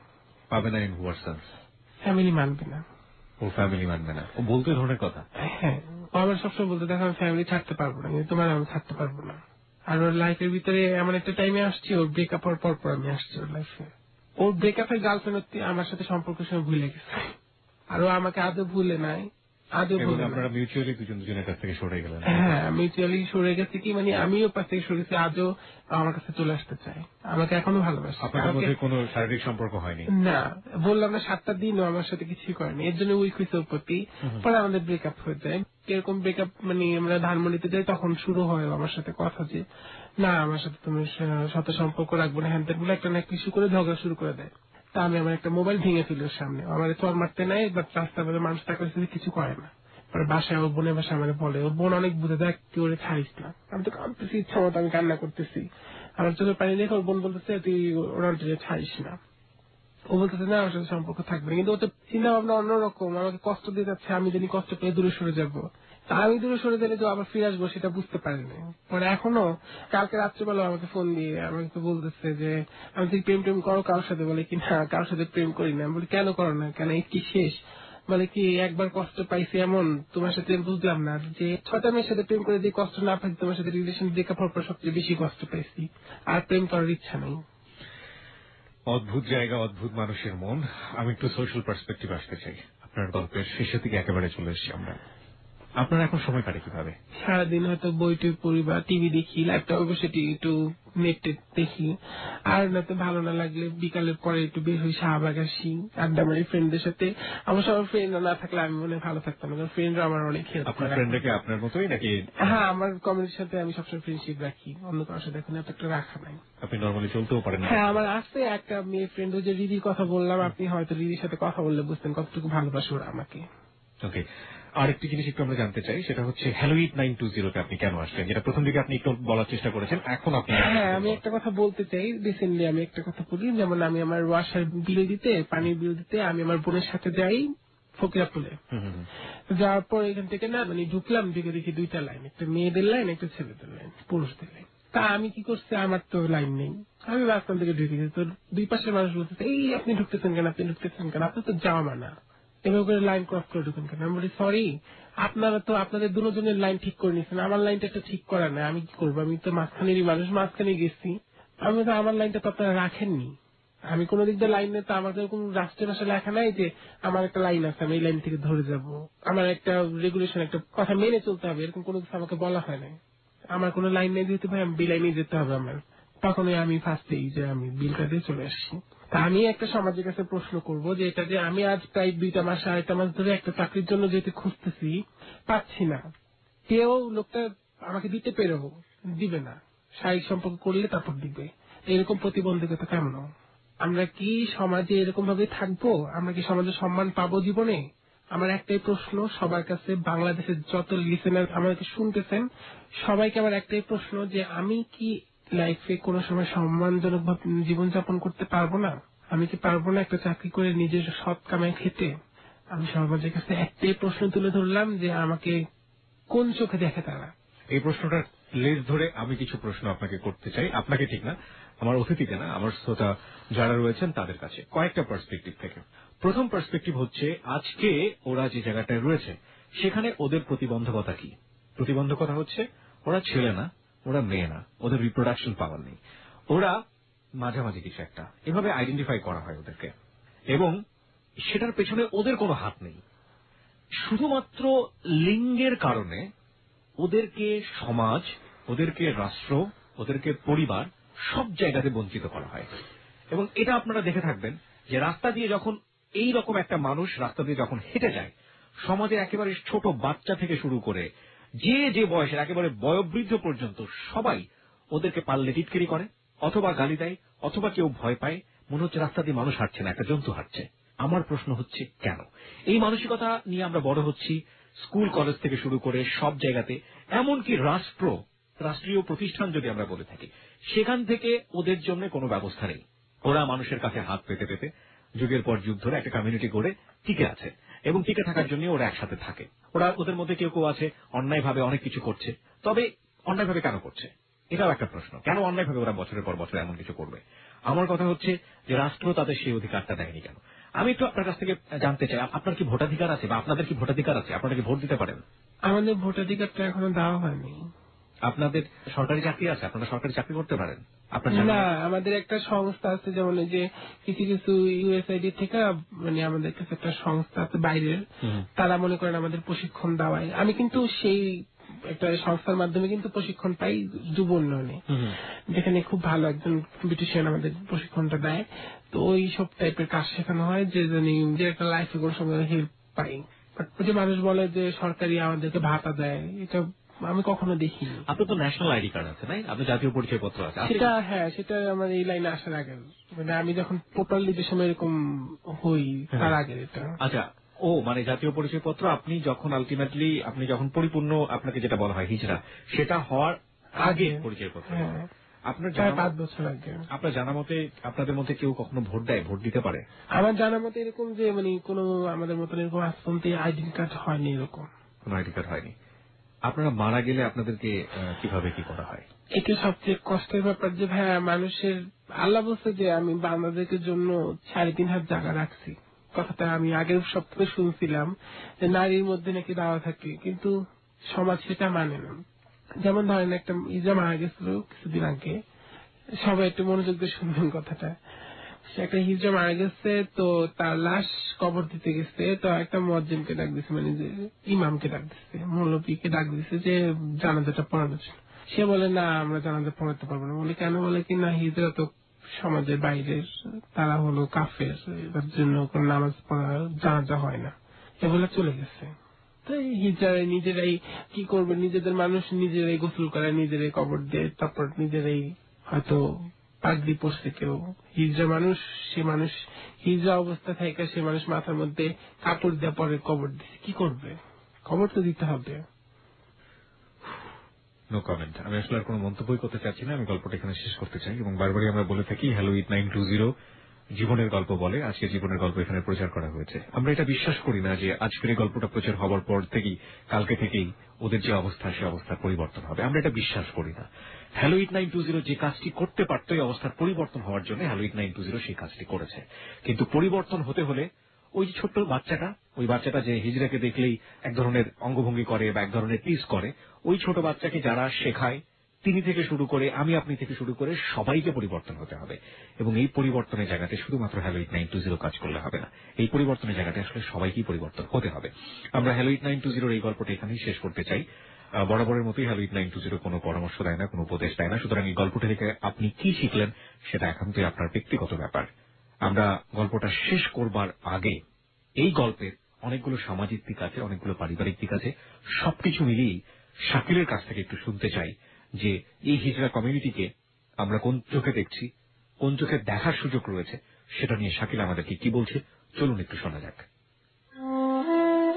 In what sense?
ফ্যামিলি মানবে না।
ও ফ্যামিলি মানবে না, ও বলতে ধরনের কথা।
হ্যাঁ, ও আমার সবসময় বলতে দেখো আমি ফ্যামিলি ছাড়তে পারবো না, কিন্তু তোমার আমি ছাড়তে পারবো না। আর ওর লাইফের ভিতরে এমন একটা টাইমে আসছি, ওর ব্রেকআপ হওয়ার পর আমি আসছি ওর লাইফে। ওর ব্রেকআপের গার্লফ্রেন্ড আমার সাথে সম্পর্কের সময় ভুলে গেছে, আর ও আমাকে আদৌ ভুলে নাই, আদৌ ভুলে।
আপনারা মিউচুয়ালি দুজনের কাছ থেকে সরে গেলেন?
হ্যাঁ, মিউচুয়ালি সরে গেছে কি, মানে আমিও পাশ থেকে সরেছি, আজও আমার কাছে চলে আসতে চাই, আমাকে এখনো ভালোবাসে।
আপনাদের মধ্যে কোনো শারীরিক সম্পর্ক হয়নি?
না, বললাম না 7টা দিনও আমার সাথে কিছুই করেনি, এর জন্য উইক হয়েছে ওর প্রতি। পরে আমাদের ব্রেকআপ হয়ে যায়। কিরকম ব্রেকআপ, মানে আমরা ধানমন্ডিতে যাই তখন শুরু হয় আমার সাথে কথা যে না আমার সাথে তুমি সাথে সম্পর্ক রাখবো না, হ্যান বলে একটা না কিছু করে ঝগড়া শুরু করে দেয়। তা আমি আমার একটা মোবাইল ভেঙে ফেলি ওর সামনে, আমার চর মারতে নাই, বাট রাস্তার মধ্যে মানুষ থাকলে কিছু করে না। পরে বাসায় ওর বোনের বাসায় আমার বলে, ওর বোন অনেক বুঝে দেখ তুই ওরে ছাড়িস না। আমি তো কাঁদতেছি, ইচ্ছা মতো আমি কান্না করতেছি, আমার চোখের পানি দেখে ওর বোন বলতেছে তুই ওরা ছাড়িস না। ও বলতেছে না আমার সাথে সম্পর্ক থাকবে, কিন্তু ওটা চিন্তা ভাবনা অন্যরকম, আমাকে কষ্ট দিয়ে যাচ্ছে, আমি জানি কষ্ট পেয়ে দূরে সরে যাবো। তা আমি দূরে সরে গেলে তো আবার ফিরে আসবো সেটা বুঝতে পারিনি। পরে এখনো কালকে রাত্রেবেলা আমাকে ফোন দিয়ে আমাকে বলতেছে যে আমি তুই প্রেম করো কারোর সাথে, বলে কি না কারোর সাথে প্রেম করি না। আমি বলি কেন করো না, কেন কি শেষ, বলে কি একবার কষ্ট পাইছি এমন তোমার সাথে বুঝলাম না, যে 6টা মেয়ের সাথে প্রেম করে যে কষ্ট না পাইছি তোমার সাথে রিলেশন ব্রেকআপ হওয়ার পর সবচেয়ে বেশি কষ্ট পাইছি, আর প্রেম করার ইচ্ছা নেই।
অদ্ভুত জায়গা, অদ্ভুত মানুষের মন। আমি একটু সোশ্যাল পার্সপেক্টিভ আসতে চাই। আপনার গল্পের শেষের দিকে একেবারে চলে এসেছি আমরা। আপনারা এখন সময় কাটে কিভাবে?
সারাদিন হয়তো বইটই পড়ি বা টিভি দেখি, ল্যাপটপে বসে একটু নেট দেখি, আর না তো ভালো না লাগলে বিকালের পরে একটু বের হই, শাহবাগ আসি, আড্ডা মারি ফ্রেন্ডদের সাথে। আমার সবার ফ্রেন্ড না থাকলে আমি মনে ভালো থাকতাম না, কারণ ফ্রেন্ডরা আমার অনেক হেল্প করে।
আপনার ফ্রেন্ডকে আপনার মতোই নাকি?
হ্যাঁ, আমার কমিউনিটির সাথে আমি সবসময় ফ্রেন্ডশিপ রাখি, অন্য কারোর সাথে এখন একটা রাখা নাই।
আপনি নর্মালি চলতেও পারেন?
হ্যাঁ, আমার আছে একটা মেয়ে ফ্রেন্ড, ওই যে রিদির কথা বললাম, আপনি হয়তো রিদির সাথে কথা বললে বুঝতেন কতটুকু ভালোবাসে ওরা আমাকে।
ওকে, আরেকটি জিনিস একটু আমরা জানতে চাই, সেটা হচ্ছে হ্যালোইট 920 আপনি কেন আসলেন, যেটা প্রথম দিকে আপনি একটু বলার চেষ্টা করেছেন, এখন আপনি।
হ্যাঁ, আমি একটা কথা বলতে চাই, রিসেন্টলি আমি একটা কথা বলি, যেমন আমি আমার ওয়াশার বিল দিতে, পানির বিল দিতে আমি আমার বোনের সাথে যাই ফকিরাপুলে। যাওয়ার পর এখান থেকে না মানে ঢুকলাম, ঢুকে দেখি 2টা লাইন, একটা মেয়েদের লাইন একটা ছেলেদের লাইন, পুরুষদের লাইন। তা আমি কি করছি, আমার তো লাইন নেই, আমি রাস্তা থেকে ঢুকে গেছি। তো দুই পাশের মানুষ বলতেছে এই আপনি ঢুকতেছেন কেন, আপনার তো যাওয়া মানা, এভাবে করে লাইন ক্রস করে ঢুকেন কেন। আমি বলি সরি, আপনারা তো আপনাদের দুজনের লাইন ঠিক করে নিচ্ছেন, আমার লাইনটা একটা ঠিক করা নাই, আমি কি করবো, আমি তো মাঝখানেরই মানুষ, মাঝখানে গেছি, আমি তো আমার লাইনটা তো আপনারা রাখেননি। আমি কোন দিক দিয়ে লাইন নেই, তো আমাদের কোন রাষ্ট্রের ভাষা লেখা নাই যে আমার একটা লাইন আছে আমি এই লাইন থেকে ধরে যাব, আমার একটা রেগুলেশন একটা কথা মেনে চলতে হবে, এরকম কোনো কিছু আমাকে বলা হয় নাই। আমার কোনো লাইন নেই যেতে ভাই, আমি বিল নিয়ে যেতে হবে আমার। তখনই আমি ফার্স্টেই যে আমি বিলটা দিয়ে চলে আসছি। তা আমি একটা সমাজের কাছে প্রশ্ন করব যে এটা যে আমি আজ প্রায় 2টা মাস 2.5 মাস ধরে একটা চাকরির জন্য যেতে খুঁজতেছি, পাচ্ছি না, কেউ লোকটা আমাকে দিতে পেরেও দিবে না, শারীরিক সম্পর্ক করলে তারপর দিবে, এরকম প্রতিবন্ধকতা কেমন? আমরা কি সমাজে এরকম ভাবে থাকবো? আমরা কি সমাজে সম্মান পাবো জীবনে? আমার একটাই প্রশ্ন সবার কাছে, বাংলাদেশের যত লিসেনার আমাকে শুনতেছেন সবাইকে আমার একটাই প্রশ্ন, যে আমি কি লাইফে কোনো সময় সম্মানজনক ভাবে জীবনযাপন করতে পারবো না? আমি কি পারবো না একটা চাকরি করে নিজের সৎ কামাই খেতে? আমি সমাজের কাছে একটাই প্রশ্ন তুলে ধরলাম, যে আমাকে কোন চোখে দেখে তারা।
এই প্রশ্নটার লেজ ধরে আমি কিছু প্রশ্ন আপনাকে করতে চাই, আপনাকে ঠিক না, আমার অতিথিকে না, আমার শ্রোতা যারা রয়েছেন তাদের কাছে, কয়েকটা পার্সপেক্টিভ থেকে। প্রথম পার্সপেক্টিভ হচ্ছে, আজকে ওরা যে জায়গাটায় রয়েছে সেখানে ওদের প্রতিবন্ধকতা কি? প্রতিবন্ধকতা হচ্ছে ওরা ছেলে না, ওরা মেয়ে না, ওদের রিপ্রোডাকশন পাওয়ার নেই, ওরা মাঝামাঝি কিছু একটা, এভাবে আইডেন্টিফাই করা হয় ওদেরকে, এবং সেটার পেছনে ওদের কোনো হাত নেই। শুধুমাত্র লিঙ্গের কারণে ওদেরকে সমাজ, ওদেরকে রাষ্ট্র, ওদেরকে পরিবার সব জায়গাতে বঞ্চিত করা হয়। এবং এটা আপনারা দেখে থাকবেন যে রাস্তা দিয়ে যখন এই রকম একটা মানুষ রাস্তা দিয়ে যখন হেঁটে যায়, সমাজের একেবারে ছোট বাচ্চা থেকে শুরু করে যে বয়সের একেবারে বয়োবৃদ্ধ পর্যন্ত সবাই ওদেরকে পাল্লে টিটকিরি করে, অথবা গালি দেয়, অথবা কেউ ভয় পায়, মনে হচ্ছে রাস্তা দিয়ে মানুষ হাঁটছে না, একটা জন্তু হাঁটছে। আমার প্রশ্ন হচ্ছে কেন? এই মানসিকতা নিয়ে আমরা বড় হচ্ছি, স্কুল কলেজ থেকে শুরু করে সব জায়গাতে, এমনকি রাষ্ট্রীয় প্রতিষ্ঠান যদি আমরা বলে থাকি, সেখান থেকে ওদের জন্য কোনো ব্যবস্থা নেই। ওরা মানুষের কাছে হাত পেতে পেতে যুগের পর যুগ ধরে একটা কমিউনিটি গড়ে টিকে আছে, এবং টিকে থাকার জন্য ওরা একসাথে থাকে। ওদের মধ্যে কেউ কেউ আছে অন্যায়ভাবে অনেক কিছু করছে, তবে অন্যায়ভাবে কেন করছে এটাও একটা প্রশ্ন। কেন অন্যায়ভাবে ওরা বছরের পর বছর এমন কিছু করবে? আমার কথা হচ্ছে যে রাষ্ট্র তাদের সেই অধিকারটা দেয়নি কেন? আমি একটু আপনার কাছ থেকে জানতে চাই, আপনার কি ভোটাধিকার আছে, বা আপনাদের কি ভোটাধিকার আছে? আপনারা কি ভোট দিতে পারেন?
আমাদের ভোটাধিকারটা এখনো দেওয়া হয়নি।
আপনাদের সরকারি চাকরি আছে? আপনারা সরকারি চাকরি করতে পারেন?
না, আমাদের একটা সংস্থা আছে, যেমন যে কিছু কিছু ইউএসআইডি থেকে মানে আমাদের কাছে একটা সংস্থা আছে বাইরের, তারা মনে করেন আমাদের প্রশিক্ষণ দেওয়ায়। আমি কিন্তু সেই একটা সংস্থার মাধ্যমে কিন্তু প্রশিক্ষণ পাই যুব উন্নয়নে, যেখানে খুব ভালো একজন বিউটিশিয়ান আমাদের প্রশিক্ষণটা দেয়। তো ওই সব টাইপের কাজ শেখানো হয়, যে একটা লাইফে কোনো সময় হেল্প পাই। বাট যে মানুষ বলে যে সরকারি আমাদেরকে ভাতা দেয়, এটা আমি কখনো দেখিনি।
আপনার তো ন্যাশনাল আইডি কার্ড আছে, নাই? আপনার জাতীয় পরিচয় পত্র আছে?
সেটা হ্যাঁ, সেটা আমার এই লাইনে আসার আগে, মানে আমি যখন প্রপারলি যে সময় এরকম হই তার আগে এটা।
আচ্ছা, মানে জাতীয় পরিচয় পত্র আপনি যখন আলটিমেটলি আপনি যখন পরিপূর্ণ, আপনাকে যেটা বলা হয় হিজড়া, সেটা হওয়ার আগে পরিচয় পত্র। আপনার
5 বছর আগে।
আপনার জানা মতে আপনাদের মধ্যে কেউ কখনো ভোট দেয়, ভোট দিতে পারে?
আমার জানা মতে এরকম যে মানে কোন আমাদের মতন এরকম আজ পর্যন্ত আইডেন্টি কার্ড হয়নি, এরকম
কোন আইডি কার্ড হয়নি। আপনারা মারা গেলে আপনাদেরকে কিভাবে কি করা হয়?
এটা সবচেয়ে কষ্টের ব্যাপার, যে ভাইয়া মানুষের আল্লাহ বলছে যে আমি বান্দাদের জন্য 3.5 হাত জায়গা রাখছি। কথাটা আমি আগের সপ্তাহে শুনছিলাম যে নারীর মধ্যে নাকি দাওয়া থাকে, কিন্তু সমাজ সেটা মানে না। যেমন ধরেন একটা ইজা মারা গেছিল কিছুদিন আগে, সবাই একটু মনোযোগ দিয়ে শুনবেন কথাটা। সে একটা হিজড়া মারা গেছে, তো তার লাশ কবর দিতে গেছে, তো একটা মুয়াজ্জিনকে ডাক দিছে, মানে যে ইমামকে ডাক দিচ্ছে, মৌলবীকে ডাক দিচ্ছে যে জানাজাটা পড়ানোর জন্য। সে বলে না, আমরা জানাজা পড়াতে পারবো না। বলে কেন? বলে কি না, হিজড়া তো সমাজের বাইরের, তারা হলো কাফের, এটার জন্য কোন নামাজ পড়া জানাজা হয় না, এ বলে চলে গেছে। তো হিজড়া নিজেরাই কি করবে, নিজেদের মানুষ নিজেরাই গোসল করে, নিজেরাই কবর দেয়, তারপর নিজেরাই হয়তো পাগড়ি পড়ছে কেউ। হিজড়া মানুষ, সে মানুষ হিজড়া অবস্থা থেকে সে মানুষ মাথার মধ্যে কাপড় দেওয়া পরে কবর দিচ্ছে, কি করবে? কবর তো দিতে হবে।
No comment. আমি আসলে আর কোনো মন্তব্যই করতে চাচ্ছি না, আমি গল্পটা এখানে শেষ করতে চাই। এবং বারবারই আমরা বলে থাকি হ্যালো 8920 জীবনের গল্প বলে, আজকে জীবনের গল্প এখানে প্রচার করা হয়েছে। আমরা এটা বিশ্বাস করি না যে আজকের এই গল্পটা প্রচার হবার পর থেকেই কালকে থেকেই ওদের যে অবস্থা সে অবস্থার পরিবর্তন হবে, আমরা এটা বিশ্বাস করি না। হ্যালো 8920 যে কাজটি করতে পারত এই অবস্থার পরিবর্তন হওয়ার জন্য হ্যালো 8920 সেই কাজটি করেছে। কিন্তু পরিবর্তন হতে হলে ওই যে ছোট্ট বাচ্চাটা, ওই বাচ্চাটা যে হিজড়াকে দেখলেই এক ধরনের অঙ্গভঙ্গি করে বা এক ধরনের টিজ করে, ওই ছোট বাচ্চাকে যারা শেখায়, তিনি থেকে শুরু করে আমি আপনি থেকে শুরু করে সবাইকে পরিবর্তন হতে হবে। এবং এই পরিবর্তনের জায়গাতে শুধুমাত্র হ্যালো 8920 কাজ করলে হবে না, এই পরিবর্তনের জায়গাতে আসলে সবাইকেই পরিবর্তন হতে হবে। আমরা হ্যালো 8920 এই গল্পটা এখানেই শেষ করতে চাই। বরাবরের মতোই হ্যালো 8920 কোনো পরামর্শ দেয় না, কোনো উপদেশ দেয় না, সুতরাং এই গল্পটা থেকে আপনি কি শিখলেন সেটা একান্তই আপনার ব্যক্তিগত ব্যাপার। আমরা গল্পটা শেষ করবার আগে এই গল্পের অনেকগুলো সামাজিক দিক আছে, অনেকগুলো পারিবারিক দিক আছে, সবকিছু মিলিয়েই শাকিলের কাছ থেকে একটু শুনতে চাই যে এই হিজড়া কমিউনিটিকে আমরা কোন চোখে দেখছি, কোন চোখে দেখার সুযোগ রয়েছে, সেটা নিয়ে শাকিল আমাদেরকে কি বলছে, চলুন একটু শোনা যাক।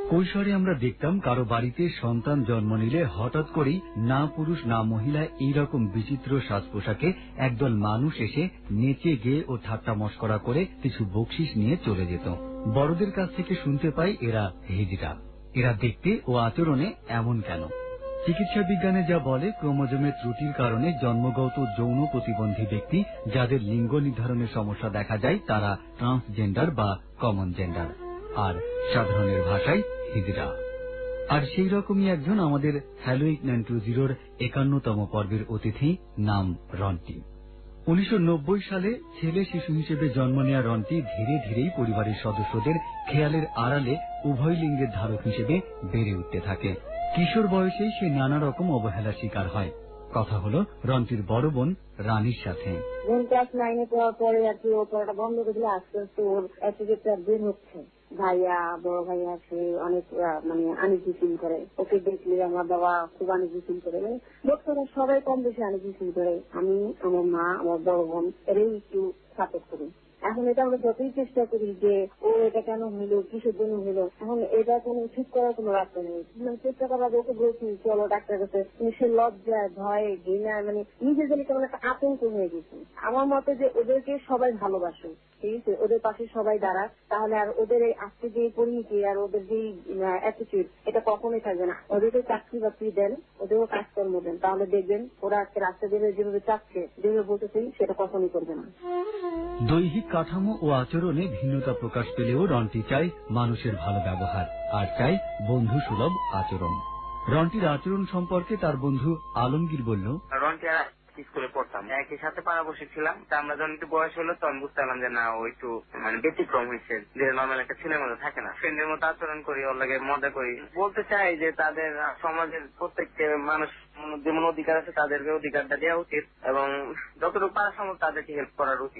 কৈশোরে আমরা দেখতাম কারো বাড়িতে সন্তান জন্ম নিলে হঠাৎ করেই না পুরুষ না মহিলা এইরকম বিচিত্র সাজ পোশাকে একদল মানুষ এসে নেচে গেয়ে ও ঠাট্টা মশকরা করে কিছু বকশিশ নিয়ে চলে যেত। বড়দের কাছ থেকে শুনতে পাই এরা হিজড়া। এরা দেখতে ও আচরণে এমন কেন? চিকিৎসা বিজ্ঞানে যা বলে, ক্রোমোজোমের ত্রুটির কারণে জন্মগত যৌন প্রতিবন্ধী ব্যক্তি যাদের লিঙ্গ নির্ধারণের সমস্যা দেখা যায় তারা ট্রান্সজেন্ডার বা কমন জেন্ডার, আর সাধারণের ভাষায় হিজড়া। আর সেই রকমই একজন আমাদের হ্যালো 8920 51তম পর্বের অতিথি, নাম রন্টি। 1990 সালে ছেলে শিশু হিসেবে জন্ম নেওয়া রন্টি ধীরে ধীরেই পরিবারের সদস্যদের খেয়ালের আড়ালে উভয় লিঙ্গের ধারক হিসেবে বেড়ে উঠতে থাকে। কিশোর বয়সেই সে নানা রকম অবহেলার শিকার হয়। কথা হলো রন্টির বড় বোন রানীর সাথে।
ক্লাস 9-এ পড়ার পরে আর কি ও পড়াটা বন্ধ করে দিলে আস্তে আস্তে ওর অ্যাটিটিউডটা বের হচ্ছে। ভাইয়া, বড় ভাইয়া সে অনেক আনিজি ফিল করে, ওকে দেখলে আমার বাবা খুব আনিজি ফিল করে, লোকরা সবাই কম বেশি আনিজি ফিল করে। আমি, আমার মা, আমার বড় বোন এরাই একটু সাপোর্ট করি। এখন এটা আমরা যতই চেষ্টা করি যে ও এটা কেন হইলো, কিসের জন্য হইলো, এখন এটা কোনো ঠিক করার কোনো রাস্তা নেই। চেষ্টা করার ওকে বলছি চলো ডাক্তার কাছে, সে লজ্জায় ভয়ে ঘৃণা নিজের জন্য কেমন একটা আতঙ্ক হয়ে গেছে। আমার মতে যে ওদেরকে সবাই ভালোবাসে, ঠিক আছে, ওদের পাশে সবাই দাঁড়াক, তাহলে আর ওদের এই আজকে যে পরিণতি আর ওদের যে অ্যাটিটিউড এটা কখনোই থাকবে না। ওদেরকে চাকরি বাকরি দেন, ওদেরও কাজকর্ম দেন, তাহলে দেখবেন ওরা আজকে রাস্তা দিয়ে যেভাবে চাচ্ছে, যেভাবে বলতেছি সেটা কখনোই করবে না।
দৈহিক কাঠামো ও আচরণে ভিন্নতা প্রকাশ পেলেও রন্টি চায় মানুষের ভালো ব্যবহার আর চায় বন্ধু সুলভ আচরণ। রন্টির আচরণ সম্পর্কে তার বন্ধু আলমগীর বলল,
রন্টি স্কুলে পড়তাম, একই সাথে পাড়া বসেছিলাম। আমরা যখন একটু বয়স হলো তখন বুঝতে পারলাম যে না, ও একটু ব্যতিক্রম হয়েছে, যে নর্মাল একটা ছেলের মতো থাকে না। ফ্রেন্ডের মতো আচরণ করি, ওর লাগে মজা করি। বলতে চাই যে তাদের সমাজের প্রত্যেককে মানুষ যেমন অধিকার আছে তাদেরকে অধিকারটা দেওয়া উচিত এবং যতটুকু পারা সম্ভব তাদেরকে হেল্প করার উচিত।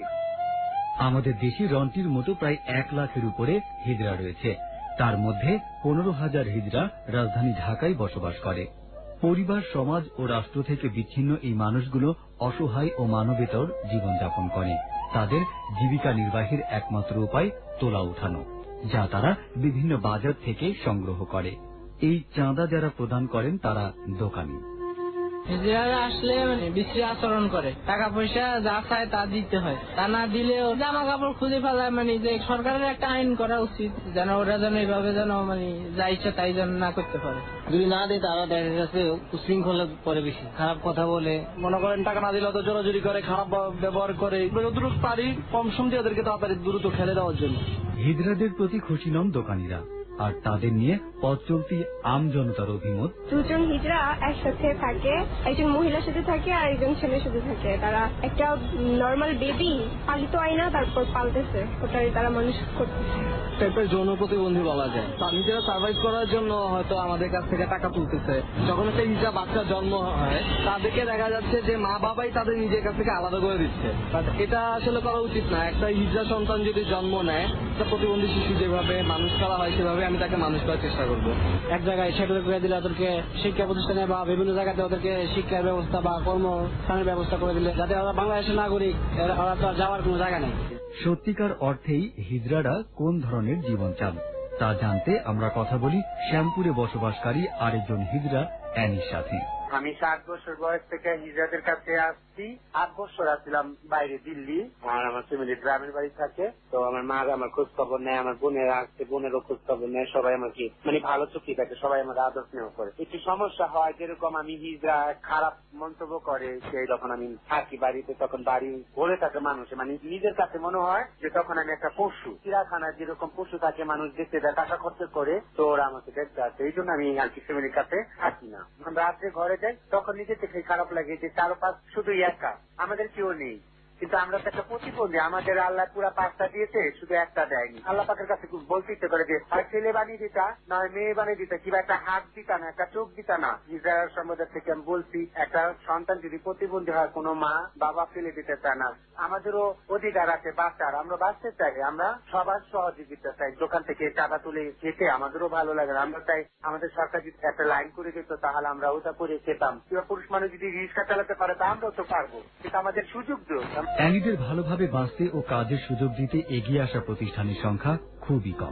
আমাদের দেশে রন্টির মতো প্রায় 1 লাখের উপরে হিজড়া রয়েছে। তার মধ্যে 15,000 হিজড়া রাজধানী ঢাকায় বসবাস করে। পরিবার, সমাজ ও রাষ্ট্র থেকে বিচ্ছিন্ন এই মানুষগুলো অসহায় ও মানবেতর জীবনযাপন করে। তাদের জীবিকা নির্বাহের একমাত্র উপায় তোলা উঠানো, যা তারা বিভিন্ন বাজার থেকে সংগ্রহ করে। এই চাঁদা যারা প্রদান করেন তারা দোকানি।
হিজড়ারা আসলে বিশ্রী আচরণ করে, টাকা পয়সা যা চায় তা দিতে হয়, তা না দিলেও জামা কাপড় খুঁজে ফেলায়। যে সরকারের একটা আইন করা উচিত যেন ওরা যেন এইভাবে যেন যা ইচ্ছা তাই যেন না করতে পারে।
যদি না দেয় তারা দেখা গেছে উশৃঙ্খলা করে, বেশি খারাপ কথা বলে, মনে করেন টাকা না দিলে তো জোরাজুরি করে, খারাপ ব্যবহার করে। যতটুকু পারি কম সময়ে ওদেরকে তাড়াতাড়ি দ্রুত ফেলে দেওয়ার জন্য।
হিজড়াদের প্রতি খুশি নন দোকানিরা, আর তাদের নিয়ে পথ চলতি আম জনতার অভিমত।
দুজন হিজড়া একসাথে থাকে, একজন মহিলার সাথে থাকে আর একজন ছেলের সাথে থাকে। তারা একটা নর্মাল বেবি পালিত হয় না, তারপর পালতেছে, ওটাই তারা মানুষ করতেছে।
টাইপের যৌন প্রতিবন্ধী বলা যায়। নিজেরা সার্ভাইভ করার জন্য হয়তো আমাদের কাছ থেকে টাকা তুলতেছে। যখন একটা হিজড়া বাচ্চা জন্ম হয় তাদেরকে দেখা যাচ্ছে যে মা বাবাই তাদের নিজের কাছ থেকে আলাদা করে দিচ্ছে। এটা আসলে করা উচিত না। একটা হিজড়া সন্তান যদি জন্ম নেয়, একটা প্রতিবন্ধী শিশু যেভাবে মানুষ করা হয় সেভাবে আমি তাকে মানুষ করার চেষ্টা করবো।
এক জায়গায় সেটেল করে দিলে ওদেরকে শিক্ষা প্রতিষ্ঠানে বা বিভিন্ন জায়গাতে ওদেরকে শিক্ষার ব্যবস্থা বা কর্মস্থানের ব্যবস্থা করে দিলে, যাতে ওরা বাংলাদেশের নাগরিক, ওরা তো যাওয়ার কোনো জায়গা নেই।
সত্যিকার অর্থেই হিজড়ারা কোন ধরনের জীবন চান তা জানতে আমরা কথা বলি শ্যামপুরে বসবাসকারী আরেকজন হিজড়া অ্যানির সাথে।
আমি 7 বছর বয়স থেকে হিজড়াদের কাছে আসছি। 8 বছর আসছিলাম বাইরে দিল্লি, আর আমার ফ্যামিলি গ্রামের বাড়ি থাকে। তো আমার মা আমার খোঁজ খবর নেয়, আমার বোনেরা আসছে, বোনেরও খোঁজ খবর নেয়। সবাই আমাকে ভালো চোখে থাকে, সবাই আমার আদর স্নেহ করে। একটু সমস্যা হয়, যেরকম আমি হিজড়া খারাপ মন্তব্য করে সেই যখন আমি থাকি বাড়িতে, তখন বাড়ি ভরে থাকে মানুষে, নিজের কাছে মনে হয় যে তখন আমি একটা পশু। চিড়াখানার যেরকম পশু থাকে, মানুষ দেখতে দেয়, টাকা খরচ করে, তো ওরা আমাকে দেখতে আসে। এই জন্য আমি আর কি ফ্যামিলির কাছে থাকি না। রাত্রে ঘরে যাই, তখন নিজে থেকে খারাপ লাগে যে চারপাশ শুধু একা, আমাদের কেউ নেই। কিন্তু আমরা তো একটা প্রতিবন্ধী, আমাদের আল্লাহ পুরা 5টা দিয়েছে, শুধু একটা দেয়নি। আল্লাহ পাকের কাছে বলতে ইচ্ছে করে যে হয় ছেলে বানিয়ে দিতা, নয় মেয়ে বানিয়ে দিতা, কিংবা একটা হাত দিতা না, একটা চোখ দিতা না। ইসরায়েল সম্প্রদায় থেকে আমি বলছি, একটা সন্তান যদি প্রতিবন্ধী হয়, কোনো মা বাবা ফেলে দিতে চায় না। আমাদেরও অধিকার আছে বাঁচার, আমরা বাঁচতে চাই, আমরা সবার সহযোগিতা চাই। দোকান থেকে চাঁদা তুলে খেতে আমাদেরও ভালো লাগে না। আমরা চাই আমাদের সরকার যদি একটা লাইন করে দিত, তাহলে আমরা ওটা করে খেতাম। কিংবা পুরুষ মানুষ যদি রিক্সা চালাতে পারে, তা আমরাও তো পারবো, কিন্তু আমাদের সুযোগ দিও।
অ্যানিদের ভালোভাবে বাঁচতে ও কাজের সুযোগ দিতে এগিয়ে আসা প্রতিষ্ঠানের সংখ্যা খুবই কম।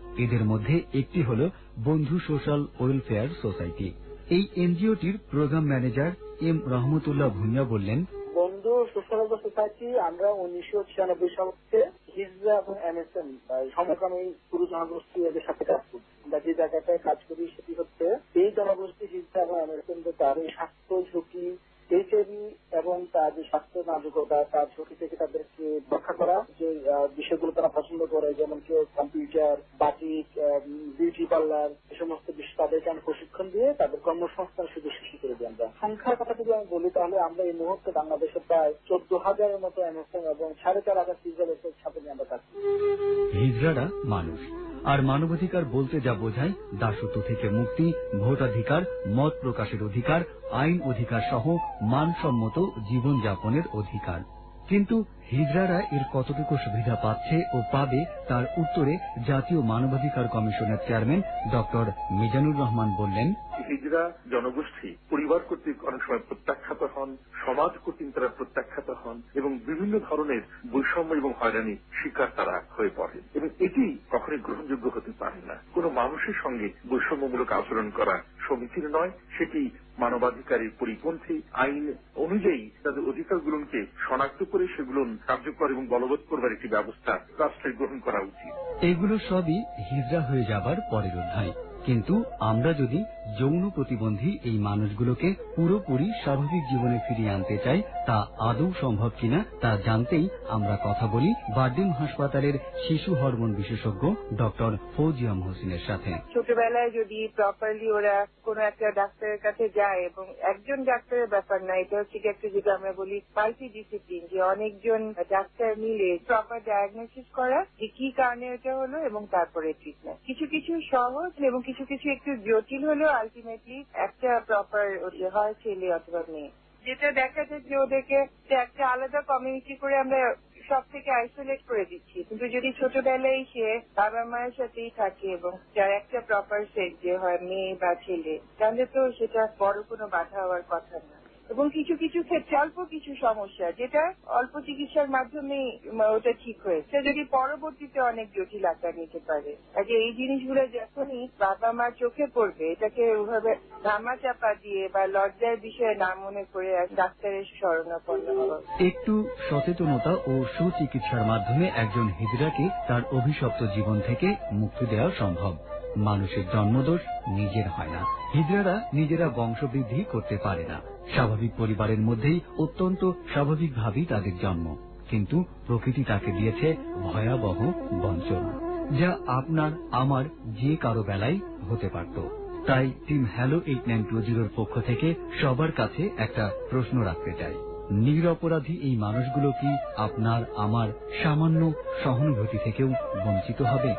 এদের মধ্যে একটি হল বন্ধু সোশ্যাল ওয়েলফেয়ার সোসাইটি। এই এনজিওটির programme manager M Rahmatullah Bhuiyan বললেন,
বন্ধু সোশ্যাল ওয়েলফেয়ার সোসাইটি আমরা 1996 সাল থেকে হিজরা এবং এমএসএম সমকামী পুরো জনগোষ্ঠী এদের সাথে কাজ করি। আমরা যে জায়গাটায় কাজ করি সেটি হচ্ছে এই জনগোষ্ঠী হিজরা এবং এমএসএম তাদের স্বাস্থ্য ঝুঁকি, এইচআইভি এবং তার যে স্বাস্থ্য নাজুকতা তার ঝুঁকি থেকে তাদেরকে রক্ষা করা, যে বিষয়গুলো তারা পছন্দ করে, যেমন কেউ কম্পিউটার, বাটিক, বিউটি পার্লার, এই সমস্ত বিষয় তাদেরকে আমরা প্রশিক্ষণ দিয়ে তাদের কর্মসংস্থান সুযোগ সৃষ্টি করে দিই। আমরা সংখ্যার কথা যদি আমি বলি তাহলে আমরা এই মুহূর্তে বাংলাদেশে প্রায় 14,000-এর মতো এমএসএম এবং 4,500 হিজড়াদের সাথে আমরা কাজ করি।
হিজড়ারা মানুষ, আর মানবাধিকার বলতে যা বোঝায় দাসত্ব থেকে মুক্তি, ভোটাধিকার, মত প্রকাশের অধিকার, আইন অধিকার সহ মানসম্মত জীবনযাপনের অধিকার। কিন্তু হিজড়ারা এর কতটুকু সুবিধা পাচ্ছে ও পাবে তার উত্তরে জাতীয় মানবাধিকার কমিশনের চেয়ারম্যান ডক্টর মিজানুর রহমান বললেন,
হিজড়া জনগোষ্ঠী পরিবার কর্তৃক অনেক সময় প্রত্যাখ্যাত হন, সমাজ কর্তৃক তারা প্রত্যাখ্যাত হন এবং বিভিন্ন ধরনের বৈষম্য এবং হয়রানি শিকার তারা হয়ে পড়ে, এবং এটি কখনোই গ্রহণযোগ্য হতে পারে না। কোন মানুষের সঙ্গে বৈষম্যমূলক আচরণ করা সমীচীন নয়, সেটি মানবাধিকারের পরিপন্থী। আইন অনুযায়ী তাদের অধিকারগুলোকে শনাক্ত করে সেগুলো কার্যকর এবং বলবৎ করবার একটি ব্যবস্থা রাষ্ট্রের গ্রহণ করা উচিত।
এগুলো সবই হিজড়া হয়ে যাবার পরের অধ্যায়। কিন্তু আমরা যদি যৌন প্রতিবন্ধী এই মানুষগুলোকে পুরোপুরি স্বাভাবিক জীবনে ফিরিয়ে আনতে চাই, তা আদৌ সম্ভব কিনা তা জানতেই আমরা কথা বলি বারডেম হাসপাতালের শিশু হরমোন বিশেষজ্ঞ ডক্টর ফৌজিয়া মহসিনের সাথে।
ছোটবেলায় যদি প্রপারলি ওরা কোন একটা ডাক্তারের কাছে যায়, এবং একজন ডাক্তারের ব্যাপার না, এটা হচ্ছে একটা যেটা আমরা বলি মাল্টি ডিসিপ্লিন, যে অনেকজন ডাক্তার মিলে প্রপার ডায়াগনোসিস করা যে কি কারণে এটা হলো এবং তারপরে ট্রিটমেন্ট। কিছু কিছু সহজ এবং কিছু কিছু একটু জটিল হলেও আলটিমেটলি একটা প্রপার ওদের হয় ছেলে অথবা মেয়ে। যেটা দেখা যায় যে ওদেরকে একটা আলাদা কমিউনিটি করে আমরা সব থেকে আইসোলেট করে দিচ্ছি, কিন্তু যদি ছোটবেলায় সে বাবা মায়ের সাথেই থাকে এবং যার একটা প্রপার সেট যে হয় মেয়ে বা ছেলে, তাহলে তো সেটা বড় কোনো বাধা হওয়ার কথা না। এবং কিছু কিছু ক্ষেত্রে অল্প কিছু সমস্যা যেটা অল্প চিকিৎসার মাধ্যমে ওটা ঠিক হয়েছে, যদি পরবর্তীতে অনেক জটিল আকার নিতে পারে। আগে এই জিনিসগুলো যখনই বাবা মা চোখে পড়বে, এটাকে ওভাবে ধামা চাপা দিয়ে বা লজ্জার বিষয়ে না মনে করে ডাক্তারের শরণাপন্ন হওয়া।
একটু সচেতনতা ও সুচিকিৎসার মাধ্যমে একজন হিজড়াকে তার অভিশপ্ত জীবন থেকে মুক্তি দেওয়া সম্ভব। মানুষের জন্মদোষ নিজের হয় না। হিজড়ারা নিজেরা বংশবৃদ্ধি করতে পারে না। স্বাভাবিক পরিবারের মধ্যেই অত্যন্ত স্বাভাবিকভাবেই তাদের জন্ম, কিন্তু প্রকৃতি তাকে দিয়েছে ভয়াবহ বঞ্চনা, যা আপনার আমার যে কারো বেলায় হতে পারত। তাই টিম হ্যালো 8920 পক্ষ থেকে সবার কাছে একটা প্রশ্ন রাখতে চাই, নিরপরাধী এই মানুষগুলো কি আপনার আমার সামান্য সহানুভূতি থেকেও বঞ্চিত হবে?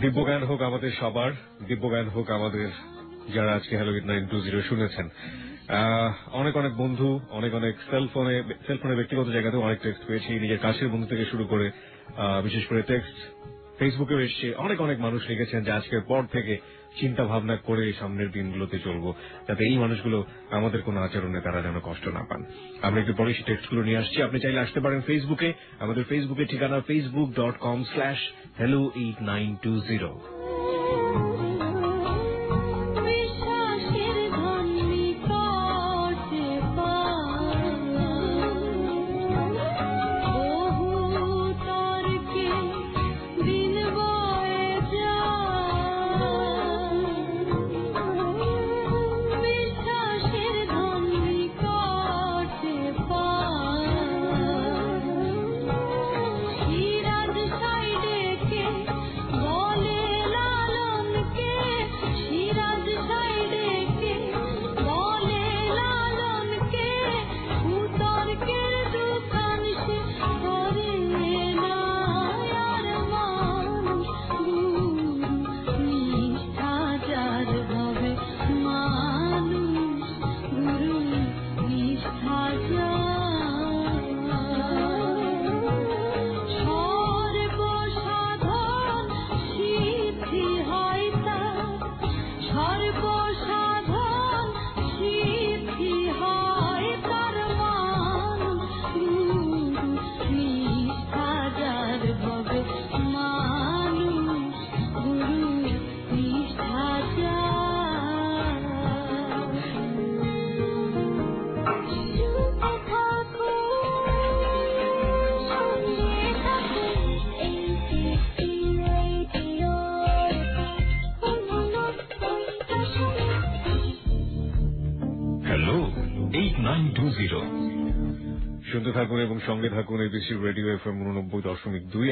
দিব্যজ্ঞান হোক আমাদের সবার, দিব্যজ্ঞান হোক আমাদের যারা আজকে হ্যালো 8920 শুনেছেন। অনেক অনেক বন্ধু, অনেক অনেক সেলফোনে ব্যক্তিগত জায়গাতেও অনেক টেক্সট পেয়েছি, নিজের কাছের বন্ধু থেকে শুরু করে বিশেষ করে টেক্সট ফেসবুকেও এসছে। অনেক অনেক মানুষ লিখেছেন যে আজকের পর থেকে চিন্তা ভাবনা করে সামনের দিনগুলোতে চলবো, যাতে এই মানুষগুলো আমাদের কোনো আচরণে তারা যেন কষ্ট না পান। আমরা একটু পরে সেই টেক্সটগুলো নিয়ে আসছি। আপনি চাইলে আসতে পারেন ফেসবুকে, আমাদের ফেসবুকের ঠিকানা facebook.com/hello8920। শুনতে থাকুন এবং সঙ্গে থাকুন এবিসি রেডিও FM 89.2।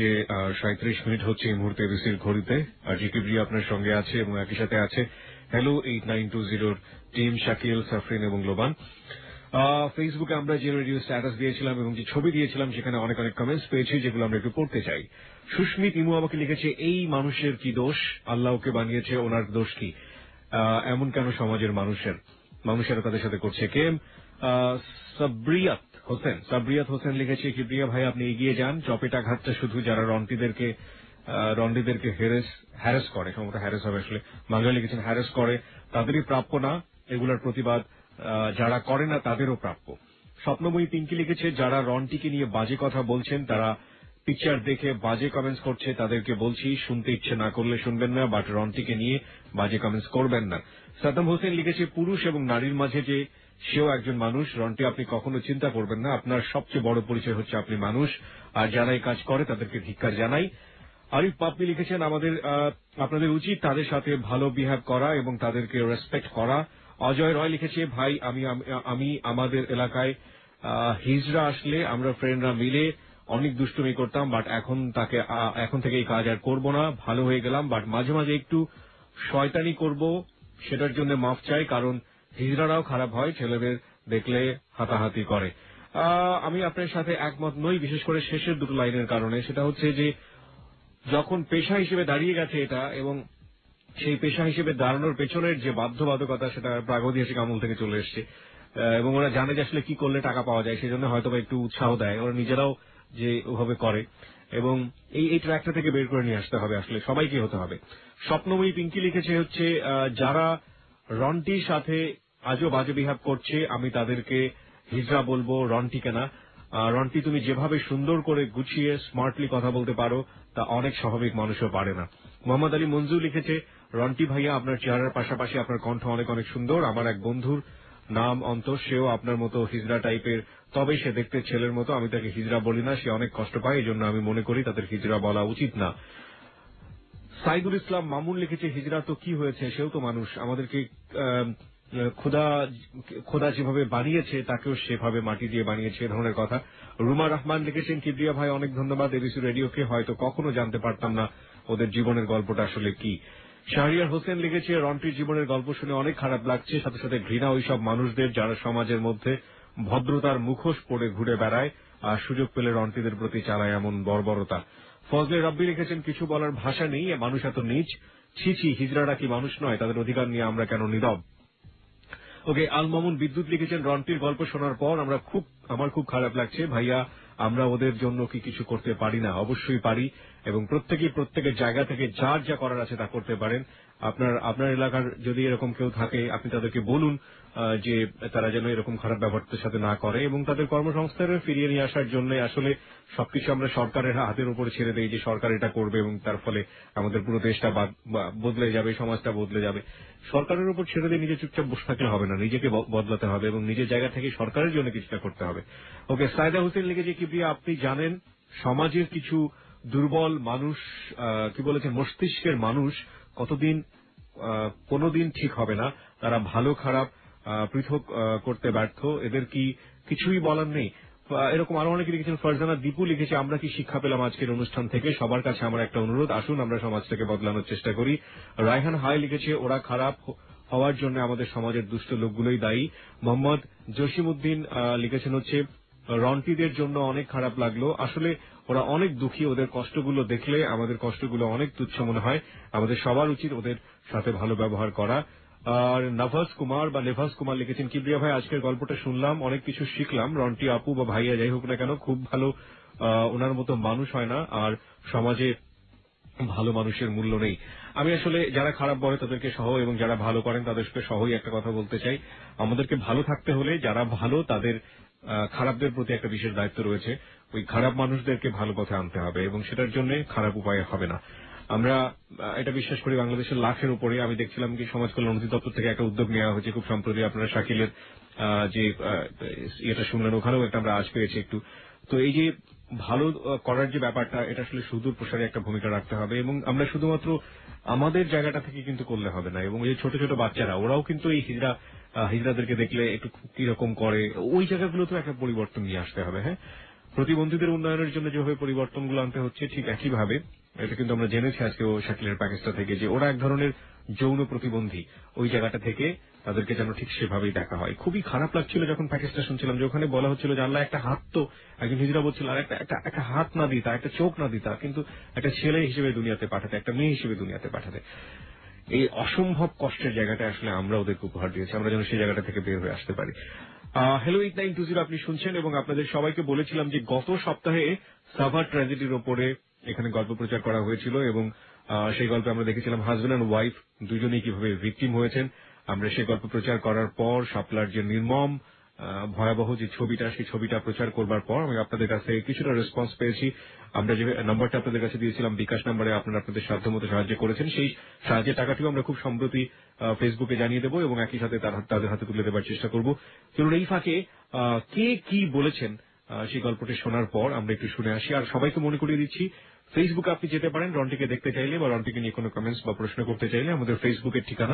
1:37 হচ্ছে এই মুহূর্তে এবিসির ঘড়িতে। আর জিকিব্রিয়া আপনার সঙ্গে আছে এবং একই সাথে আছে হ্যালো 8920 টিম, শাকিল, সাফরিন এবং লোবান। ফেসবুকে আমরা যে রেডিও স্ট্যাটাস দিয়েছিলাম এবং যে ছবি দিয়েছিলাম সেখানে অনেক অনেক কমেন্টস পেয়েছি, যেগুলো আমরা একটু পড়তে চাই। সুস্মিত ইমু আমাকে লিখেছে, এই মানুষের কি দোষ? আল্লাহ ওকে বানিয়েছে, ওনার দোষ কি? এমন কেন সমাজের মানুষেরা তাদের সাথে করছে? কেম সাবরিয়াত হোসেন লিখেছে, কিবরিয়া ভাই আপনি এগিয়ে যান, চপেটাঘাতটা শুধু যারা রন্ডিদেরকে হ্যারাস করে, সম্ভবত হ্যারাস হবে আসলে, বাংলা লিখেছেন হ্যারাস করে, তাদেরই প্রাপ্য না, এগুলোর প্রতিবাদ যারা করে না তাদেরও প্রাপ্য। স্বপ্নময়ী পিঙ্কি লিখেছে, যারা রন্টিকে নিয়ে বাজে কথা বলছেন, তারা পিকচার দেখে বাজে কমেন্টস করছে, তাদেরকে বলছি শুনতে ইচ্ছে না করলে শুনবেন না, বাট রন্টিকে নিয়ে বাজে কমেন্টস করবেন না। সাদ্দাম হোসেন লিখেছে, পুরুষ এবং নারীর মাঝে যে সেও একজন মানুষ, রন্টি আপনি কখনো চিন্তা করবেন না, আপনার সবচেয়ে বড় পরিচয় হচ্ছে আপনি মানুষ, আর যারা এই কাজ করে তাদেরকে ধিক্কার জানাই। আরিফ পাপড়ি লিখেছেন, আপনাদের উচিত তাদের সাথে ভালো বিহেভ করা এবং তাদেরকে রেসপেক্ট করা। অজয় রয় লিখেছে, ভাই আমি আমাদের এলাকায় হিজড়া আসলে আমরা ফ্রেন্ডরা মিলে অনেক দুষ্টুমি করতাম, বাট এখন থেকে এই কাজ আর করবো না, ভালো হয়ে গেলাম, বাট মাঝে মাঝে একটু শয়তানি করব, সেটার জন্য মাফ চাই, কারণ হিজড়ারাও খারাপ হয়, ছেলেদের দেখলে হাতাহাতি করে। আমি আপনার সাথে একমত নই, বিশেষ করে শেষের দুটো লাইনের কারণে। সেটা হচ্ছে যে যখন পেশা হিসেবে দাঁড়িয়ে গেছে এটা, এবং সেই পেশা হিসেবে দাঁড়ানোর পেছনের যে বাধ্যবাধকতা সেটা প্রাগৈতিহাসিক আমল থেকে চলে এসছে, এবং ওরা জানে যে আসলে কি করলে টাকা পাওয়া যায়, সেই জন্য হয়তো একটু উৎসাহ দেয়, ওরা নিজেরাও যে ওভাবে করে, এবং এই ট্র্যাকটা থেকে বের করে নিয়ে আসতে হবে, আসলে সবাইকে হতে হবে। স্বপ্নময়ী পিঙ্কি লিখেছে হচ্ছে, যারা রন্টির সাথে আজও বাজে বিহেভ করছে আমি তাদেরকে হিজড়া বলবো, রন্টিকে না। রন্টি তুমি যেভাবে সুন্দর করে গুছিয়ে স্মার্টলি কথা বলতে পারো তা অনেক স্বাভাবিক মানুষও পারে না। মোহাম্মদ আলী মঞ্জু লিখেছে, রন্টি ভাইয়া আপনার চেহারার পাশাপাশি আপনার কণ্ঠ অনেক অনেক সুন্দর। আমার এক বন্ধুর নাম অন্তর, সেও আপনার মতো হিজড়া টাইপের, তবে সে দেখতে ছেলের মতো। আমি তাকে হিজড়া বলি না, সে অনেক কষ্ট পায়, এই জন্য আমি মনে করি তাদের হিজড়া বলা উচিত না। সাইদুল ইসলাম মামুন লিখেছে, হিজড়া তো কি হয়েছে, সেও তো মানুষ, আমাদেরকে খোদা যেভাবে বানিয়েছে তাকেও সেভাবে মাটি দিয়ে বানিয়েছে, এ ধরনের কথা। রুমা রহমান লিখেছেন, কিবরিয়া ভাই অনেক ধন্যবাদ, এবিসি রেডিওকে, হয়তো কখনো জানতে পারতাম না ওদের জীবনের গল্পটা আসলে কি। শাহরিয়ার হোসেন লিখেছে, রন্টির জীবনের গল্প শুনে অনেক খারাপ লাগছে, সাথে সাথে ঘৃণা ওইসব মানুষদের যারা সমাজের মধ্যে ভদ্রতার মুখোশ পরে ঘুরে বেড়ায় আর সুযোগ পেলে রন্টিদের প্রতি চালায় এমন বর্বরতা। ফজলে রাব্বি লিখেছেন, কিছু বলার ভাষা নেই, মানুষ এত নীচ, ছি ছি, হিজড়ারা কি মানুষ নয়, তাদের অধিকার নিয়ে আমরা কেন নীরব। ওকে, আল মামুন বিদ্যুৎ লিখেছেন, রন্টির গল্প শোনার পর আমার খুব খারাপ লাগছে ভাইয়া, আমরা ওদের জন্য কি কিছু করতে পারি না? অবশ্যই পারি, এবং প্রত্যেকের জায়গা থেকে যার যা করার আছে তা করতে পারেন। আপনার এলাকার যদি এরকম কেউ থাকে, আপনি তাদেরকে বলুন যে তারা যেন এরকম খারাপ ব্যবহারের সাথে না করে, এবং তাদের কর্মসংস্থানে ফিরিয়ে নিয়ে আসার জন্য আসলে সবকিছু আমরা সরকারের হাতের উপরে ছেড়ে দেই যে সরকার এটা করবে এবং তার ফলে আমাদের পুরো দেশটা বদলে যাবে, সমাজটা বদলে যাবে। সরকারের উপর ছেড়ে দিয়ে নিজে চুপচাপ বসে থাকলে হবে না, নিজেকে বদলাতে হবে এবং নিজের জায়গা থেকে সরকারের জন্য কিছুটা করতে হবে। ওকে, সাইদা হোসেন লিখেছে, কিবরিয়া আপনি জানেন সমাজের কিছু দুর্বল মানুষ, কি বলেছেন, মস্তিষ্কের মানুষ কোনোদিন ঠিক হবে না, তারা ভালো খারাপ পৃথক করতে ব্যর্থ, এদের কি কিছুই বলার নেই। এরকম আরো অনেকে লিখেছেন। ফারজানা দীপু লিখেছে, আমরা কি শিক্ষা পেলাম আজকের অনুষ্ঠান থেকে? সবার কাছে আমার একটা অনুরোধ, আসুন আমরা সমাজটাকে বদলানোর চেষ্টা করি। রায়হান হাই লিখেছে, ওরা খারাপ হওয়ার জন্য আমাদের সমাজের দুষ্ট লোকগুলোই দায়ী। মোহাম্মদ জসিমউদ্দিন লিখেছেন হচ্ছে, রন্টিদের জন্য অনেক খারাপ লাগলো, আসলে ওরা অনেক দুঃখী, ওদের কষ্টগুলো দেখলে আমাদের কষ্টগুলো অনেক তুচ্ছ মনে হয়, আমাদের সবার উচিত ওদের সাথে ভালো ব্যবহার করা। আর নেভাস কুমার লিখেছেন, কিবরিয়া ভাই আজকের গল্পটা শুনলাম, অনেক কিছু শিখলাম, রন্টি আপু বা ভাইয়া যাই হোক না কেন খুব ভালো, ওনার মতো মানুষ হয় না, আর সমাজে ভালো মানুষের মূল্য নেই। আমি আসলে যারা খারাপ বলে তাদেরকে সহ এবং যারা ভালো করেন তাদেরকে সহই একটা কথা বলতে চাই, আমাদেরকে ভালো থাকতে হলে যারা ভালো তাদের খারাপদের প্রতি একটা বিশেষ দায়িত্ব রয়েছে, ওই খারাপ মানুষদেরকে ভালো পথে আনতে হবে এবং সেটার জন্য খারাপ উপায় হবে না। আমরা এটা বিশ্বাস করি বাংলাদেশের লাখের উপরে। আমি দেখছিলাম কি সমাজ কল্যাণ অধিদপ্তর থেকে একটা উদ্যোগ নেওয়া হয়েছে খুব সম্প্রতি, আপনারা শাকিলের যে এটা শুনলেন, ওখানেও একটা আমরা আজ পেয়েছি একটু। তো এই যে ভালো করার যে ব্যাপারটা, এটা আসলে সুদূর প্রসারে একটা ভূমিকা রাখতে হবে এবং আমরা শুধুমাত্র আমাদের জায়গাটা থেকে কিন্তু করলে হবে না। এবং এই ছোট ছোট বাচ্চারা, ওরাও কিন্তু এই হিজড়াদেরকে দেখলে একটু কিরকম করে, ওই জায়গাগুলোতেও একটা পরিবর্তন নিয়ে আসতে হবে। হ্যাঁ, প্রতিবন্ধীদের উন্নয়নের জন্য যেভাবে পরিবর্তনগুলো আনতে হচ্ছে, ঠিক একইভাবে এটা কিন্তু আমরা জেনেছি আজকে শাকিলের প্যাকেজটা থেকে যে ওরা এক ধরনের যৌন প্রতিবন্ধী, ওই জায়গাটা থেকে তাদেরকে যেন ঠিক সেভাবেই দেখা হয়। খুবই খারাপ লাগছিল যখন প্যাকেজটা শুনছিলাম যে ওখানে বলা হচ্ছিল যে আল্লাহ একটা হাত তো, একজন হিজড়া বলছিল, আর একটা হাত না দিতা, একটা চোখ না দিতা, কিন্তু একটা ছেলে হিসেবে দুনিয়াতে পাঠাতে, একটা মেয়ে হিসেবে দুনিয়াতে পাঠাতে। এই অসম্ভব কষ্টের জায়গাটা আসলে আমরা ওদেরকে উপহার দিয়েছি, আমরা যেন সেই জায়গাটা থেকে বের হয়ে আসতে পারি। হ্যালো 8920 আপনি শুনছেন এবং আপনাদের সবাইকে বলেছিলাম যে গত সপ্তাহে সাভার ট্র্যাজেডির ওপরে এখানে গল্প প্রচার করা হয়েছিল এবং সেই গল্পে আমরা দেখেছিলাম হাজব্যান্ড অ্যান্ড ওয়াইফ দুজনেই কিভাবে ভিকটিম হয়েছেন। আমরা সেই গল্প প্রচার করার পর শাপলার যে নির্মম ভয়াবহ যে ছবিটা, সেই ছবিটা প্রচার করবার পর আমি আপনাদের কাছে কিছুটা রেসপন্স পেয়েছি। আমরা যে নাম্বারটা আপনাদের কাছে দিয়েছিলাম বিকাশ নাম্বারে, আপনারা আপনাদের সাধ্যমতো সাহায্য করেছেন, সেই সাহায্যের টাকাটিও আমরা খুব সম্প্রতি ফেসবুকে জানিয়ে দেবো এবং একই সাথে তাদের হাতে তুলে দেবার চেষ্টা করব। চলুন এই ফাঁকে কে কি বলেছেন সেই গল্পটি শোনার পর আমরা একটু শুনে আসি। আর সবাইকে মনে করিয়ে দিচ্ছি, ফেসবুকে আপনি যেতে পারেন রন্টিকে দেখতে চাইলে বা রন্টিকে নিয়ে কোনো কমেন্টস বা প্রশ্ন করতে চাইলে। আমাদের ফেসবুকের ঠিকানা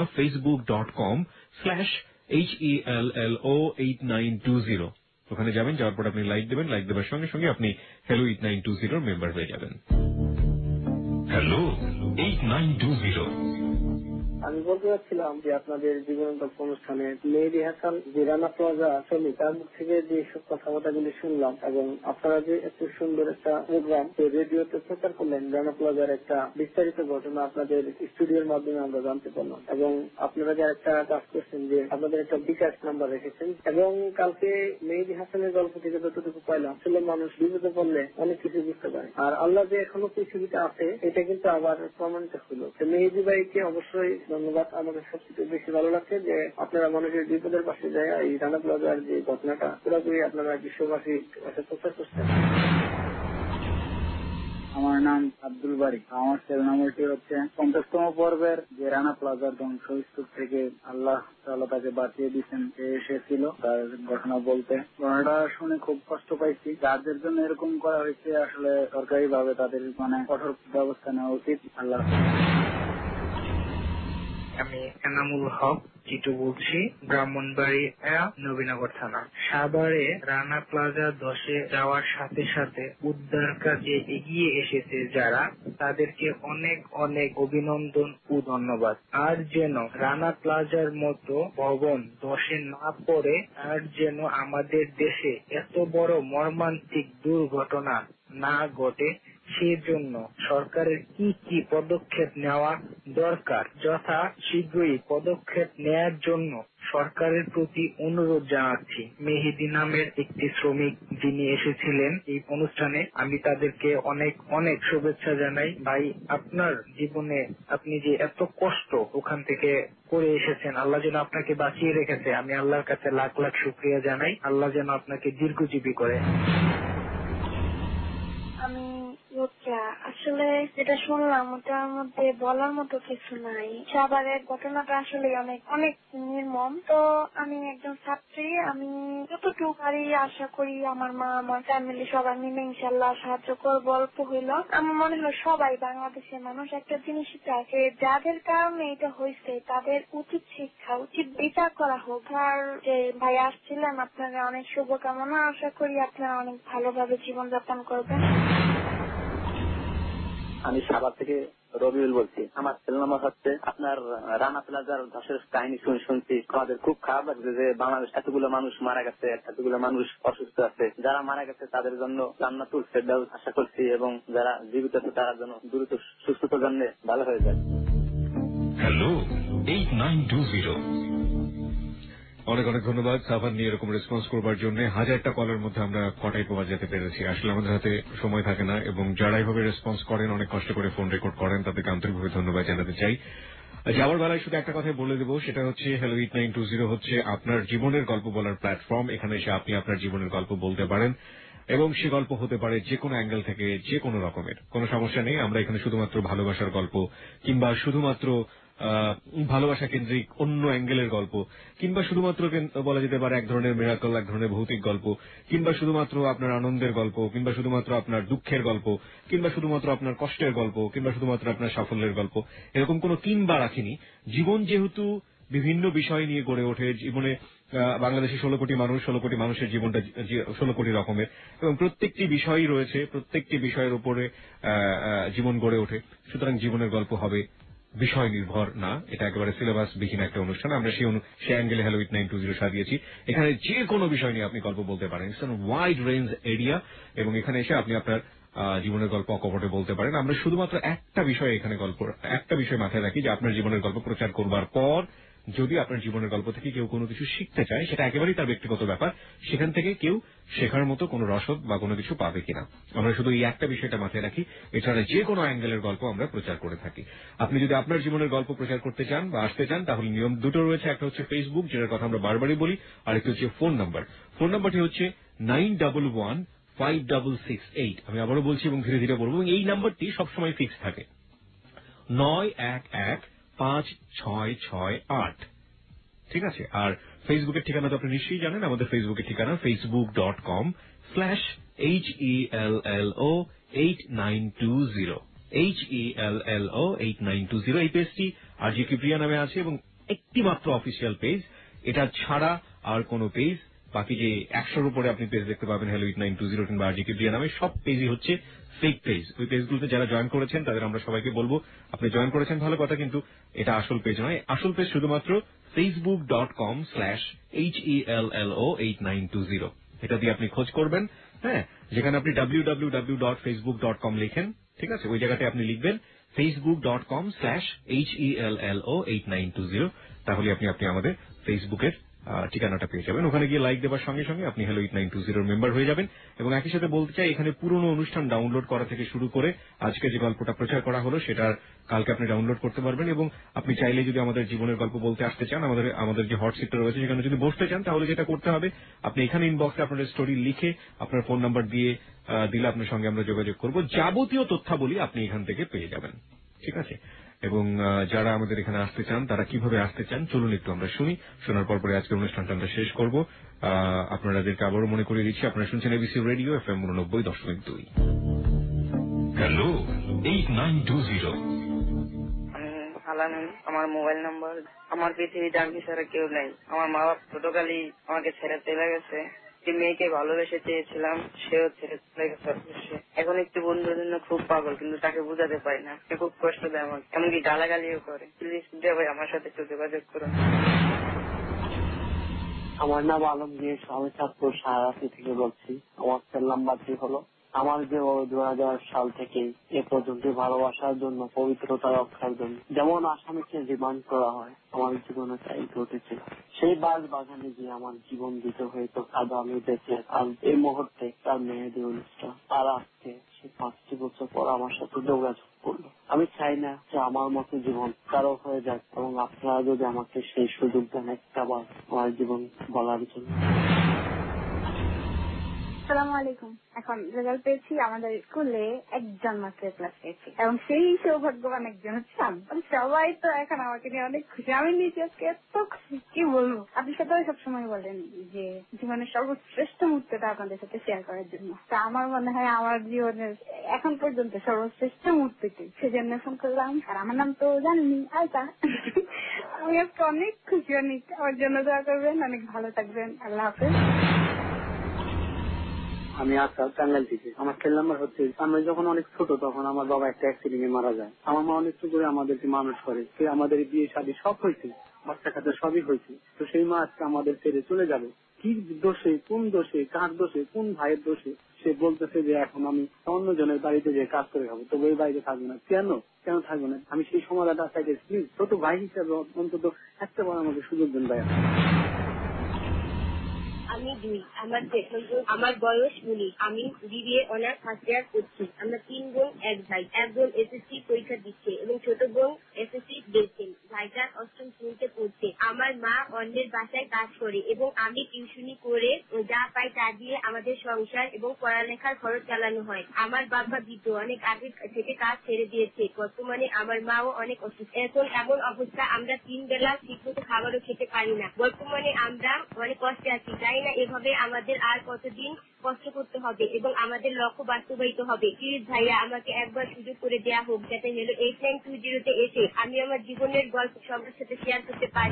facebook.com/HELLO8920। ওখানে যাবেন, যাওয়ার পর আপনি লাইক দেবেন, লাইক দেওয়ার সঙ্গে সঙ্গে আপনি হ্যালো 8920 মেম্বার হয়ে যাবেন। হ্যালো 8920।
আমি বলতে চাচ্ছিলাম যে আপনাদের জীবনান্তক অনুষ্ঠানে মেহেদী হাসান যে রানা প্লাজা শ্রমিক, তার মুখ থেকে যে সব কথাবার্তাগুলি শুনলাম এবং আপনারা যে এত সুন্দর একটা প্রোগ্রাম রেডিওতে প্রচার করলেন, রানা প্লাজার একটা বিস্তারিত ঘটনা আপনাদের স্টুডিওর মাধ্যমে আমরা জানতে পারলাম এবং আপনারা যে একটা কাজ করছেন যে আপনাদের একটা বিকাশ নাম্বার রেখেছেন এবং কালকে মেহেদী হাসানের গল্প থেকে যতটুকু পাইলাম, আসলে মানুষ বিপদে পড়লে অনেক কিছু বুঝতে পারে। আর আল্লাহ যে এখনো পৃথিবীতে আছে এটা কিন্তু আবার প্রমাণিত হলো। মেহেদী ভাইকে অবশ্যই ধন্যবাদ। আমাদের সবচেয়ে বেশি ভালো লাগছে যে আপনারা মানুষের বিপদের পাশে যায় এই রানা প্লাজার যে ঘটনাটা পুরোপুরি আপনারা বিশ্ববাসীর কাছে প্রচার করছেন।
আমার নাম আব্দুল বারি। আমার সেল নাম্বারটি হচ্ছে 50তম পর্বের যে রানা প্লাজার ধ্বংসস্তূপ থেকে আল্লাহ তাআলা তাকে বাঁচিয়ে দিচ্ছেন, এসেছিল তার ঘটনা বলতে। ঘটনাটা শুনে খুব কষ্ট পাইছি। যাদের জন্য এরকম করা হয়েছে আসলে সরকারি ভাবে তাদের কঠোর ব্যবস্থা নেওয়া উচিত। আল্লাহ।
আমি এনামুল হক টিটু বলছি, ব্রাহ্মণবাড়িয়া নবীনগর থানা। সাভারে রানা প্লাজা ধসে যাওয়ার সাথে সাথে উদ্ধার কাজে এগিয়ে এসেছে যারা, তাদেরকে অনেক অনেক অভিনন্দন ও ধন্যবাদ। আর যেন রানা প্লাজার মতো ভবন ধসে না পড়ে, আর যেন আমাদের দেশে এত বড় মর্মান্তিক দুর্ঘটনা না ঘটে, সেজন্য সরকারের কি কি পদক্ষেপ নেওয়া দরকার, যথা শীঘ্রই পদক্ষেপ নেয়ার জন্য সরকারের প্রতি অনুরোধ জানাচ্ছি। মেহেদি নামের একটি শ্রমিক যিনি এসেছিলেন এই অনুষ্ঠানে, আমি তাদেরকে অনেক অনেক শুভেচ্ছা জানাই। ভাই, আপনার জীবনে আপনি যে এত কষ্ট ওখান থেকে করে এসেছেন, আল্লাহ যেন আপনাকে বাঁচিয়ে রেখেছে, আমি আল্লাহর কাছে লাখ লাখ শুকরিয়া জানাই। আল্লাহ যেন আপনাকে দীর্ঘজীবী করে।
আমি আসলে যেটা শুনলাম ওটার মধ্যে বলার মতো কিছু নাই। সাভারের ঘটনাটা আসলে অনেক অনেক নির্মম। তো আমি একজন ছাত্রী, আমি যতটুকু পারি আশা করি আমার মা, আমার ফ্যামিলি সবাই মিলে ইনশাল্লাহ সাহায্য করবো। অল্প হইল আমার মনে হয় সবাই বাংলাদেশের মানুষ একটা জিনিস চায় যে যাদের কারণে এটা হয়েছে তাদের উচিত শিক্ষা, উচিত বিচার করা হোক। আর যে ভাই আসছিলেন, আপনারা অনেক শুভকামনা। আশা করি আপনারা অনেক ভালোভাবে জীবনযাপন করবেন।
আমি সাভার থেকে রবিউল বলছি। আমার সেল নাম্বার হচ্ছে আপনার রানা প্লাজার ধসের কাহিনী শুনছি, আমাদের খুব খারাপ লাগছে যে বাংলাদেশ এতগুলো মানুষ মারা গেছে, এতগুলো মানুষ অসুস্থ আছে। যারা মারা গেছে তাদের জন্য জান্নাতুল ফেরদাউস আশা করছি, এবং যারা জীবিত আছে তারা যেন দ্রুত সুস্থতার জন্য ভালো হয়ে যায়।
হ্যালো 8920। অনেক অনেক ধন্যবাদ সাফার নিয়ে এরকম রেসপন্স করবার জন্য। হাজারটা কলের মধ্যে আমরা কটাই প্রবাদ যেতে পেরেছি। আসলে আমাদের হাতে সময় থাকে না, এবং যারা এইভাবে রেসপন্স করেন, অনেক কষ্ট করে ফোন রেকর্ড করেন, তাদেরকে আন্তরিকভাবে ধন্যবাদ জানাতে চাই। যাওয়ার বেলায় শুধু একটা কথাই বলে দেবো, সেটা হচ্ছে হ্যালো 8920 হচ্ছে আপনার জীবনের গল্প বলার প্ল্যাটফর্ম। এখানে এসে আপনি আপনার জীবনের গল্প বলতে পারেন, এবং সে গল্প হতে পারে যে কোনো অ্যাঙ্গেল থেকে, যে কোনো রকমের। কোনো সমস্যা নেই। আমরা এখানে শুধুমাত্র ভালোবাসার গল্প, কিংবা শুধুমাত্র ভালোবাসা কেন্দ্রিক অন্য অ্যাঙ্গেলের গল্প, কিংবা শুধুমাত্র বলা যেতে পারে এক ধরনের মিরাকল, এক ধরনের ভৌতিক গল্প, কিংবা শুধুমাত্র আপনার আনন্দের গল্প, কিংবা শুধুমাত্র আপনার দুঃখের গল্প, কিংবা শুধুমাত্র আপনার কষ্টের গল্প, কিংবা শুধুমাত্র আপনার সাফল্যের গল্প, এরকম কোনো কিংবা রাখিনি। জীবন যেহেতু বিভিন্ন বিষয় নিয়ে গড়ে ওঠে, জীবনে বাংলাদেশে 16 কোটি মানুষ, 16 কোটি মানুষের জীবনটা 16 কোটি রকমের, এবং প্রত্যেকটি বিষয়ই রয়েছে, প্রত্যেকটি বিষয়ের উপরে জীবন গড়ে ওঠে। সুতরাং জীবনের গল্প হবে বিষয় নির্ভর না, এটা একেবারে সিলেবাস বিহীন একটা অনুষ্ঠান। আমরা সেই অ্যাঙ্গেলে হ্যালো 8920 সাজিয়েছি। এখানে যে কোনো বিষয় নিয়ে আপনি গল্প বলতে পারেন, ইটস ওয়াইড রেঞ্জ এরিয়া, এবং এখানে এসে আপনি আপনার জীবনের গল্প অকপটে বলতে পারেন। আমরা শুধুমাত্র একটা বিষয় এখানে একটা বিষয় মাথায় রাখি, যে আপনার জীবনের গল্প প্রচার করবার পর যদি আপনার জীবনের গল্প থেকে কেউ কোনো কিছু শিখতে চায়, সেটা একেবারেই তার ব্যক্তিগত ব্যাপার, সেখান থেকে কেউ শেখার মতো কোনো রসদ বা কোনো কিছু পাবে কিনা। আমরা শুধু এই একটা বিষয়টা মাথায় রাখি। এছাড়া যে কোনো অ্যাঙ্গেলের গল্প আমরা প্রচার করে থাকি। আপনি যদি আপনার জীবনের গল্প প্রচার করতে চান বা আসতে চান, তাহলে নিয়ম দুটো রয়েছে। একটা হচ্ছে ফেসবুক, যেটার কথা আমরা বারবারই বলি, আর একটা হচ্ছে ফোন নাম্বার। ফোন নাম্বারটি হচ্ছে 91156668। আমি আবারও বলছি এবং ধীরে ধীরে বলবো, এবং এই নাম্বারটি সবসময় ফিক্স থাকে, 91156668। ঠিক আছে। আর ফেসবুকের ঠিকানা তো আপনি নিশ্চয়ই জানেন। আমাদের ফেসবুকের ঠিকানা facebook.com/HELLO8920 HELLO8920। এই পেজটি আরজি কিপ্রিয়া নামে আছে, এবং একটি মাত্র অফিসিয়াল পেজ। এটা ছাড়া আর কোন পেজ, বাকি যে 100-র উপরে আপনি পেজ দেখতে পাবেন হ্যালো 8920 কিংবা আরজি কিপ্রিয়া নামে, সব পেজই হচ্ছে ফেক পেজ। ওই পেজগুলোতে যারা জয়েন করেছেন তাদের আমরা সবাইকে বলবো, আপনি জয়েন করেছেন ভালো কথা, কিন্তু এটা আসল পেজ নয়। আসল পেজ শুধুমাত্র facebook.com/HELLO8920। এটা দিয়ে আপনি খোঁজ করবেন, হ্যাঁ, যেখানে আপনি www.facebook.com লিখেন, ঠিক আছে, ওই জায়গাতে আপনি লিখবেন facebook.com/HELLO8920। তাহলে আপনি আমাদের ফেসবুকের ঠিকানাটা পেয়ে যাবেন। ওখানে গিয়ে লাইক দেওয়ার সঙ্গে সঙ্গে আপনি হ্যালো 8920 মেম্বার হয়ে যাবেন। এবং একই সাথে বলতে চাই, এখানে পুরনো অনুষ্ঠান ডাউনলোড করা থেকে শুরু করে আজকে যে গল্পটা প্রচার করা হলো সেটার কালকে আপনি ডাউনলোড করতে পারবেন। এবং আপনি চাইলে যদি আমাদের জীবনের গল্প বলতে আসতে চান, আমাদের যে হট সিটটা রয়েছে সেখানে যদি বসতে চান, তাহলে যেটা করতে হবে, আপনি এখানে ইনবক্সে আপনার স্টোরি লিখে আপনার ফোন নাম্বার দিয়ে দিলে আপনার সঙ্গে আমরা যোগাযোগ করব। যাবতীয় তথ্যাবলী আপনি এখান থেকে পেয়ে যাবেন, ঠিক আছে। এবং যারা আমাদের এখানে আসতে চান, তারা কিভাবে আসতে চান চলুন একটু আমরা শুনি। শোনার পর আজকের অনুষ্ঠানটা আমরা শেষ করব। আপনাদেরকে আবারও মনে করিয়ে দিচ্ছি, আপনারা শুনছেন এবিসি রেডিও FM 90.2। হ্যালো 8920।
আমার মোবাইল নাম্বার, আমার পৃথিবীতে আমি ছাড়া কেউ নেই। আমার মা বাবা ছোটকালেই আমাকে ছেড়ে চলে গেছে। একটি মেয়েকে ভালোবেসে চেয়েছিলাম, সেও ছেড়ে চলে গেছে। এখন একটি বন্ধুর জন্য খুব পাগল, কিন্তু তাকে বোঝাতে পারি না। সে খুব কষ্ট দেয় আমাকে, এমনকি গালাগালিও করে। প্লিজ ভাই আমার সাথে একটু যোগাযোগ করুন।
আমার নাম আলমগীর, আমি চাঁদপুর সারাশি থেকে বলছি। আমার সেল নাম্বারটি হলো
আমার যে 2000 সাল থেকে এ পর্যন্ত ভালোবাসার জন্য, পবিত্রতা রক্ষার জন্য যেমন আসামিকে রিমান্ড করা হয়, আমার জীবনে তাই ঘটেছিল। সেই বাস বাগানে গিয়ে আমার জীবন দিতে হয়েছে। আজ আমি বেঁচে, আর এই মুহূর্তে তার মেহেদি অনুষ্ঠান, আর আজকে সে 5টি বছর পর আমার সাথে যোগাযোগ করলো। আমি চাই না যে আমার মতো জীবন কারো হয়ে যাক, এবং আপনারা যদি আমাকে সেই সুযোগ দেন একটা বার আমার জীবন বলার জন্য।
আসসালামু আলাইকুম। এখন রেজাল্ট পেয়েছি, আমাদের স্কুলে একজন মাত্র ক্লাস পেয়েছি এবং সেই সৌভাগ্যবান একজন হচ্ছে আমি। সবাই তো এখন আমাকে নিয়ে অনেক খুশি। আমি নিজে আজকে এত খুশি কি বলবো। আপনি সাথে সবসময় বলেন যে জীবনের সর্বশ্রেষ্ঠ মুহূর্তটা আপনাদের সাথে শেয়ার করার জন্য। তা আমার মনে হয় আমার জীবনের এখন পর্যন্ত সর্বশ্রেষ্ঠ মুহূর্তটি, সেজন্য ফোন করলাম। আর আমার নাম তো জানেনি, আলতা। আমি আজকে অনেক খুশি, অনেক। আমার জন্য দোয়া করবেন, অনেক ভালো থাকবেন। আল্লাহ হাফেজ।
আমি আসাদ, টাঙ্গাইল থেকে। আমার সেল নাম্বার হচ্ছে, আমরা যখন অনেক ছোট তখন আমার বাবা একটা অ্যাক্সিডেন্টে মারা যায়। আমার মা অনেক করে আমাদেরকে মানুষ করে, আমাদের বিয়ে শাদী সব হয়েছে, বাচ্চা কাচ্চা সবই হয়েছে। তো সেই মা আজকে আমাদের ছেড়ে চলে যাবে। কি দোষে, কোন দোষে, কার দোষে, কোন ভাইয়ের দোষে সে বলতেছে যে এখন আমি অন্য জনের বাড়িতে যে কাজ করে খাবো, তবে এই বাড়িতে থাকবো না। কেন থাকবো না? আমি সেই সমাধানটা চাইতে, প্লিজ ছোট ভাই হিসাবে অন্তত একটা বার আমাকে সুযোগ দেন ভাইয়া।
আমি 2, আমার বয়স 19, আমি বিবিএ অনার্স ফার্স্ট ইয়ার করছি। আমরা 3 বোন 1 ভাই। এক বোন এসএসসি পরীক্ষা দিচ্ছে এবং ছোট বোন এসএসসি দিয়েছেন। ভাইটা 8ম শ্রেণীতে পড়ছে। আমার মা অন্যের বাসায় কাজ করে এবং আমি টিউশনি করে যা পাই তা দিয়ে আমাদের সংসার এবং পড়ালেখার খরচ চালানো হয়। আমার বাবা বৃদ্ধ, অনেক আগে থেকে কাজ ছেড়ে দিয়েছে। বর্তমানে আমার মাও অনেক অসুস্থ। এখন এমন অবস্থা আমরা 3 বেলা ঠিকমতো খাবারও খেতে পারি না। বর্তমানে আমরা অনেক কষ্টে আছি। তাই না এভাবে আমাদের আর কতদিন কষ্ট করতে হবে এবং আমাদের লক্ষ্য বাস্তবায়িত হবে। প্লিজ ভাইয়া আমাকে একবার সুযোগ করে দেওয়া হোক, যাতে হলো 8920 এসে আমি আমার জীবনের গল্প সবার সাথে শেয়ার করতে পারি।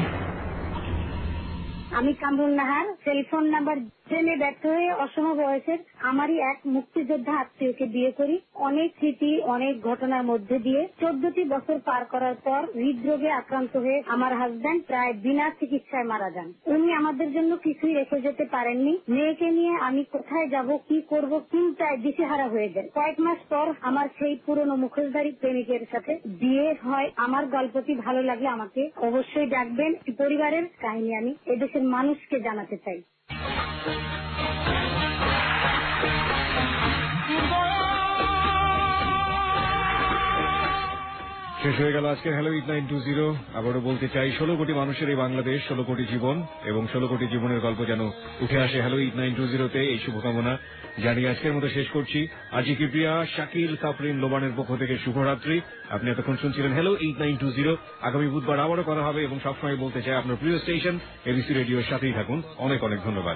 আমি কামরুল নাহার। টেলিফোন নাম্বার জেনে ব্যর্থ হয়ে অসম বয়সের আমারই এক মুক্তিযোদ্ধা আত্মীয়কে বিয়ে করি। অনেক স্মৃতি, অনেক ঘটনার মধ্যে দিয়ে 14টি বছর পার করার পর হৃদরোগে আক্রান্ত হয়ে আমার হাজব্যান্ড প্রায় বিনা চিকিৎসায় মারা যান। উনি আমাদের জন্য কিছুই রেখে যেতে পারেননি। মেয়েকে নিয়ে আমি কোথায় যাব, কি করব, চিন্তায় দিশেহারা হয়ে যায়। কয়েক মাস পর আমার সেই পুরনো মুখোশধারী প্রেমিকের সাথে বিয়ে হয়। আমার গল্পটি ভালো লাগলে আমাকে অবশ্যই ডাকবেন। পরিবারের কাহিনী আমি এদেশের মানুষকে জানাতে চাই।
শেষ হয়ে গেল আজকের হ্যালো 8920। আবারও বলতে চাই 16 কোটি মানুষের এই বাংলাদেশ, 16 কোটি জীবন এবং 16 কোটি জীবনের গল্প যেন উঠে আসে হ্যালো 8920-তে। এই শুভকামনা জানিয়ে আজকের মতো শেষ করছি। আজি কিপ্রিয়া, শাকিল, সাফরিন, লোবানের পক্ষ থেকে শুভরাত্রি। আপনি এতক্ষণ শুনছিলেন হ্যালো 8920। আগামী বুধবার আবারও করা হবে এবং সবসময় বলতে চাই আপনার প্রিয় স্টেশন এবিসি রেডিওর সাথেই থাকুন। অনেক অনেক ধন্যবাদ।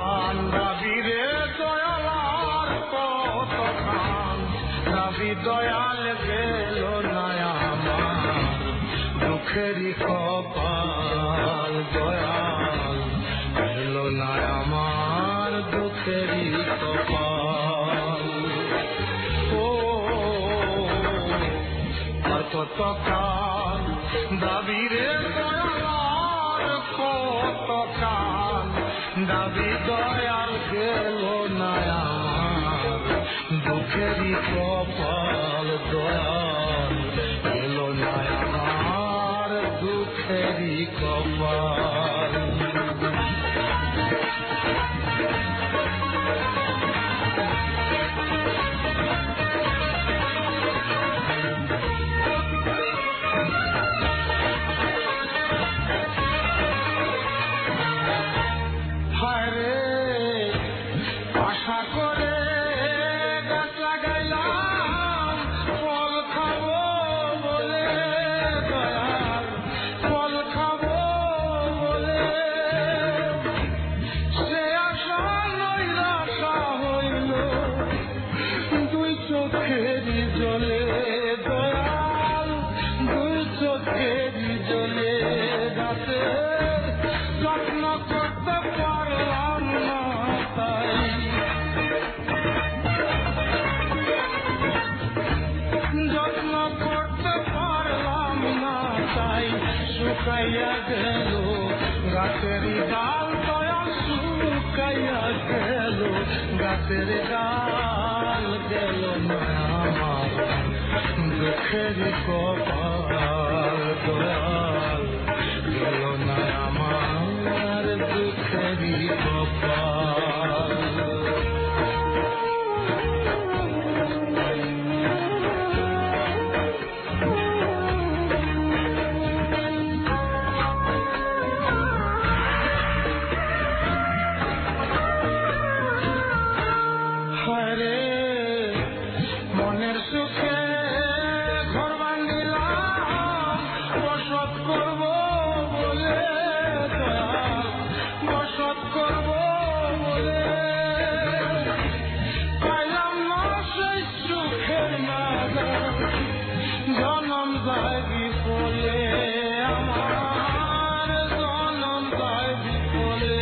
দুঃখেরই কপাল দয়াল এলো না আমার, দুঃখেরই কপাল। ও আর কত কাল দাবি রে দয়াল, কত কাল দাবি দয়াল গেল না আমার, দুঃখেরই কপাল দয়াল এলো না আমার, দুঃখেরই কপাল। যত্ন করতে পারলাম না তাই রাতের গাল গেল না আমার দুঃখের কপাল দয়াল গেল না আমার দুঃখের কপাল মনের সুখে ঘর বান্ধিলাম বসত করব বলে বসত করব বলে পাইলাম না সেই সুখের নাগা জনম যায় বিফলে আমার জনম যায় বিফলে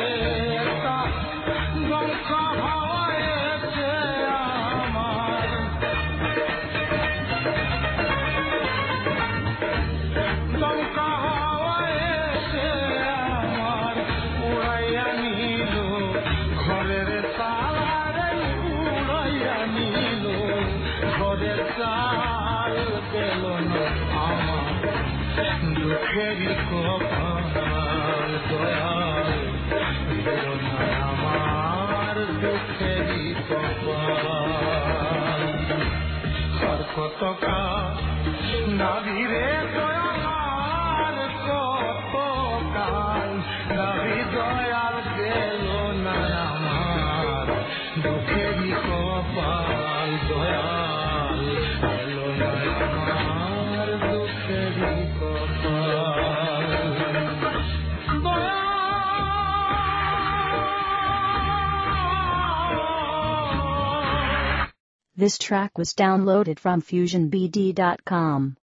দমকা হাওয়ায়েছে আমার দমকা হাওয়ায়েছে আমার উড়াইয়া নিল ঘরের তালারে উড়াইয়া নিল ঘরের চাল গেল না আমার দুঃখেরই কপাল দয়াল গেল না আমার দুঃখেরই কপাল আর কত নাবিরে দয়াল কত কাল নাবি দয়াল গেল না আমার দুঃখেরই কপাল দয়াল গেল না আমার দুঃখেরই কপাল
This track was downloaded from FusionBD.com.